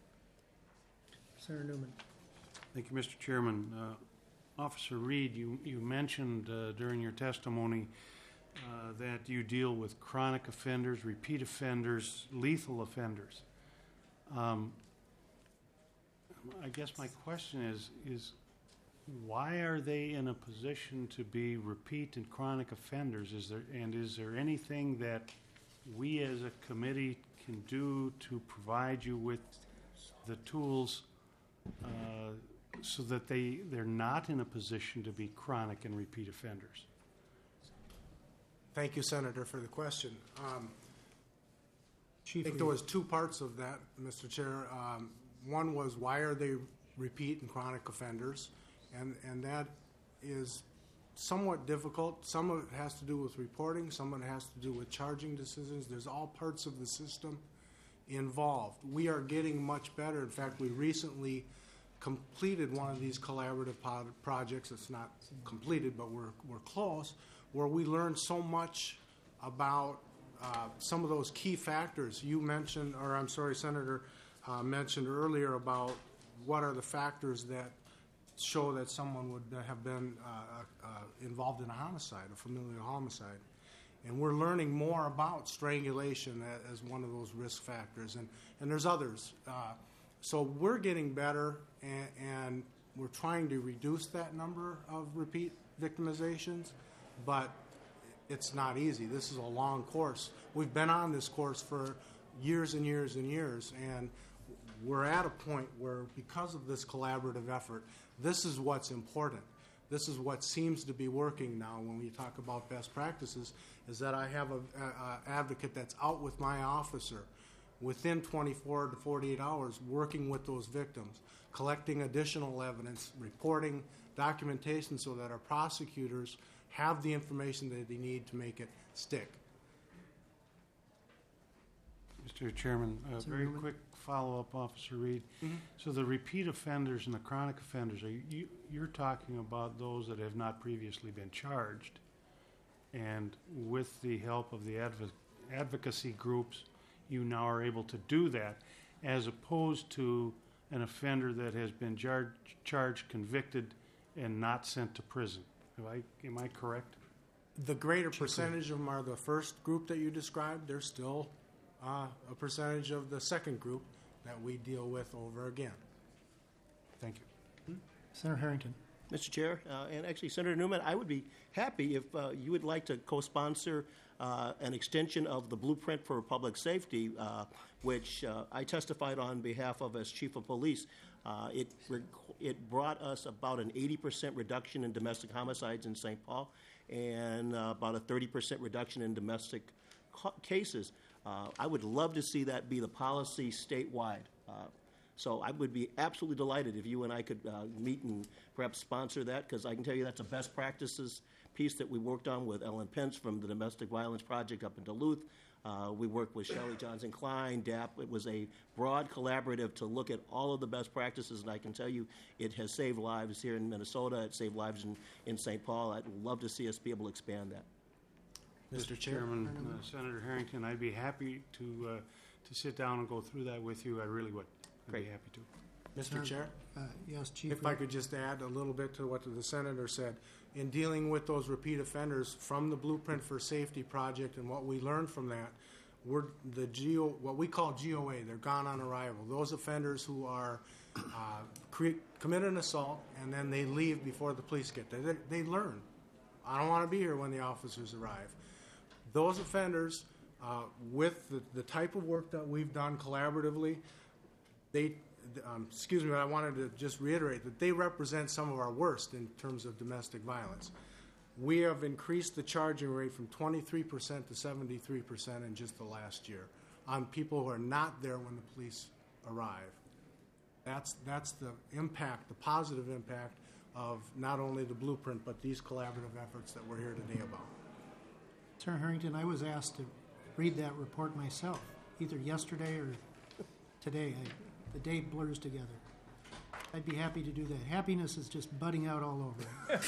Senator Newman. Thank you, Mister Chairman. Uh, Officer Reed, you, you mentioned uh, during your testimony uh, that you deal with chronic offenders, repeat offenders, lethal offenders. Um, I guess my question is, is why are they in a position to be repeat and chronic offenders? Is there, and is there anything that we as a committee can do to provide you with the tools uh, so that they, they're not in a position to be chronic and repeat offenders? Thank you, Senator, for the question. Um, Chief I think there was two parts of that, Mister Chair. Um, one was why are they repeat and chronic offenders? And, and that is somewhat difficult. Some of it has to do with reporting. Some of it has to do with charging decisions. There's all parts of the system involved. We are getting much better. In fact, we recently completed one of these collaborative pod- projects. It's not completed, but we're, we're close, where we learned so much about uh, some of those key factors you mentioned, or I'm sorry, Senator uh, mentioned earlier about what are the factors that show that someone would have been uh, uh, involved in a homicide, a familial homicide. And we're learning more about strangulation as one of those risk factors, and, and there's others. Uh, so we're getting better, and, and we're trying to reduce that number of repeat victimizations, but it's not easy. This is a long course. We've been on this course for years and years and years, and we're at a point where, because of this collaborative effort, this is what's important. This is what seems to be working now when we talk about best practices, is that I have an advocate that's out with my officer within twenty-four to forty-eight hours working with those victims, collecting additional evidence, reporting documentation so that our prosecutors have the information that they need to make it stick. Mister Chairman, a very quick follow-up, Officer Reed. Mm-hmm. So the repeat offenders and the chronic offenders, are you, you're talking about those that have not previously been charged, and with the help of the adv- advocacy groups, you now are able to do that, as opposed to an offender that has been jar- charged, convicted, and not sent to prison. Am I, am I correct? The greater percentage of them are the first group that you described. There's still uh, a percentage of the second group that we deal with over again. Thank you. Senator Harrington. Mister Chair, uh, and actually, Senator Newman, I would be happy if uh, you would like to co-sponsor uh, an extension of the Blueprint for Public Safety, uh, which uh, I testified on behalf of as Chief of Police. Uh, it, rec- it brought us about an eighty percent reduction in domestic homicides in Saint Paul, and uh, about a thirty percent reduction in domestic ca- cases. Uh, I would love to see that be the policy statewide. Uh, So I would be absolutely delighted if you and I could uh, meet and perhaps sponsor that, because I can tell you that's a best practices piece that we worked on with Ellen Pence from the Domestic Violence Project up in Duluth. Uh, we worked with Shelley Johnson Klein, D A P. It was a broad collaborative to look at all of the best practices, and I can tell you it has saved lives here in Minnesota. It saved lives in, in Saint Paul. I'd love to see us be able to expand that. Mister Chairman, uh, Senator Harrington, I'd be happy to uh, to sit down and go through that with you. I really would. I'd Great. be happy to. Mister Chair? Uh, yes, Chief. If I could just add a little bit to what the Senator said. In dealing with those repeat offenders from the Blueprint for Safety project and what we learned from that, we're the G O, what we call G O A, they're gone on arrival. Those offenders who are uh, cre- commit an assault and then they leave before the police get there. They, they learn. I don't want to be here when the officers arrive. Those offenders, uh, with the, the type of work that we've done collaboratively, they, um, excuse me, but I wanted to just reiterate that they represent some of our worst in terms of domestic violence. We have increased the charging rate from twenty-three percent to seventy-three percent in just the last year on people who are not there when the police arrive. That's, that's the impact, the positive impact of not only the Blueprint, but these collaborative efforts that we're here today about. Senator Harrington, I was asked to read that report myself, either yesterday or today. I, the day blurs together. I'd be happy to do that. Happiness is just budding out all over.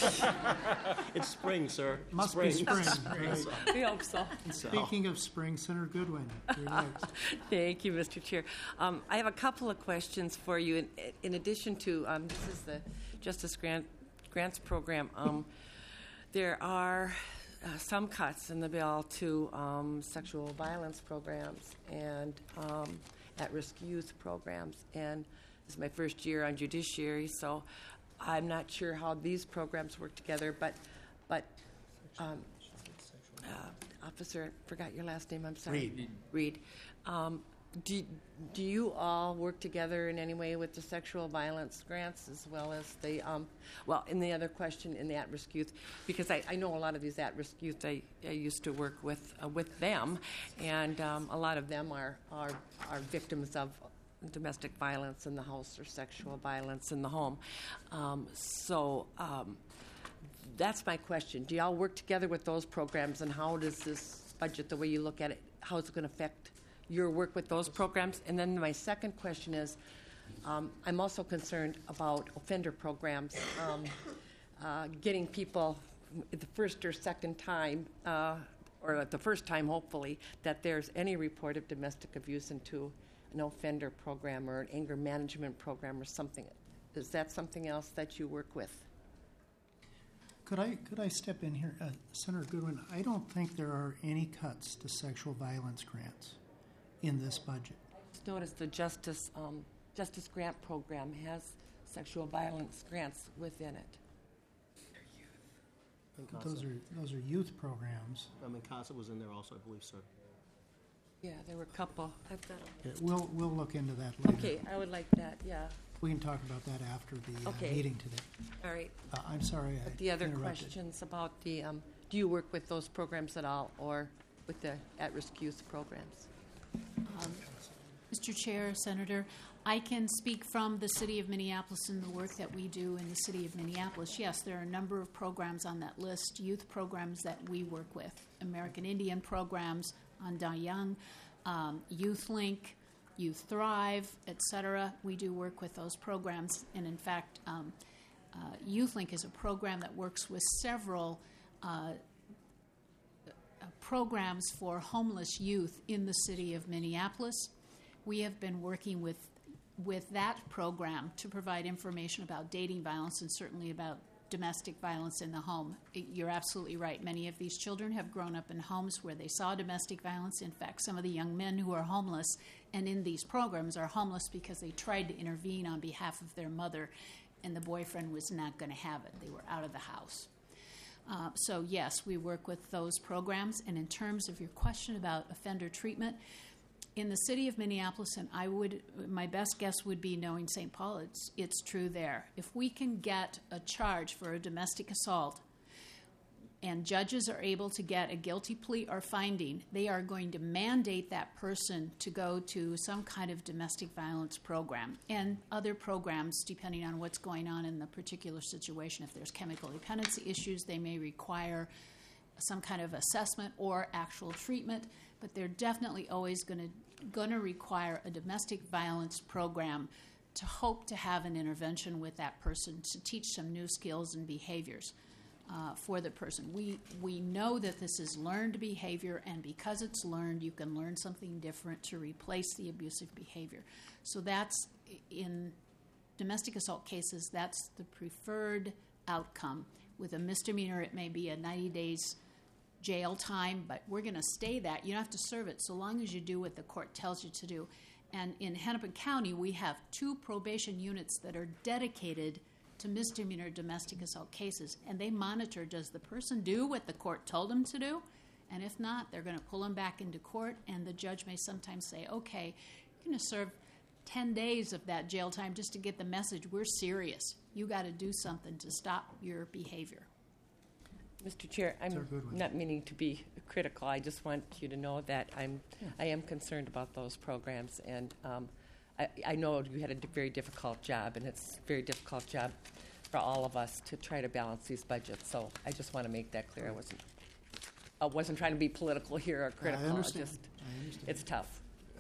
It's spring, sir. Must spring. be spring. Right. We hope so. Speaking of spring, Senator Goodwin, you're next. Thank you, Mister Chair. Um, I have a couple of questions for you. In, in addition to, um, this is the Justice Grant, Grants Program, um, there are uh, some cuts in the bill to um, sexual violence programs and um, at-risk youth programs. And this is my first year on judiciary, so I'm not sure how these programs work together, but, but um, uh, Officer, forgot your last name, I'm sorry. Reed. Reed. Um, do, do you all work together in any way with the sexual violence grants as well as the, um, well, and the other question in the at-risk youth, because I, I know a lot of these at-risk youth, I, I used to work with uh, with them, and um, a lot of them are, are, are victims of domestic violence in the house or sexual violence in the home. Um, so um, that's my question. Do y'all work together with those programs, and how does this budget, the way you look at it, how is it going to affect your work with those programs? And then my second question is, um, I'm also concerned about offender programs, um, uh, getting people the first or second time uh, or the first time hopefully, that there's any report of domestic abuse into an offender program or an anger management program or something. Is that something else that you work with? Could I, could I step in here? Uh, Senator Goodwin, I don't think there are any cuts to sexual violence grants in this budget. I just noticed the Justice, um, Justice Grant Program has sexual violence grants within it. Those are, those are youth programs. I mean, CASA was in there also, I believe, sir. Yeah, there were a couple. I've got Yeah, We'll, we'll look into that later. Okay, I would like that, yeah. We can talk about that after the uh, Okay. meeting today. All right. Uh, I'm sorry I But the other interrupted. questions about the, um, do you work with those programs at all, or with the at-risk youth programs? Um, Mister Chair, Senator, I can speak from the City of Minneapolis and the work that we do in the City of Minneapolis. Yes, there are a number of programs on that list, youth programs that we work with, American Indian programs, Anda Young, um, Youth Link, Youth Thrive, et cetera. We do work with those programs, and in fact, um, uh, Youth Link is a program that works with several uh, uh, programs for homeless youth in the City of Minneapolis. We have been working with with that program to provide information about dating violence and certainly about domestic violence in the home. You're absolutely right. Many of these children have grown up in homes where they saw domestic violence. In fact, some of the young men who are homeless and in these programs are homeless because they tried to intervene on behalf of their mother, and the boyfriend was not going to have it. They were out of the house. Uh, so, yes, we work with those programs. And in terms of your question about offender treatment, in the City of Minneapolis, and I would, my best guess would be knowing Saint Paul, it's, it's true there. If we can get a charge for a domestic assault and judges are able to get a guilty plea or finding, they are going to mandate that person to go to some kind of domestic violence program and other programs depending on what's going on in the particular situation. If there's chemical dependency issues, they may require some kind of assessment or actual treatment, but they're definitely always going to going to require a domestic violence program to hope to have an intervention with that person to teach some new skills and behaviors uh, for the person. We we know that this is learned behavior, and because it's learned, you can learn something different to replace the abusive behavior. So that's, in domestic assault cases, that's the preferred outcome. With a misdemeanor, it may be a ninety days jail time, but we're going to stay that. You don't have to serve it so long as you do what the court tells you to do. And in Hennepin County, we have two probation units that are dedicated to misdemeanor domestic assault cases, and they monitor, does the person do what the court told them to do? And if not, they're going to pull them back into court, and the judge may sometimes say, okay, you're going to serve ten days of that jail time just to get the message, we're serious. You got to do something to stop your behavior. Mister Chair, I'm not meaning to be critical. I just want you to know that I'm, Yeah. I am concerned about those programs, and um, I, I know you had a d- very difficult job, and it's a very difficult job for all of us to try to balance these budgets. So I just want to make that clear. I wasn't, I wasn't trying to be political here or critical. I understand. Just, I understand. It's tough.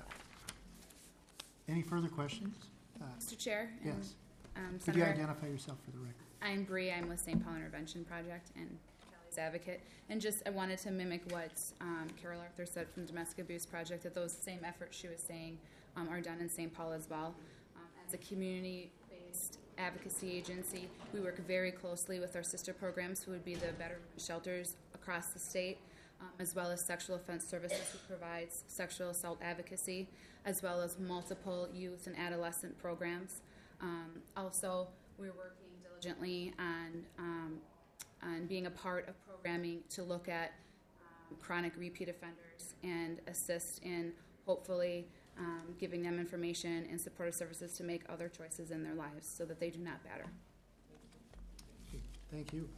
Any further questions? Uh, Mister Chair? and, Yes. um, Could you Senator- identify yourself for the record? I'm Bree. I'm with Saint Paul Intervention Project and Kelly's Advocate. And just I wanted to mimic what um, Carol Arthur said from Domestic Abuse Project, that those same efforts she was saying um, are done in Saint Paul as well. Um, as a community-based advocacy agency, we work very closely with our sister programs, who would be the veteran shelters across the state, um, as well as Sexual Offense Services, who provides sexual assault advocacy, as well as multiple youth and adolescent programs. Um, also, we're working diligently on um, on being a part of programming to look at um, chronic repeat offenders and assist in hopefully um, giving them information and supportive services to make other choices in their lives so that they do not batter. Thank you.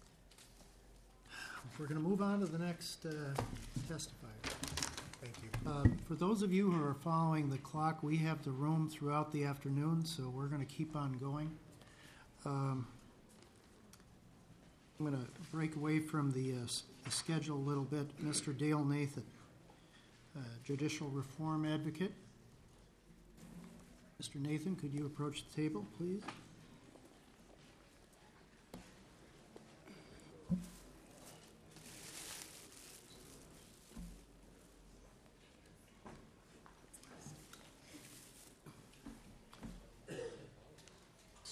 We're going to move on to the next uh, testifier. Thank you. Uh, For those of you who are following the clock, we have the room throughout the afternoon, so we're going to keep on going. Um, I'm going to break away from the, uh, s- the schedule a little bit. Mister Dale Nathan, uh, Judicial Reform Advocate. Mister Nathan, could you approach the table, please?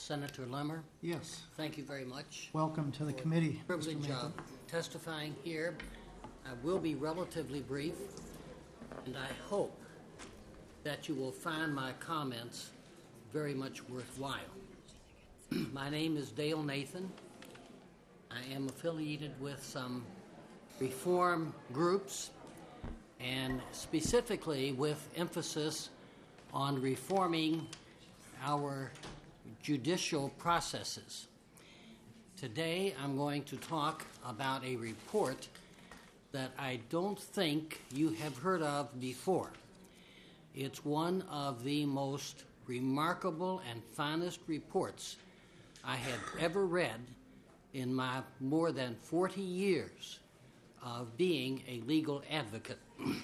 Senator Lemmer. Yes. Thank you very much. Welcome to the for committee, the Mister privilege of testifying here. I will be relatively brief, and I hope that you will find my comments very much worthwhile. My name is Dale Nathan. I am affiliated with some reform groups, and specifically with emphasis on reforming our judicial processes. Today I'm going to talk about a report that I don't think you have heard of before. It's one of the most remarkable and finest reports I have ever read in my more than forty years of being a legal advocate.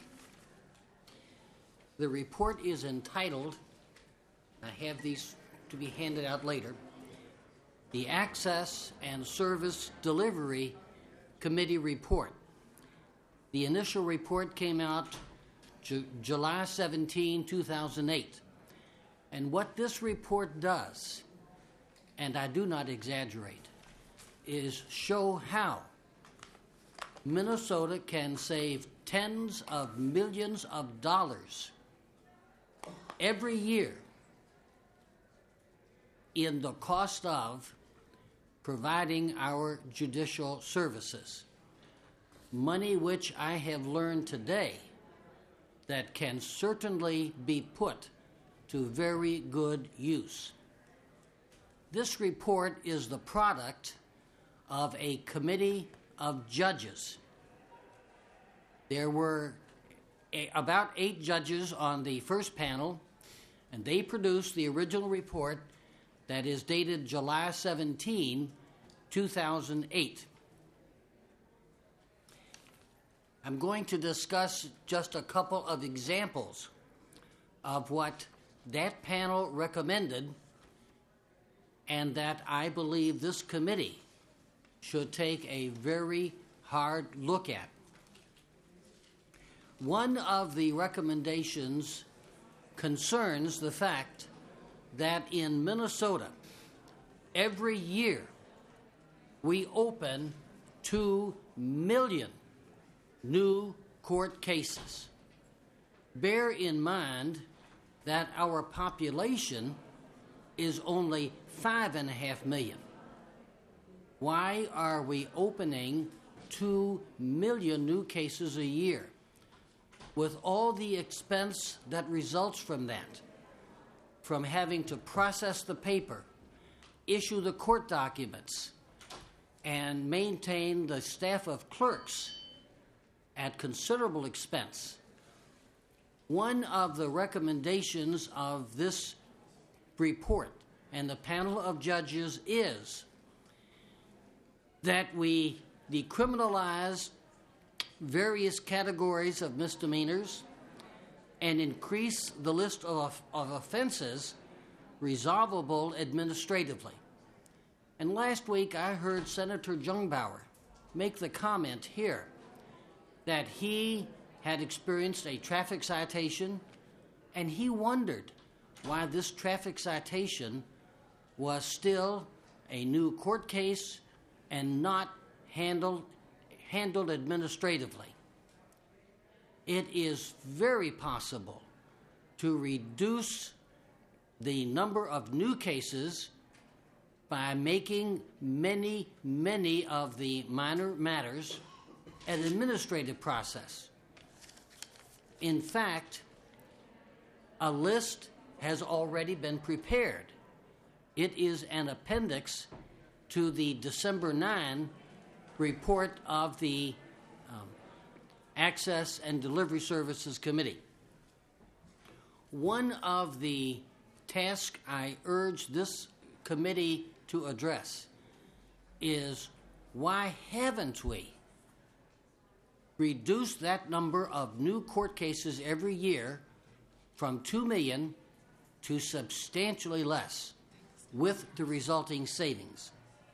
The report is entitled, I have these to be handed out later, the Access and Service Delivery Committee Report. The initial report came out Ju- July seventeenth, two thousand eight. And what this report does, and I do not exaggerate, is show how Minnesota can save tens of millions of dollars every year in the cost of providing our judicial services. Money which I have learned today that can certainly be put to very good use. This report is the product of a committee of judges. There were a, about eight judges on the first panel, and they produced the original report that is dated July seventeenth, two thousand eight. I'm going to discuss just a couple of examples of what that panel recommended and that I believe this committee should take a very hard look at. One of the recommendations concerns the fact that in Minnesota, every year we open two million new court cases. Bear in mind that our population is only five and a half million. Why are we opening two million new cases a year with all the expense that results from that? From having to process the paper, issue the court documents, and maintain the staff of clerks at considerable expense. One of the recommendations of this report and the panel of judges is that we decriminalize various categories of misdemeanors and increase the list of, of offenses resolvable administratively. And last week I heard Senator Jungbauer make the comment here that he had experienced a traffic citation and he wondered why this traffic citation was still a new court case and not handled, handled administratively. It is very possible to reduce the number of new cases by making many, many of the minor matters an administrative process. In fact, a list has already been prepared. It is an appendix to the December ninth report of the um, Access and Delivery Services Committee. One of the tasks I urge this committee to address is why haven't we reduced that number of new court cases every year from two million to substantially less with the resulting savings?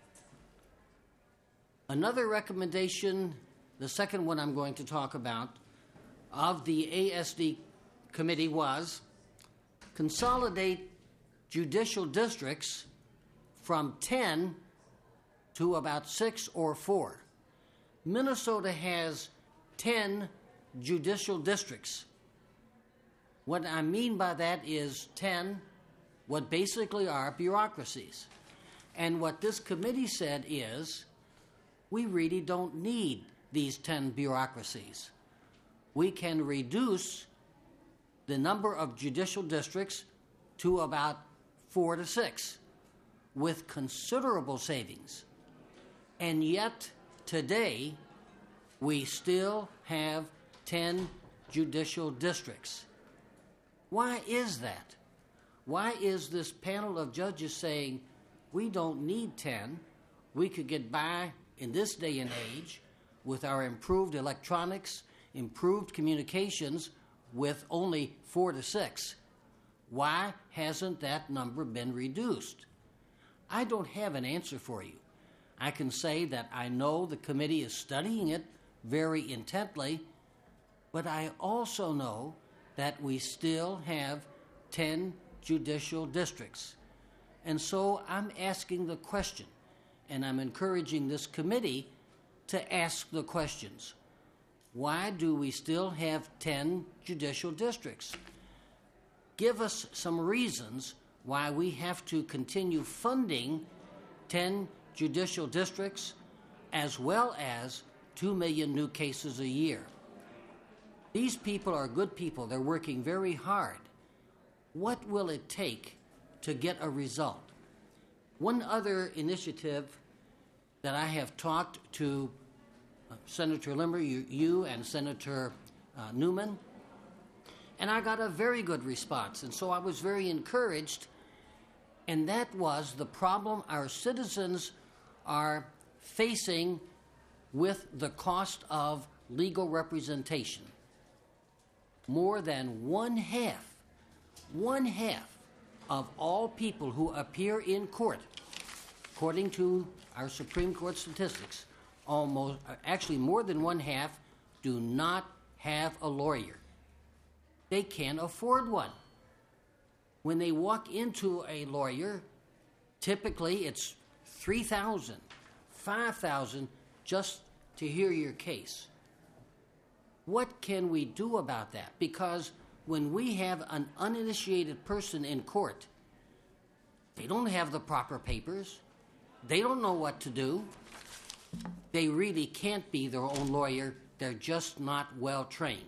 Another recommendation, the second one I'm going to talk about, of the A S D committee was consolidate judicial districts from ten to about six or four. Minnesota has ten judicial districts. What I mean by that is ten, what basically are bureaucracies. And what this committee said is, we really don't need these ten bureaucracies. We can reduce the number of judicial districts to about four to six with considerable savings. And yet, today, we still have ten judicial districts. Why is that? Why is this panel of judges saying, we don't need ten, we could get by in this day and age with our improved electronics, improved communications with only four to six? Why hasn't that number been reduced? I don't have an answer for you. I can say that I know the committee is studying it very intently, but I also know that we still have ten judicial districts. And so I'm asking the question, and I'm encouraging this committee to ask the questions. Why do we still have ten judicial districts? Give us some reasons why we have to continue funding ten judicial districts as well as two million new cases a year. These people are good people. They're working very hard. What will it take to get a result? One other initiative that I have talked to uh, Senator Limmer, you, you and Senator uh, Newman, and I got a very good response. And so I was very encouraged, and that was the problem our citizens are facing with the cost of legal representation. More than one half, one half of all people who appear in court, according to our Supreme Court statistics, almost, actually more than one half do not have a lawyer. They can't afford one. When they walk into a lawyer, typically it's three thousand dollars, five thousand dollars just to hear your case. What can we do about that? Because when we have an uninitiated person in court, they don't have the proper papers, they don't know what to do, they really can't be their own lawyer, they're just not well trained.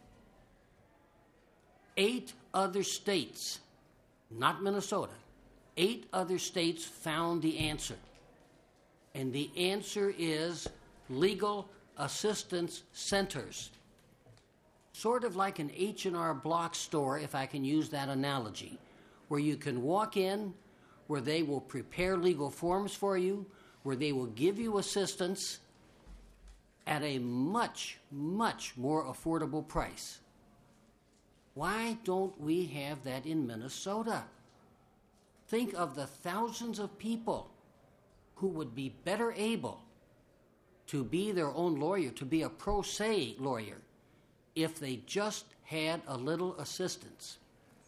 Eight other states, not Minnesota, eight other states found the answer. And the answer is legal assistance centers. Sort of like an H and R Block store, if I can use that analogy, where you can walk in, where they will prepare legal forms for you, where they will give you assistance at a much, much more affordable price. Why don't we have that in Minnesota? Think of the thousands of people who would be better able to be their own lawyer, to be a pro se lawyer, if they just had a little assistance.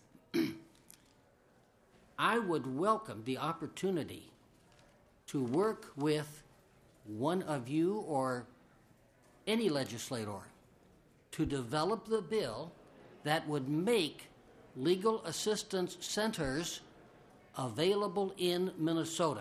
I would welcome the opportunity to work with one of you or any legislator to develop the bill that would make legal assistance centers available in Minnesota.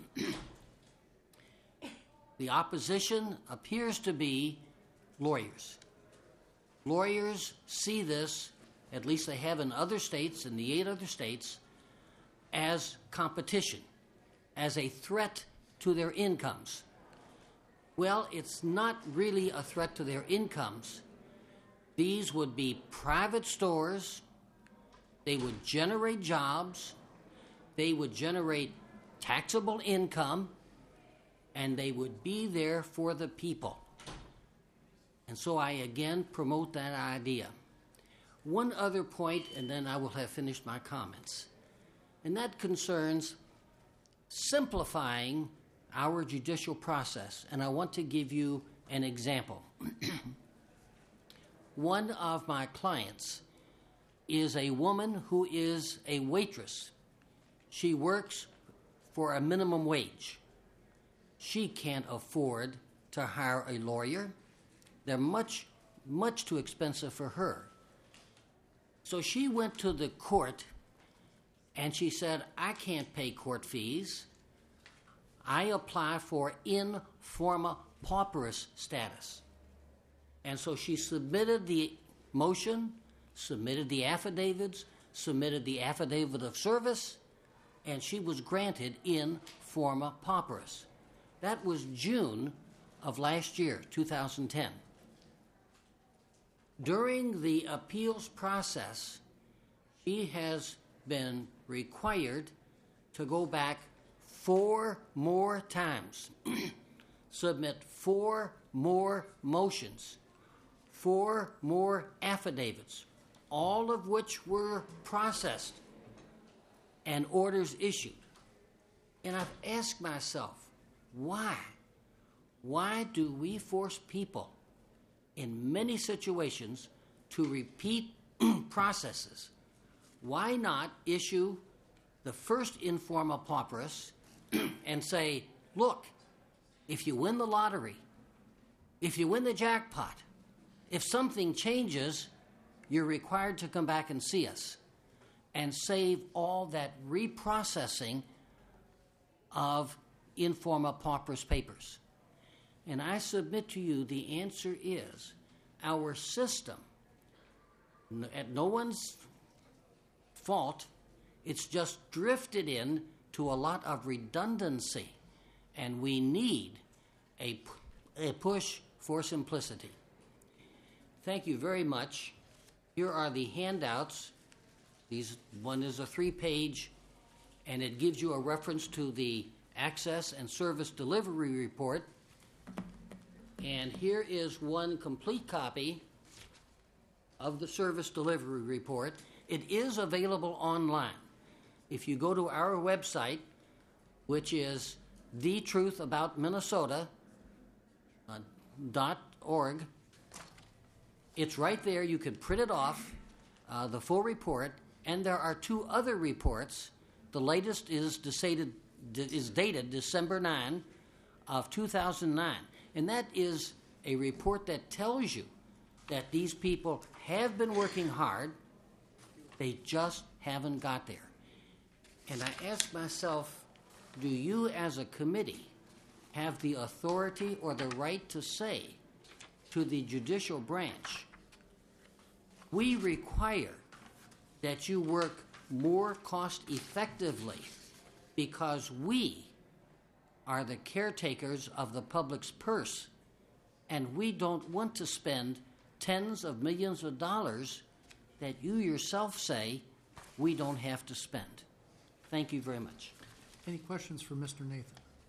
The opposition appears to be lawyers. Lawyers see this, at least they have in other states, in the eight other states, as competition, as a threat to their incomes. Well, it's not really a threat to their incomes. These would be private stores. They would generate jobs. They would generate taxable income, and they would be there for the people. And so I again promote that idea. One other point, and then I will have finished my comments, and that concerns simplifying our judicial process. And I want to give you an example. One of my clients is a woman who is a waitress. She works for a minimum wage. She can't afford to hire a lawyer. They're much, much too expensive for her. So she went to the court and she said, I can't pay court fees. I apply for in forma pauperis status. And so she submitted the motion, submitted the affidavits, submitted the affidavit of service, and she was granted in forma pauperis. That was June of last year, two thousand ten. During the appeals process, she has been required to go back four more times, submit four more motions, four more affidavits, all of which were processed and orders issued. And I've asked myself, why? Why do we force people in many situations to repeat processes? Why not issue the first in forma pauperis and say, look, if you win the lottery, if you win the jackpot, if something changes, you're required to come back and see us, and save all that reprocessing of in forma pauperis papers. And I submit to you the answer is our system, at no one's fault, it's just drifted in to a lot of redundancy, and we need a, a push for simplicity. Thank you very much. Here are the handouts. These, one is a three-page, and it gives you a reference to the Access and Service Delivery Report. And here is one complete copy of the Service Delivery Report. It is available online. If you go to our website, which is the truth about minnesota dot org, it's right there. You can print it off, uh, the full report, and there are two other reports. The latest is dated, is dated December ninth of two thousand nine, and that is a report that tells you that these people have been working hard, they just haven't got there. And I ask myself, do you as a committee have the authority or the right to say to the judicial branch, we require that you work more cost effectively because we are the caretakers of the public's purse, and we don't want to spend tens of millions of dollars that you yourself say we don't have to spend. Thank you very much. Any questions for Mister Nathan?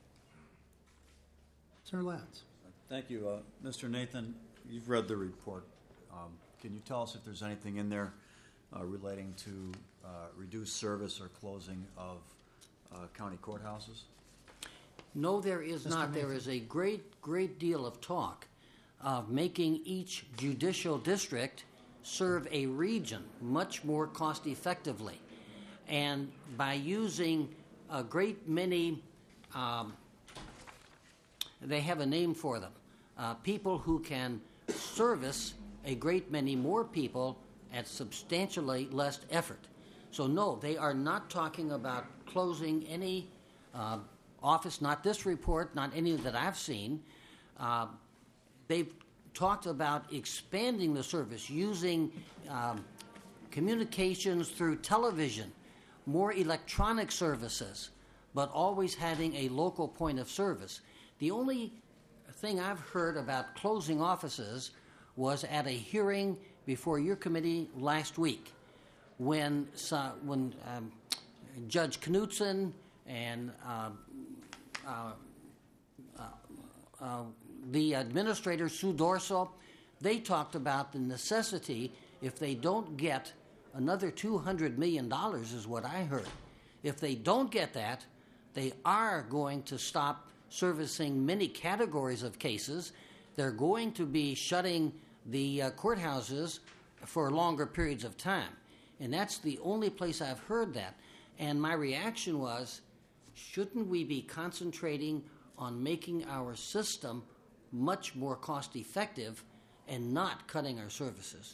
Senator Latz. Thank you. Uh, Mister Nathan, you've read the report. Um, can you tell us if there's anything in there uh, relating to uh, reduced service or closing of uh, county courthouses? No, there is Mister not. There Nathan. is a great, great deal of talk of making each judicial district serve a region much more cost effectively. And by using a great many, um, they have a name for them, uh, people who can service a great many more people at substantially less effort. So no, they are not talking about closing any uh, office, not this report, not any that I've seen. Uh, they've talked about expanding the service, using um, communications through television, more electronic services, but always having a local point of service. The only thing I've heard about closing offices was at a hearing before your committee last week when, uh, when um, Judge Knutson and uh, uh, uh, uh, the administrator, Sue Dorsal, they talked about the necessity, if they don't get another two hundred million dollars is what I heard. If they don't get that, they are going to stop servicing many categories of cases. They're going to be shutting the uh, courthouses for longer periods of time. And that's the only place I've heard that. And my reaction was, shouldn't we be concentrating on making our system much more cost effective and not cutting our services?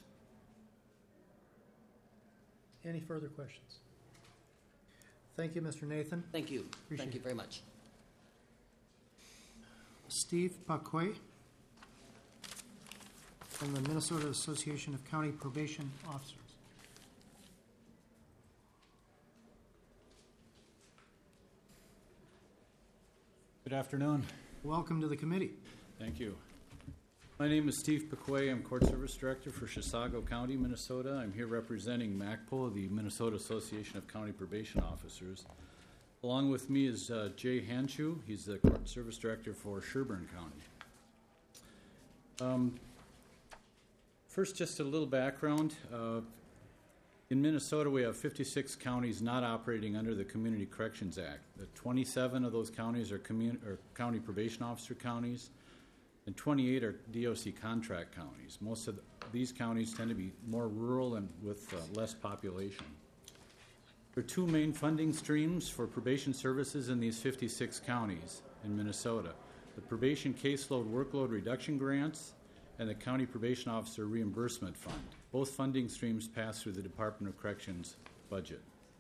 Any further questions? Thank you, Mister Nathan. Thank you. Appreciate Thank you it. very much. Steve Paquet from the Minnesota Association of County Probation Officers. Good afternoon. Welcome to the committee. Thank you. My name is Steve Paquet. I'm Court Service Director for Chisago County, Minnesota. I'm here representing MACPO, the Minnesota Association of County Probation Officers. Along with me is uh, Jay Hanshu. He's the Court Service Director for Sherburne County. Um, first, just a little background. Uh, in Minnesota, we have fifty-six counties not operating under the Community Corrections Act. The twenty-seven of those counties are, commun- are county probation officer counties, and twenty-eight are D O C contract counties. Most of the, these counties tend to be more rural and with uh, less population. There are two main funding streams for probation services in these fifty-six counties in Minnesota: the Probation Caseload Workload Reduction Grants and the County Probation Officer Reimbursement Fund. Both funding streams pass through the Department of Corrections budget.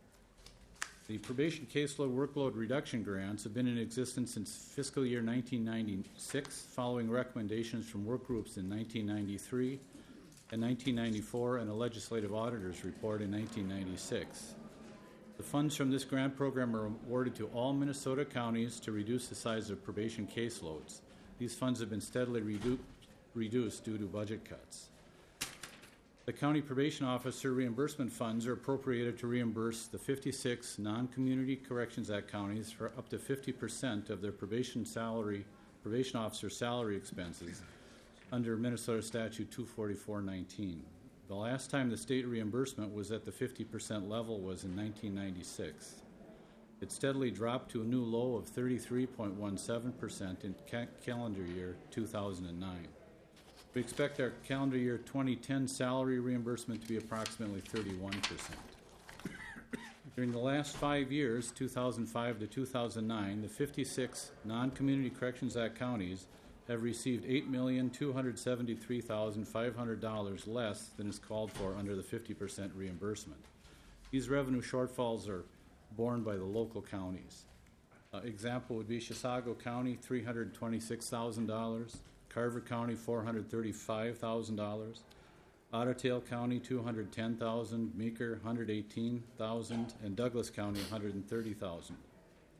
The Probation Caseload Workload Reduction Grants have been in existence since fiscal year nineteen ninety-six, following recommendations from work groups in nineteen ninety-three and nineteen ninety-four and a legislative auditor's report in nineteen ninety-six. The funds from this grant program are awarded to all Minnesota counties to reduce the size of probation caseloads. These funds have been steadily redu- reduced due to budget cuts. The County Probation Officer Reimbursement Funds are appropriated to reimburse the fifty-six non-Community Corrections Act counties for up to fifty percent of their probation salary, probation officer salary expenses under Minnesota Statute two forty-four nineteen. The last time the state reimbursement was at the fifty percent level was in nineteen ninety-six. It steadily dropped to a new low of thirty-three point one seven percent in ca- calendar year two thousand nine. We expect our calendar year twenty ten salary reimbursement to be approximately thirty-one percent. During the last five years, two thousand five to two thousand nine, the fifty-six non-Community Corrections Act counties have received eight million two hundred seventy-three thousand five hundred dollars less than is called for under the fifty percent reimbursement. These revenue shortfalls are borne by the local counties. Uh, example would be Chisago County, three hundred twenty-six thousand dollars, Carver County, four hundred thirty-five thousand dollars, Otter Tail County, two hundred ten thousand dollars, Meeker, one hundred eighteen thousand dollars, and Douglas County, one hundred thirty thousand dollars.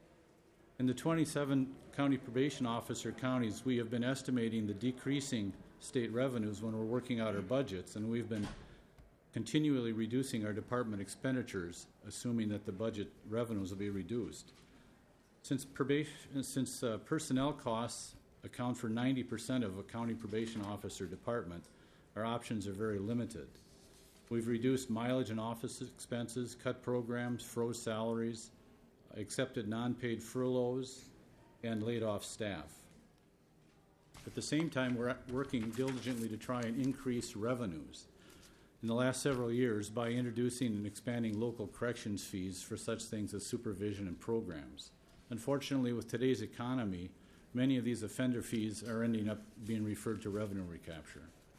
In the twenty-seven county probation officer counties, we have been estimating the decreasing state revenues when we're working out our budgets, and we've been continually reducing our department expenditures, assuming that the budget revenues will be reduced. Since, probation, since uh, personnel costs account for ninety percent of a county probation officer department, our options are very limited. We've reduced mileage and office expenses, cut programs, froze salaries, accepted non-paid furloughs, and laid off staff. At the same time, we're working diligently to try and increase revenues in the last several years by introducing and expanding local corrections fees for such things as supervision and programs. Unfortunately, with today's economy, many of these offender fees are ending up being referred to revenue recapture.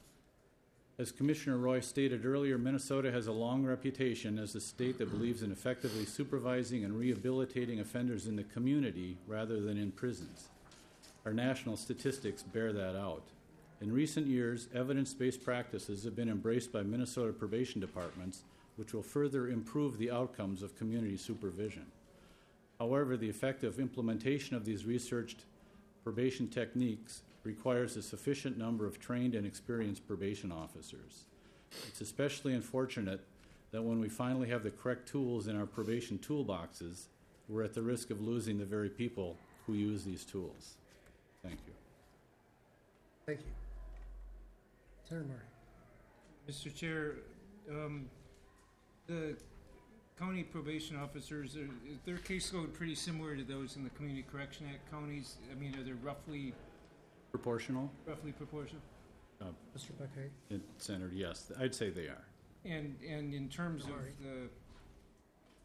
As Commissioner Roy stated earlier, Minnesota has a long reputation as a state that believes in effectively supervising and rehabilitating offenders in the community rather than in prisons. Our national statistics bear that out. In recent years, evidence-based practices have been embraced by Minnesota probation departments, which will further improve the outcomes of community supervision. However, the effective implementation of these researched probation techniques requires a sufficient number of trained and experienced probation officers. It's especially unfortunate that when we finally have the correct tools in our probation toolboxes, we're at the risk of losing the very people who use these tools. Thank you. Thank you. Senator Murray. Mister Chair, um, the county probation officers, are, is their caseload pretty similar to those in the Community Correction Act counties? I mean, are they roughly Proportional? roughly proportional? Uh, Mister Buckhay? it- Senator, yes, I'd say they are. And and in terms of the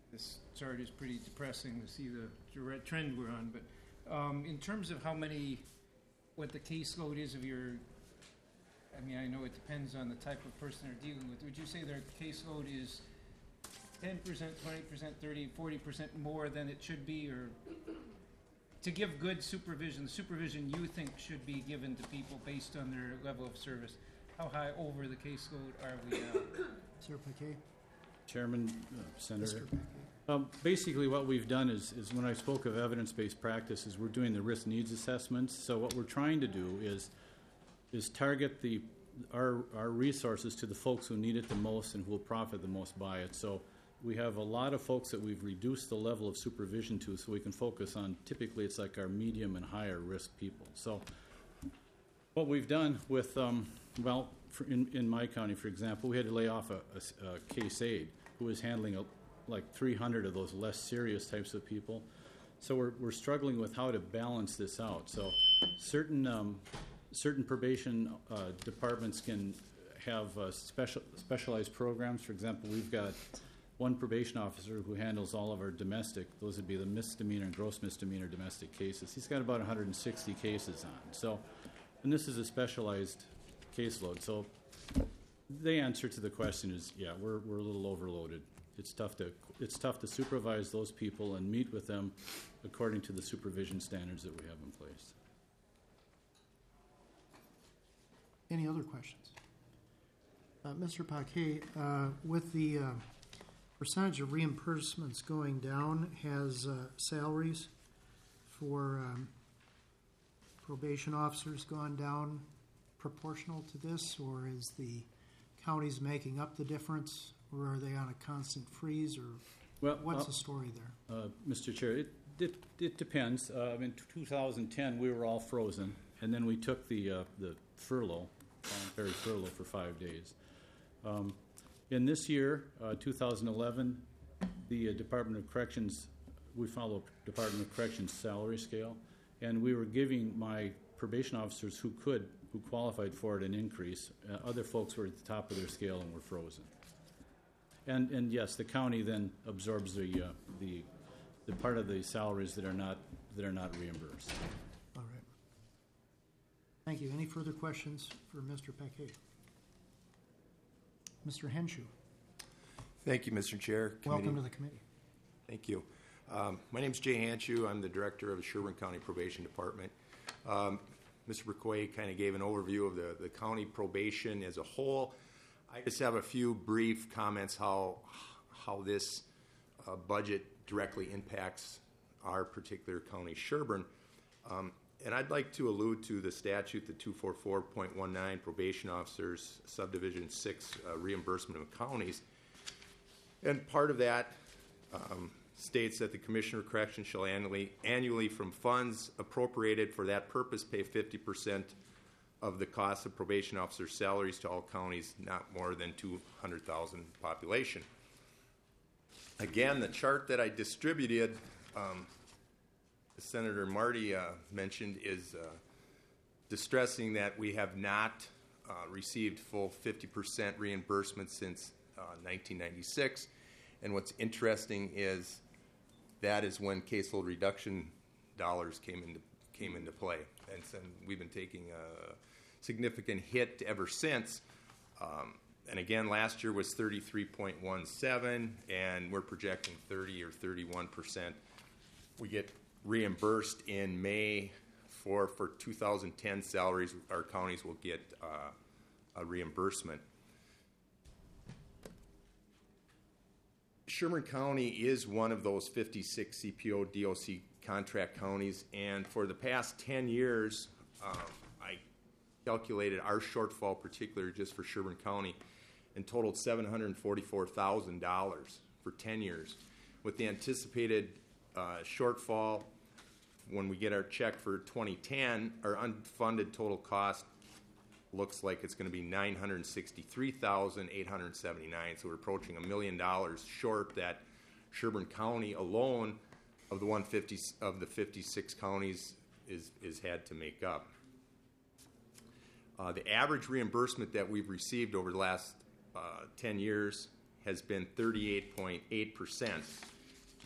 this chart is pretty depressing to see the direct trend we're on. But um, in terms of how many, what the caseload is of your, I mean, I know it depends on the type of person they're dealing with. Would you say their caseload is ten percent, twenty percent, thirty, forty percent more than it should be, or to give good supervision, the supervision you think should be given to people based on their level of service? How high over the caseload are we now? Sir Paquet? Chairman, uh, Senator. Mister Um, basically, what we've done is, is when I spoke of evidence-based practices, we're doing the risk needs assessments. So what we're trying to do is is target the our our resources to the folks who need it the most and who will profit the most by it. So we have a lot of folks that we've reduced the level of supervision to, so we can focus on, typically it's like our medium and higher risk people. So what we've done with, um, well, for in, in my county, for example, we had to lay off a, a, a case aide who was handling a, like three hundred of those less serious types of people. So we're, we're struggling with how to balance this out. So certain um, certain probation uh, departments can have uh, special specialized programs. For example, we've got one probation officer who handles all of our domestic, those would be the misdemeanor and gross misdemeanor domestic cases. He's got about one hundred sixty cases on. So, and this is a specialized caseload. So the answer to the question is, yeah, we're, we're a little overloaded. It's tough to it's tough to supervise those people and meet with them according to the supervision standards that we have in place. Any other questions? Uh, Mister Paquet, uh, with the uh, percentage of reimbursements going down, has uh, salaries for um, probation officers gone down proportional to this, or is the counties making up the difference, or are they on a constant freeze, or well, what's uh, the story there? Uh, Mister Chair, it, it, it depends. Uh, in two thousand ten, we were all frozen, and then we took the, uh, the furlough, voluntary furlough for five days. Um, in this year, uh, two thousand eleven, the uh, Department of Corrections, we follow Department of Corrections salary scale, and we were giving my probation officers who could, who qualified for it, an increase. Uh, other folks were at the top of their scale and were frozen. And, and yes, the county then absorbs the, uh, the, the part of the salaries that are not, that are not reimbursed. All right. Thank you. Any further questions for Mister Paquet? Mister Henshaw. Thank you, Mister Chair. Welcome Committee. to the committee. Thank you. Um, my name is Jay Henshaw. I'm the director of the Sherburne County Probation Department. Um, Mister McQuay kind of gave an overview of the, the county probation as a whole. I just have a few brief comments how how this uh, budget directly impacts our particular county, Sherburne. Um, and I'd like to allude to the statute, the two forty-four point nineteen, probation officers, subdivision six, uh, reimbursement of counties. And part of that um, states that the Commissioner of Corrections shall annually, annually from funds appropriated for that purpose pay fifty percent of the cost of probation officers' salaries to all counties not more than two hundred thousand population. Again, the chart that I distributed, um, as Senator Marty uh, mentioned, is uh, distressing that we have not uh, received full fifty percent reimbursement since uh, nineteen ninety-six. And what's interesting is that is when caseload reduction dollars came into came into play, and so we've been taking a significant hit ever since. Um, and again, last year was thirty-three point one seven, and we're projecting thirty or thirty-one percent. We get reimbursed in May for for two thousand ten salaries. Our counties will get uh, a reimbursement. Sherburne County is one of those fifty-six C P O D O C contract counties, and for the past ten years, um, I calculated our shortfall, particularly just for Sherburne County, and totaled seven hundred forty-four thousand dollars for ten years. With the anticipated uh, shortfall, when we get our check for twenty ten, our unfunded total cost looks like it's going to be nine hundred sixty-three thousand eight hundred seventy-nine dollars. So we're approaching a million dollars short that Sherburne County alone, of the one hundred fifty of the fifty-six counties, is is had to make up. Uh, the average reimbursement that we've received over the last uh, ten years has been thirty-eight point eight percent,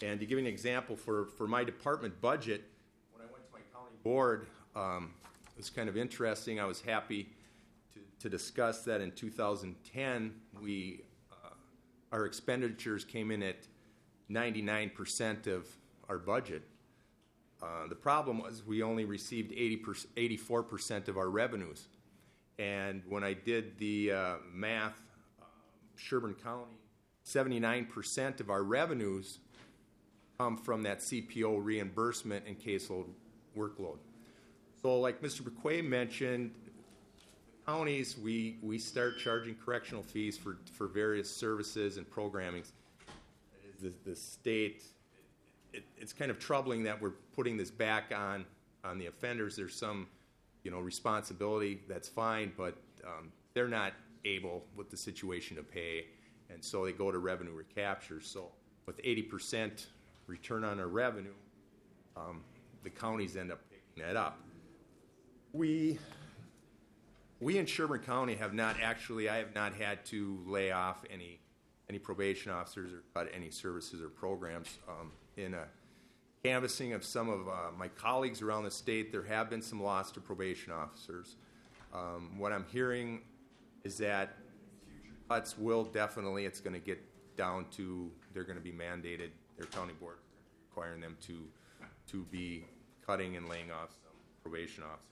And to give you an example, for, for my department budget, when I went to my county board, um, it was kind of interesting. I was happy to, to discuss that in two thousand ten, we, uh, our expenditures came in at ninety-nine percent of our budget. Uh, the problem was we only received eighty-four percent of our revenues. And when I did the uh, math, uh, Sherburne County, seventy-nine percent of our revenues come from that C P O reimbursement and caseload workload. So like Mister McQuay mentioned, counties, we, we start charging correctional fees for, for various services and programming. The, the state, it, it's kind of troubling that we're putting this back on, on the offenders. There's some, you know, responsibility, that's fine, but um, they're not able with the situation to pay, and so they go to revenue recapture. So with eighty percent return on our revenue, um, the counties end up picking that up. We, we in Sherburne County have not actually, I have not had to lay off any any probation officers or cut any services or programs. Um, in a canvassing of some of uh, my colleagues around the state, there have been some loss to probation officers. Um, what I'm hearing is that cuts will definitely, it's going to get down to, they're going to be mandated, their county board requiring them to, to be cutting and laying off some probation officers.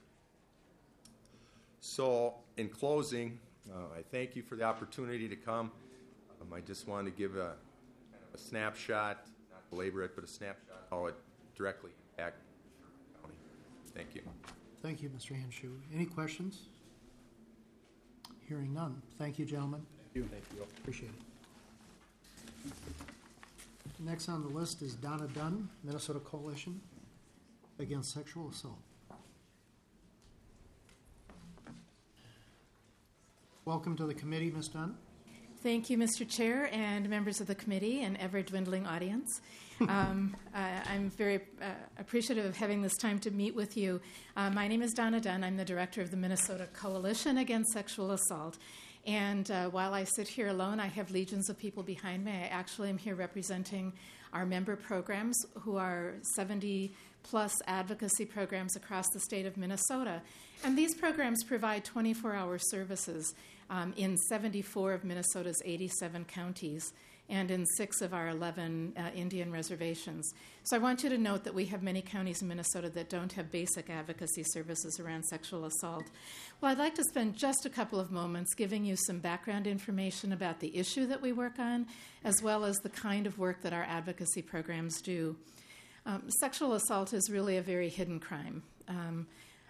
So, in closing, uh, I thank you for the opportunity to come. Um, I just wanted to give a, a snapshot, not belabor it, but a snapshot how it directly impacts Sherburne County. Thank you. Thank you, Mister Hanshu. Any questions? Hearing none. Thank you, gentlemen. Thank you. Thank you. Appreciate it. Next on the list is Donna Dunn, Minnesota Coalition Against Sexual Assault. Welcome to the committee, Miz Dunn. Thank you, Mister Chair, and members of the committee, and ever-dwindling audience. Um, uh, I'm very uh, appreciative of having this time to meet with you. Uh, my name is Donna Dunn. I'm the director of the Minnesota Coalition Against Sexual Assault. And uh, while I sit here alone, I have legions of people behind me. I actually am here representing our member programs, who are seventy-plus advocacy programs across the state of Minnesota. And these programs provide twenty-four hour services um, in seventy-four of Minnesota's eighty-seven counties and in six of our eleven uh, Indian reservations. So I want you to note that we have many counties in Minnesota that don't have basic advocacy services around sexual assault. Well, I'd like to spend just a couple of moments giving you some background information about the issue that we work on, as well as the kind of work that our advocacy programs do. Um, sexual assault is really a very hidden crime. Um,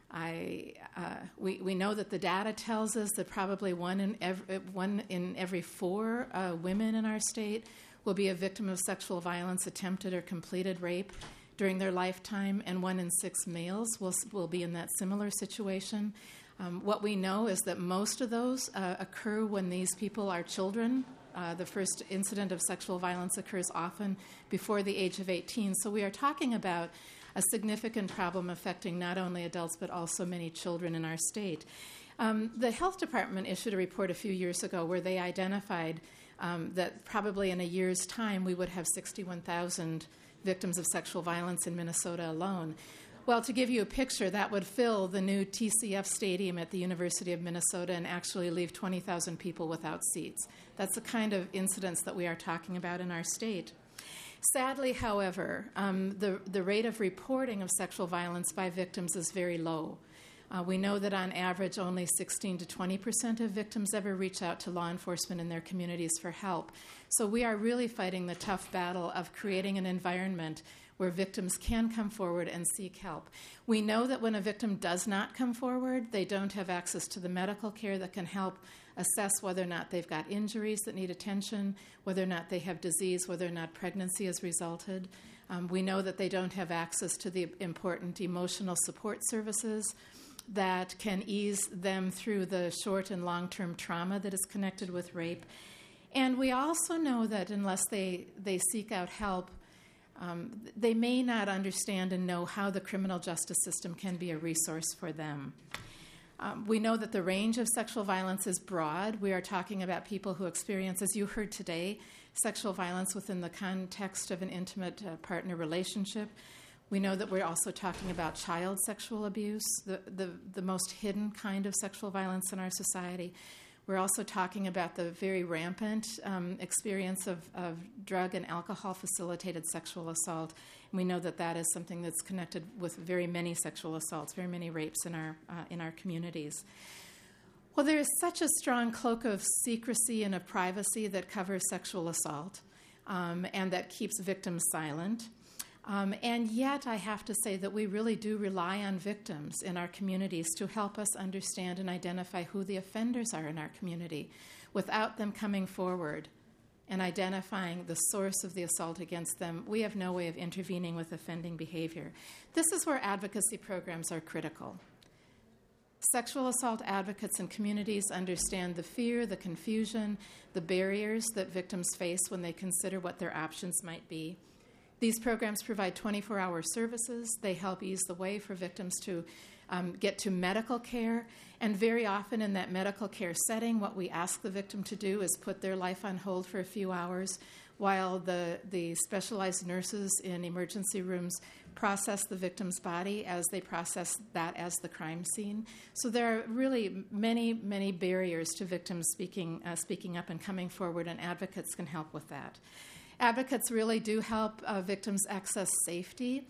I, uh, we, we know that the data tells us that probably one in every, one in every four uh, women in our state will be a victim of sexual violence, attempted or completed rape during their lifetime, and one in six males will, will be in that similar situation. Um, what we know is that most of those uh, occur when these people are children. Uh, the first incident of sexual violence occurs often before the age of eighteen. So we are talking about a significant problem affecting not only adults but also many children in our state. Um, the health department issued a report a few years ago where they identified um, that probably in a year's time we would have sixty-one thousand victims of sexual violence in Minnesota alone. Well, to give you a picture, that would fill the new T C F stadium at the University of Minnesota and actually leave twenty thousand people without seats. That's the kind of incidents that we are talking about in our state. Sadly, however, um, the, the rate of reporting of sexual violence by victims is very low. Uh, we know that on average only sixteen to twenty percent of victims ever reach out to law enforcement in their communities for help. So we are really fighting the tough battle of creating an environment where victims can come forward and seek help. We know that when a victim does not come forward, they don't have access to the medical care that can help assess whether or not they've got injuries that need attention, whether or not they have disease, whether or not pregnancy has resulted. Um, we know that they don't have access to the important emotional support services that can ease them through the short and long-term trauma that is connected with rape. And we also know that unless they, they seek out help, um, they may not understand and know how the criminal justice system can be a resource for them. Um, we know that the range of sexual violence is broad. We are talking about people who experience, as you heard today, sexual violence within the context of an intimate uh, partner relationship. We know that we're also talking about child sexual abuse, the, the, the most hidden kind of sexual violence in our society. We're also talking about the very rampant um, experience of, of drug and alcohol-facilitated sexual assault. And we know that that is something that's connected with very many sexual assaults, very many rapes in our, uh, in our communities. Well, there is such a strong cloak of secrecy and of privacy that covers sexual assault um, and that keeps victims silent. Um, and yet, I have to say that we really do rely on victims in our communities to help us understand and identify who the offenders are in our community. Without them coming forward and identifying the source of the assault against them, we have no way of intervening with offending behavior. This is where advocacy programs are critical. Sexual assault advocates in communities understand the fear, the confusion, the barriers that victims face when they consider what their options might be. These programs provide twenty-four hour services. They help ease the way for victims to um, get to medical care. And very often in that medical care setting, what we ask the victim to do is put their life on hold for a few hours while the, the specialized nurses in emergency rooms process the victim's body as they process that as the crime scene. So there are really many, many barriers to victims speaking, uh, speaking up and coming forward, and advocates can help with that. Advocates really do help uh, victims access safety.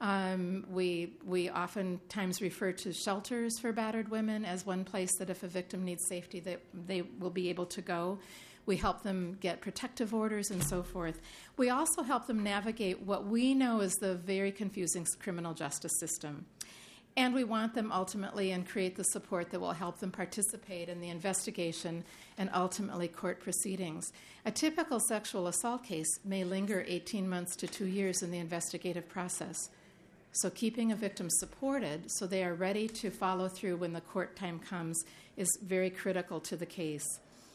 Um, we, we oftentimes refer to shelters for battered women as one place that if a victim needs safety, that they will be able to go. We help them get protective orders and so forth. We also help them navigate what we know is the very confusing criminal justice system. And we want them ultimately and create the support that will help them participate in the investigation and ultimately court proceedings. A typical sexual assault case may linger eighteen months to two years in the investigative process. So keeping a victim supported so they are ready to follow through when the court time comes is very critical to the case.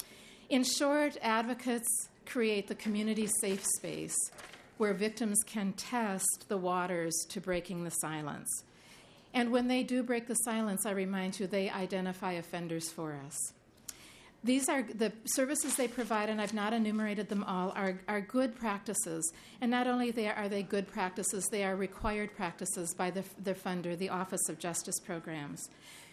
In short, advocates create the community safe space where victims can test the waters to breaking the silence. And when they do break the silence, I remind you, they identify offenders for us. These are the services they provide, and I've not enumerated them all, are, are good practices. And not only they are, are they good practices, they are required practices by the, their funder, the Office of Justice Programs.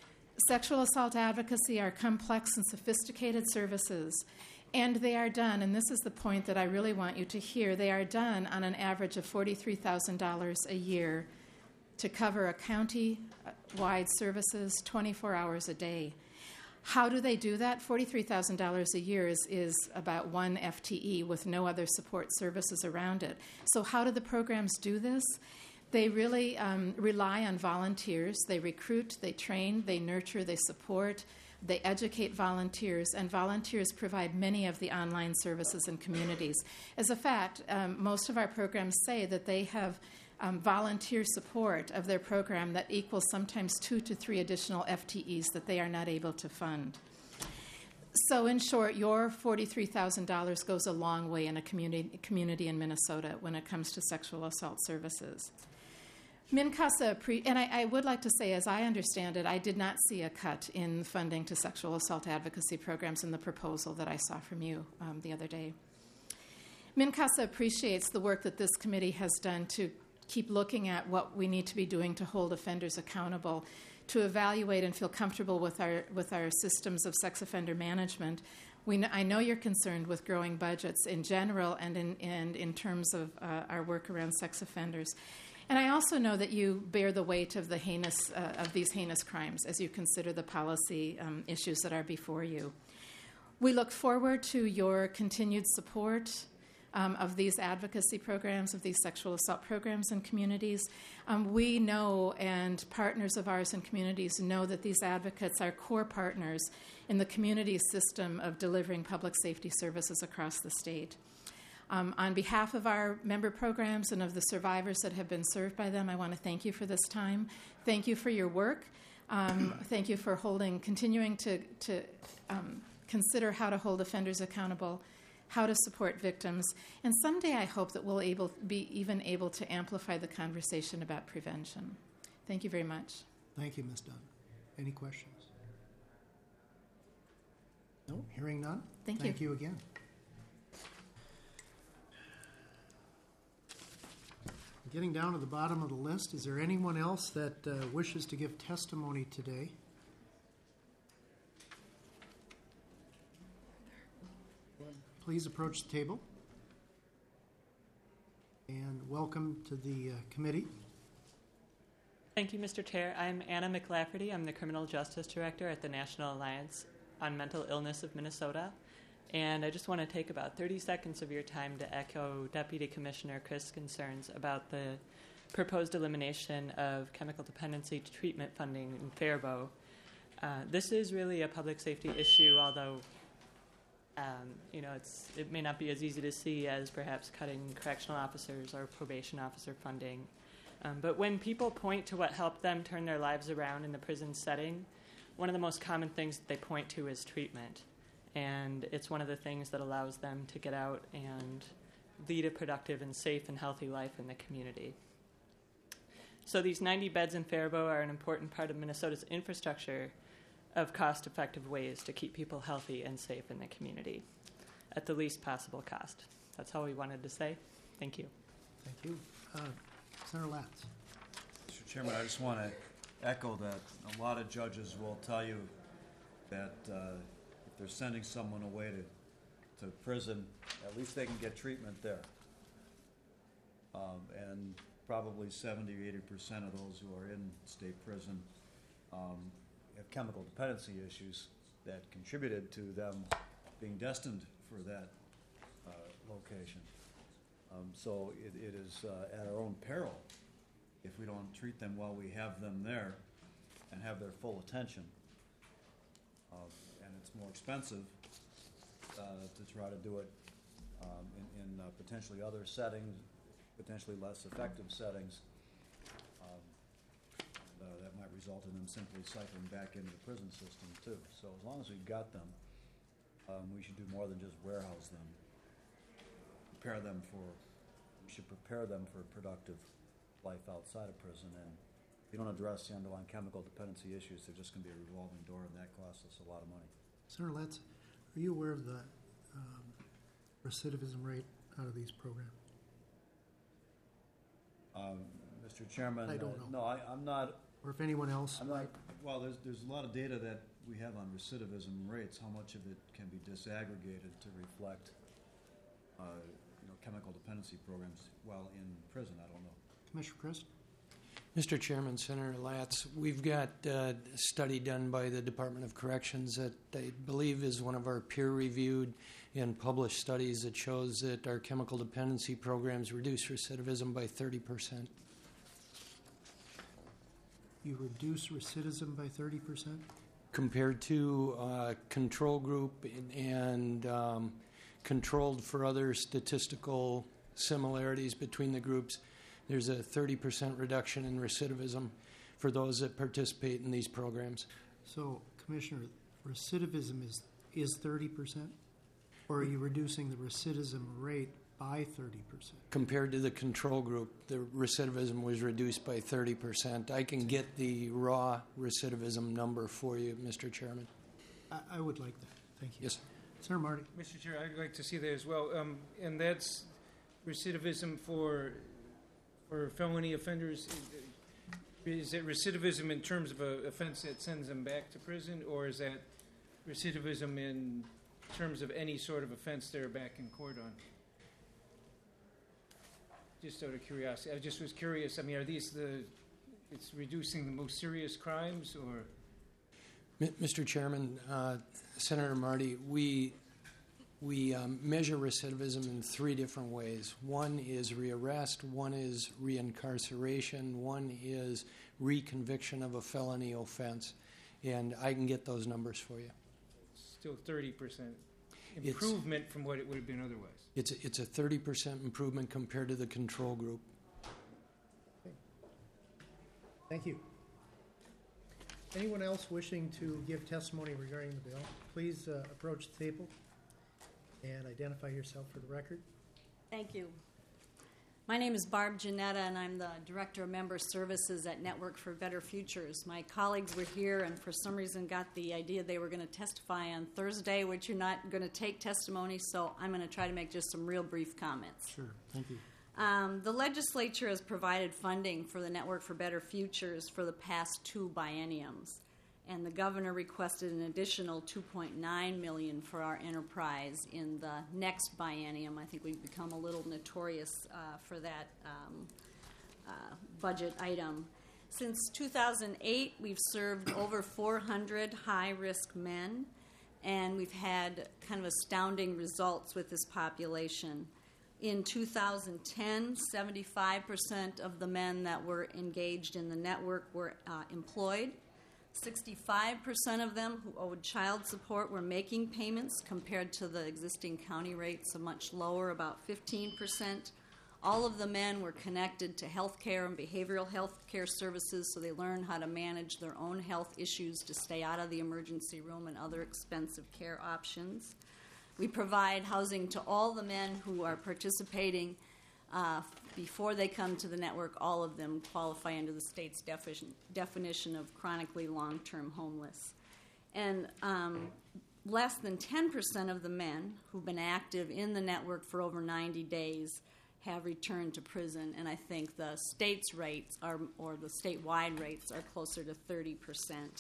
Sexual assault advocacy are complex and sophisticated services, and they are done, and this is the point that I really want you to hear, they are done on an average of forty-three thousand dollars a year to cover a county-wide services twenty-four hours a day. How do they do that? forty-three thousand dollars a year is, is about one F T E with no other support services around it. So how do the programs do this? They really um, rely on volunteers. They recruit, they train, they nurture, they support, they educate volunteers, and volunteers provide many of the online services in communities. As a fact, um, most of our programs say that they have Um, volunteer support of their program that equals sometimes two to three additional F T Es that they are not able to fund. So in short, your forty-three thousand dollars goes a long way in a community, community in Minnesota when it comes to sexual assault services. MnCASA, pre- and I, I would like to say, as I understand it, I did not see a cut in funding to sexual assault advocacy programs in the proposal that I saw from you um, the other day. MnCASA appreciates the work that this committee has done to keep looking at what we need to be doing to hold offenders accountable, to evaluate and feel comfortable with our with our systems of sex offender management. We kn- I know you're concerned with growing budgets in general and in, and in terms of uh, our work around sex offenders. And I also know that you bear the weight of the heinous uh, of these heinous crimes as you consider the policy um, issues that are before you. We look forward to your continued support Um, of these advocacy programs, of these sexual assault programs in communities. Um, we know, and partners of ours in communities know, that these advocates are core partners in the community system of delivering public safety services across the state. Um, on behalf of our member programs and of the survivors that have been served by them, I want to thank you for this time. Thank you for your work. Um, thank you for holding, continuing to, to um, consider how to hold offenders accountable, how to support victims, and someday I hope that we'll able, be even able to amplify the conversation about prevention. Thank you very much. Thank you, Miz Dunn. Any questions? No, hearing none. Thank you. Thank you again. Getting down to the bottom of the list, is there anyone else that uh, wishes to give testimony today? Please approach the table. And welcome to the uh, committee. Thank you, Mister Chair. I'm Anna McLafferty. I'm the Criminal Justice Director at the National Alliance on Mental Illness of Minnesota. And I just want to take about thirty seconds of your time to echo Deputy Commissioner Chris' concerns about the proposed elimination of chemical dependency treatment funding in Faribault. Uh, this is really a public safety issue, although um, you know it's it may not be as easy to see as perhaps cutting correctional officers or probation officer funding. Um, but when people point to what helped them turn their lives around in the prison setting, one of the most common things that they point to is treatment. And it's one of the things that allows them to get out and lead a productive and safe and healthy life in the community. So these ninety beds in Faribault are an important part of Minnesota's infrastructure of cost-effective ways to keep people healthy and safe in the community at the least possible cost. That's all we wanted to say. Thank you. Thank you. Uh, Senator Latz. Mister Chairman, I just want to echo that a lot of judges will tell you that uh, if they're sending someone away to, to prison, at least they can get treatment there. Um, and probably seventy or eighty percent of those who are in state prison um, have chemical dependency issues that contributed to them being destined for that uh, location. Um, so it, it is uh, at our own peril if we don't treat them while we have them there and have their full attention. Uh, and it's more expensive uh, to try to do it um, in, in uh, potentially other settings, potentially less effective settings. Um, and, uh, that might result in them simply cycling back into the prison system too. So as long as we've got them, um, we should do more than just warehouse them. Prepare them for, we should prepare them for productive life outside of prison. And if you don't address the underlying chemical dependency issues, there's just going to be a revolving door, and that costs us a lot of money. Senator Letts, are you aware of the um, recidivism rate out of these programs? Um, Mister Chairman, I don't uh, know. No, I, I'm not. Or if anyone else I'm not, might. well, there's there's a lot of data that we have on recidivism rates. How much of it can be disaggregated to reflect, uh, you know, chemical dependency programs while in prison? I don't know. Commissioner Chris? Mister Chairman, Senator Latz, we've got uh, a study done by the Department of Corrections that I believe is one of our peer-reviewed and published studies that shows that our chemical dependency programs reduce recidivism by thirty percent. You reduce recidivism by thirty percent? Compared to uh, control group and, and um, controlled for other statistical similarities between the groups, there's a thirty percent reduction in recidivism for those that participate in these programs. So, Commissioner, recidivism is is thirty percent? Or are you reducing the recidivism rate by thirty percent? Compared to the control group, the recidivism was reduced by thirty percent. I can get the raw recidivism number for you, Mister Chairman. I, I would like that. Thank you. Yes. Senator Marty. Mister Chair, I'd like to see that as well. Um, and that's recidivism for for felony offenders. Is it recidivism in terms of an offense that sends them back to prison, or is that recidivism in terms of any sort of offense they're back in court on? Just out of curiosity, I just was curious. I mean, are these the? It's reducing the most serious crimes, or? Mister Chairman, uh, Senator Marty, we we um, measure recidivism in three different ways. One is rearrest, one is reincarceration, one is reconviction of a felony offense, and I can get those numbers for you. Still thirty percent improvement it's, from what it would have been otherwise. It's a, it's a thirty percent improvement compared to the control group. Okay. Thank you. Anyone else wishing to give testimony regarding the bill, please uh, approach the table and identify yourself for the record. Thank you. My name is Barb Janetta, and I'm the Director of Member Services at Network for Better Futures. My colleagues were here and for some reason got the idea they were going to testify on Thursday, which you're not going to take testimony, so I'm going to try to make just some real brief comments. Sure. Thank you. Um, the legislature has provided funding for the Network for Better Futures for the past two bienniums, and the governor requested an additional two point nine million dollars for our enterprise in the next biennium. I think we've become a little notorious uh, for that um, uh, budget item. Since two thousand eight, we've served over four hundred high-risk men, and we've had kind of astounding results with this population. In two thousand ten, seventy-five percent of the men that were engaged in the network were uh, employed. sixty-five percent of them who owed child support were making payments compared to the existing county rates, a much lower, about fifteen percent. All of the men were connected to health care and behavioral health care services, so they learned how to manage their own health issues to stay out of the emergency room and other expensive care options. We provide housing to all the men who are participating. Uh, before they come to the network, all of them qualify under the state's defi- definition of chronically long-term homeless. And um, less than ten percent of the men who've been active in the network for over ninety days have returned to prison, and I think the state's rates are, or the statewide rates are closer to thirty percent.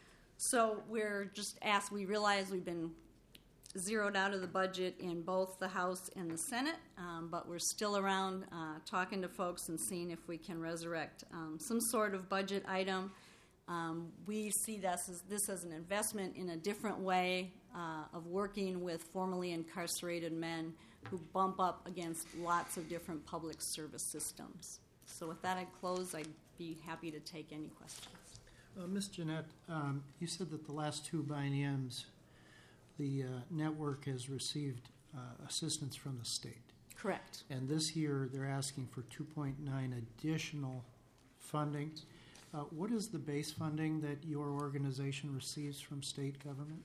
So we're just asked, we realize we've been zeroed out of the budget in both the House and the Senate, um, but we're still around uh, talking to folks and seeing if we can resurrect um, some sort of budget item. Um, we see this as, this as an investment in a different way uh, of working with formerly incarcerated men who bump up against lots of different public service systems. So with that, I'd close. I'd be happy to take any questions. Uh, Miz Jeanette, um, you said that the last two bienniums, the uh, network has received uh, assistance from the state. Correct. And this year, they're asking for two point nine additional funding. Uh, what is the base funding that your organization receives from state government?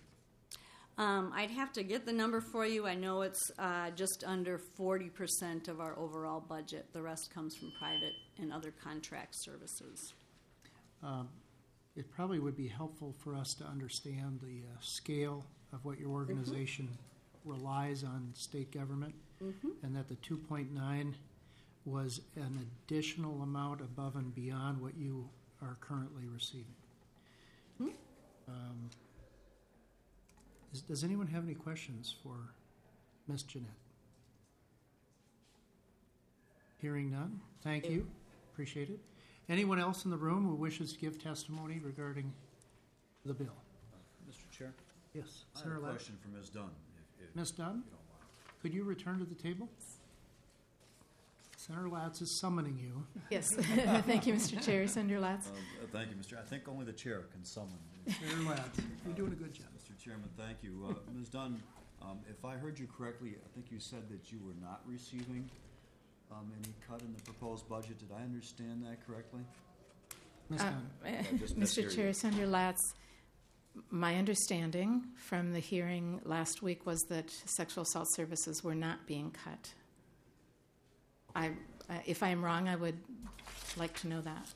Um, I'd have to get the number for you. I know it's uh, just under forty percent of our overall budget. The rest comes from private and other contract services. Um, it probably would be helpful for us to understand the uh, scale of what your organization mm-hmm. relies on state government, mm-hmm. and that the two point nine was an additional amount above and beyond what you are currently receiving. Mm-hmm. Um, is, does anyone have any questions for Miz Jeanette? Hearing none, thank you. Appreciate it. Anyone else in the room who wishes to give testimony regarding the bill? Mister Chair? Yes. I have Senator a Ladd. question for Miz Dunn. If, if Miz Dunn, could you return to the table? Senator Latz is summoning you. Yes. Thank you, Mister Chair. Senator Latz. Um, uh, thank you, Mister I think only the chair can summon. Senator Latz, you're doing a good job. Mister Chairman, thank you. Uh, Miz Dunn, um, if I heard you correctly, I think you said that you were not receiving um, any cut in the proposed budget. Did I understand that correctly? Miz Uh, Dunn. uh, Mister Chair, Senator Latz, my understanding from the hearing last week was that sexual assault services were not being cut. I, uh, if I am wrong, I would like to know that.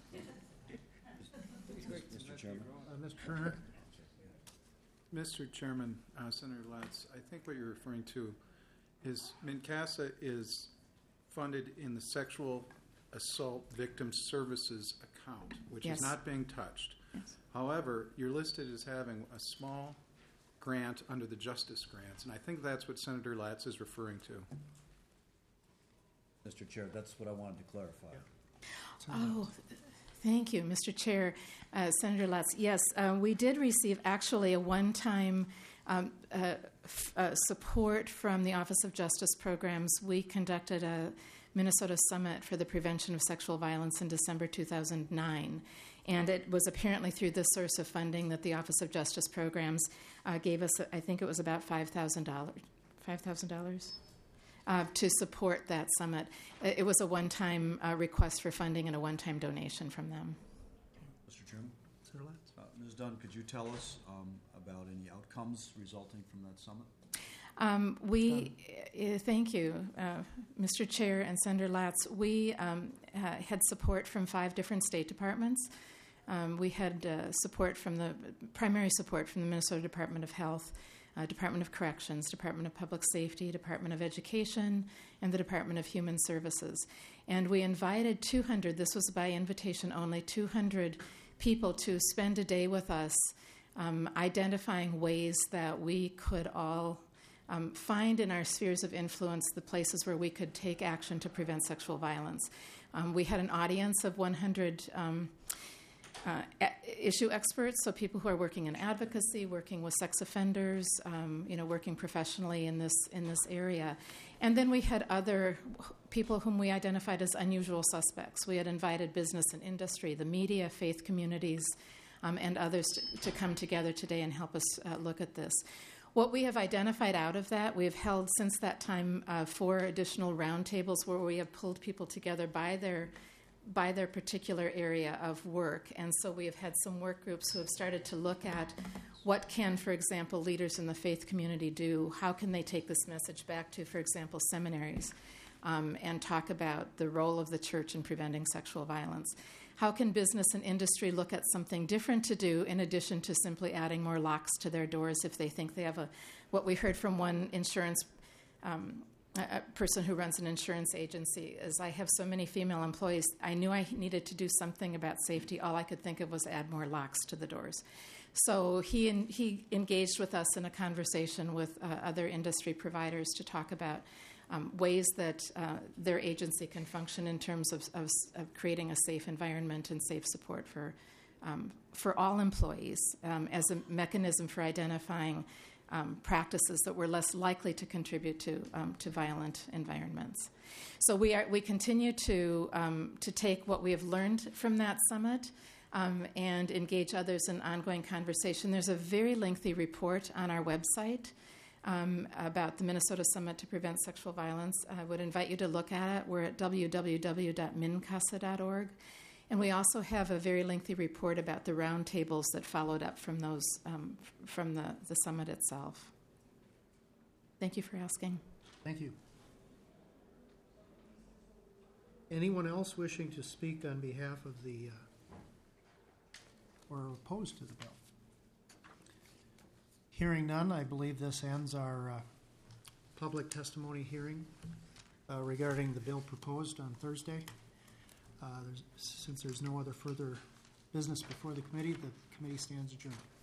Mister Chairman. Uh, Mister Turner. Mister Chairman, uh, Senator Latz, I think what you're referring to is MNCASA is funded in the Sexual Assault Victim Services account, which Yes. is not being touched. Yes. However, you're listed as having a small grant under the Justice Grants, and I think that's what Senator Latz is referring to. Mister Chair, that's what I wanted to clarify. Oh, thank you, Mister Chair. Uh, Senator Latz, yes, uh, we did receive actually a one-time um, uh, f- uh, support from the Office of Justice Programs. We conducted a Minnesota Summit for the Prevention of Sexual Violence in December two thousand nine. And it was apparently through this source of funding that the Office of Justice Programs uh, gave us, I think it was about five thousand dollars. five thousand dollars? Uh, to support that summit. It was a one-time uh, request for funding and a one-time donation from them. Mister Chairman? Senator Latz. Uh, Miz Dunn, could you tell us um, about any outcomes resulting from that summit? Um, we, uh, thank you, uh, Mister Chair and Senator Latz. We um, uh, had support from five different state departments. Um, we had uh, support from the primary support from the Minnesota Department of Health. uh, Department of Corrections, Department of Public Safety, Department of Education, and the Department of Human Services. And we invited two hundred, this was by invitation only, two hundred people to spend a day with us um, identifying ways that we could all um, find in our spheres of influence the places where we could take action to prevent sexual violence. Um, we had an audience of one hundred um, uh, a- issue experts, so people who are working in advocacy, working with sex offenders, um, you know, working professionally in this in this area. And then we had other people whom we identified as unusual suspects. We had invited business and industry, the media, faith communities, um, and others to, to come together today and help us uh, look at this. What we have identified out of that, we have held since that time uh, four additional roundtables where we have pulled people together by their by their particular area of work. And so we have had some work groups who have started to look at what can, for example, leaders in the faith community do? How can they take this message back to, for example, seminaries um, and talk about the role of the church in preventing sexual violence? How can business and industry look at something different to do in addition to simply adding more locks to their doors if they think they have a, what we heard from one insurance um, a a person who runs an insurance agency is, I have so many female employees, I knew I needed to do something about safety. All I could think of was add more locks to the doors. So he in, he engaged with us in a conversation with uh, other industry providers to talk about um, ways that uh, their agency can function in terms of, of, of creating a safe environment and safe support for um, for all employees um, as a mechanism for identifying Um, practices that were less likely to contribute to um, to violent environments. So we are we continue to um, to take what we have learned from that summit um, and engage others in ongoing conversation. There's a very lengthy report on our website um, about the Minnesota Summit to Prevent Sexual Violence. I would invite you to look at it. We're at w w w dot mincasa dot org. And we also have a very lengthy report about the roundtables that followed up from those um, from the, the summit itself. Thank you for asking. Thank you. Anyone else wishing to speak on behalf of the uh, or opposed to the bill? Hearing none, I believe this ends our uh, public testimony hearing uh, regarding the bill proposed on Thursday. Uh, there's, since there's no other further business before the committee, the committee stands adjourned.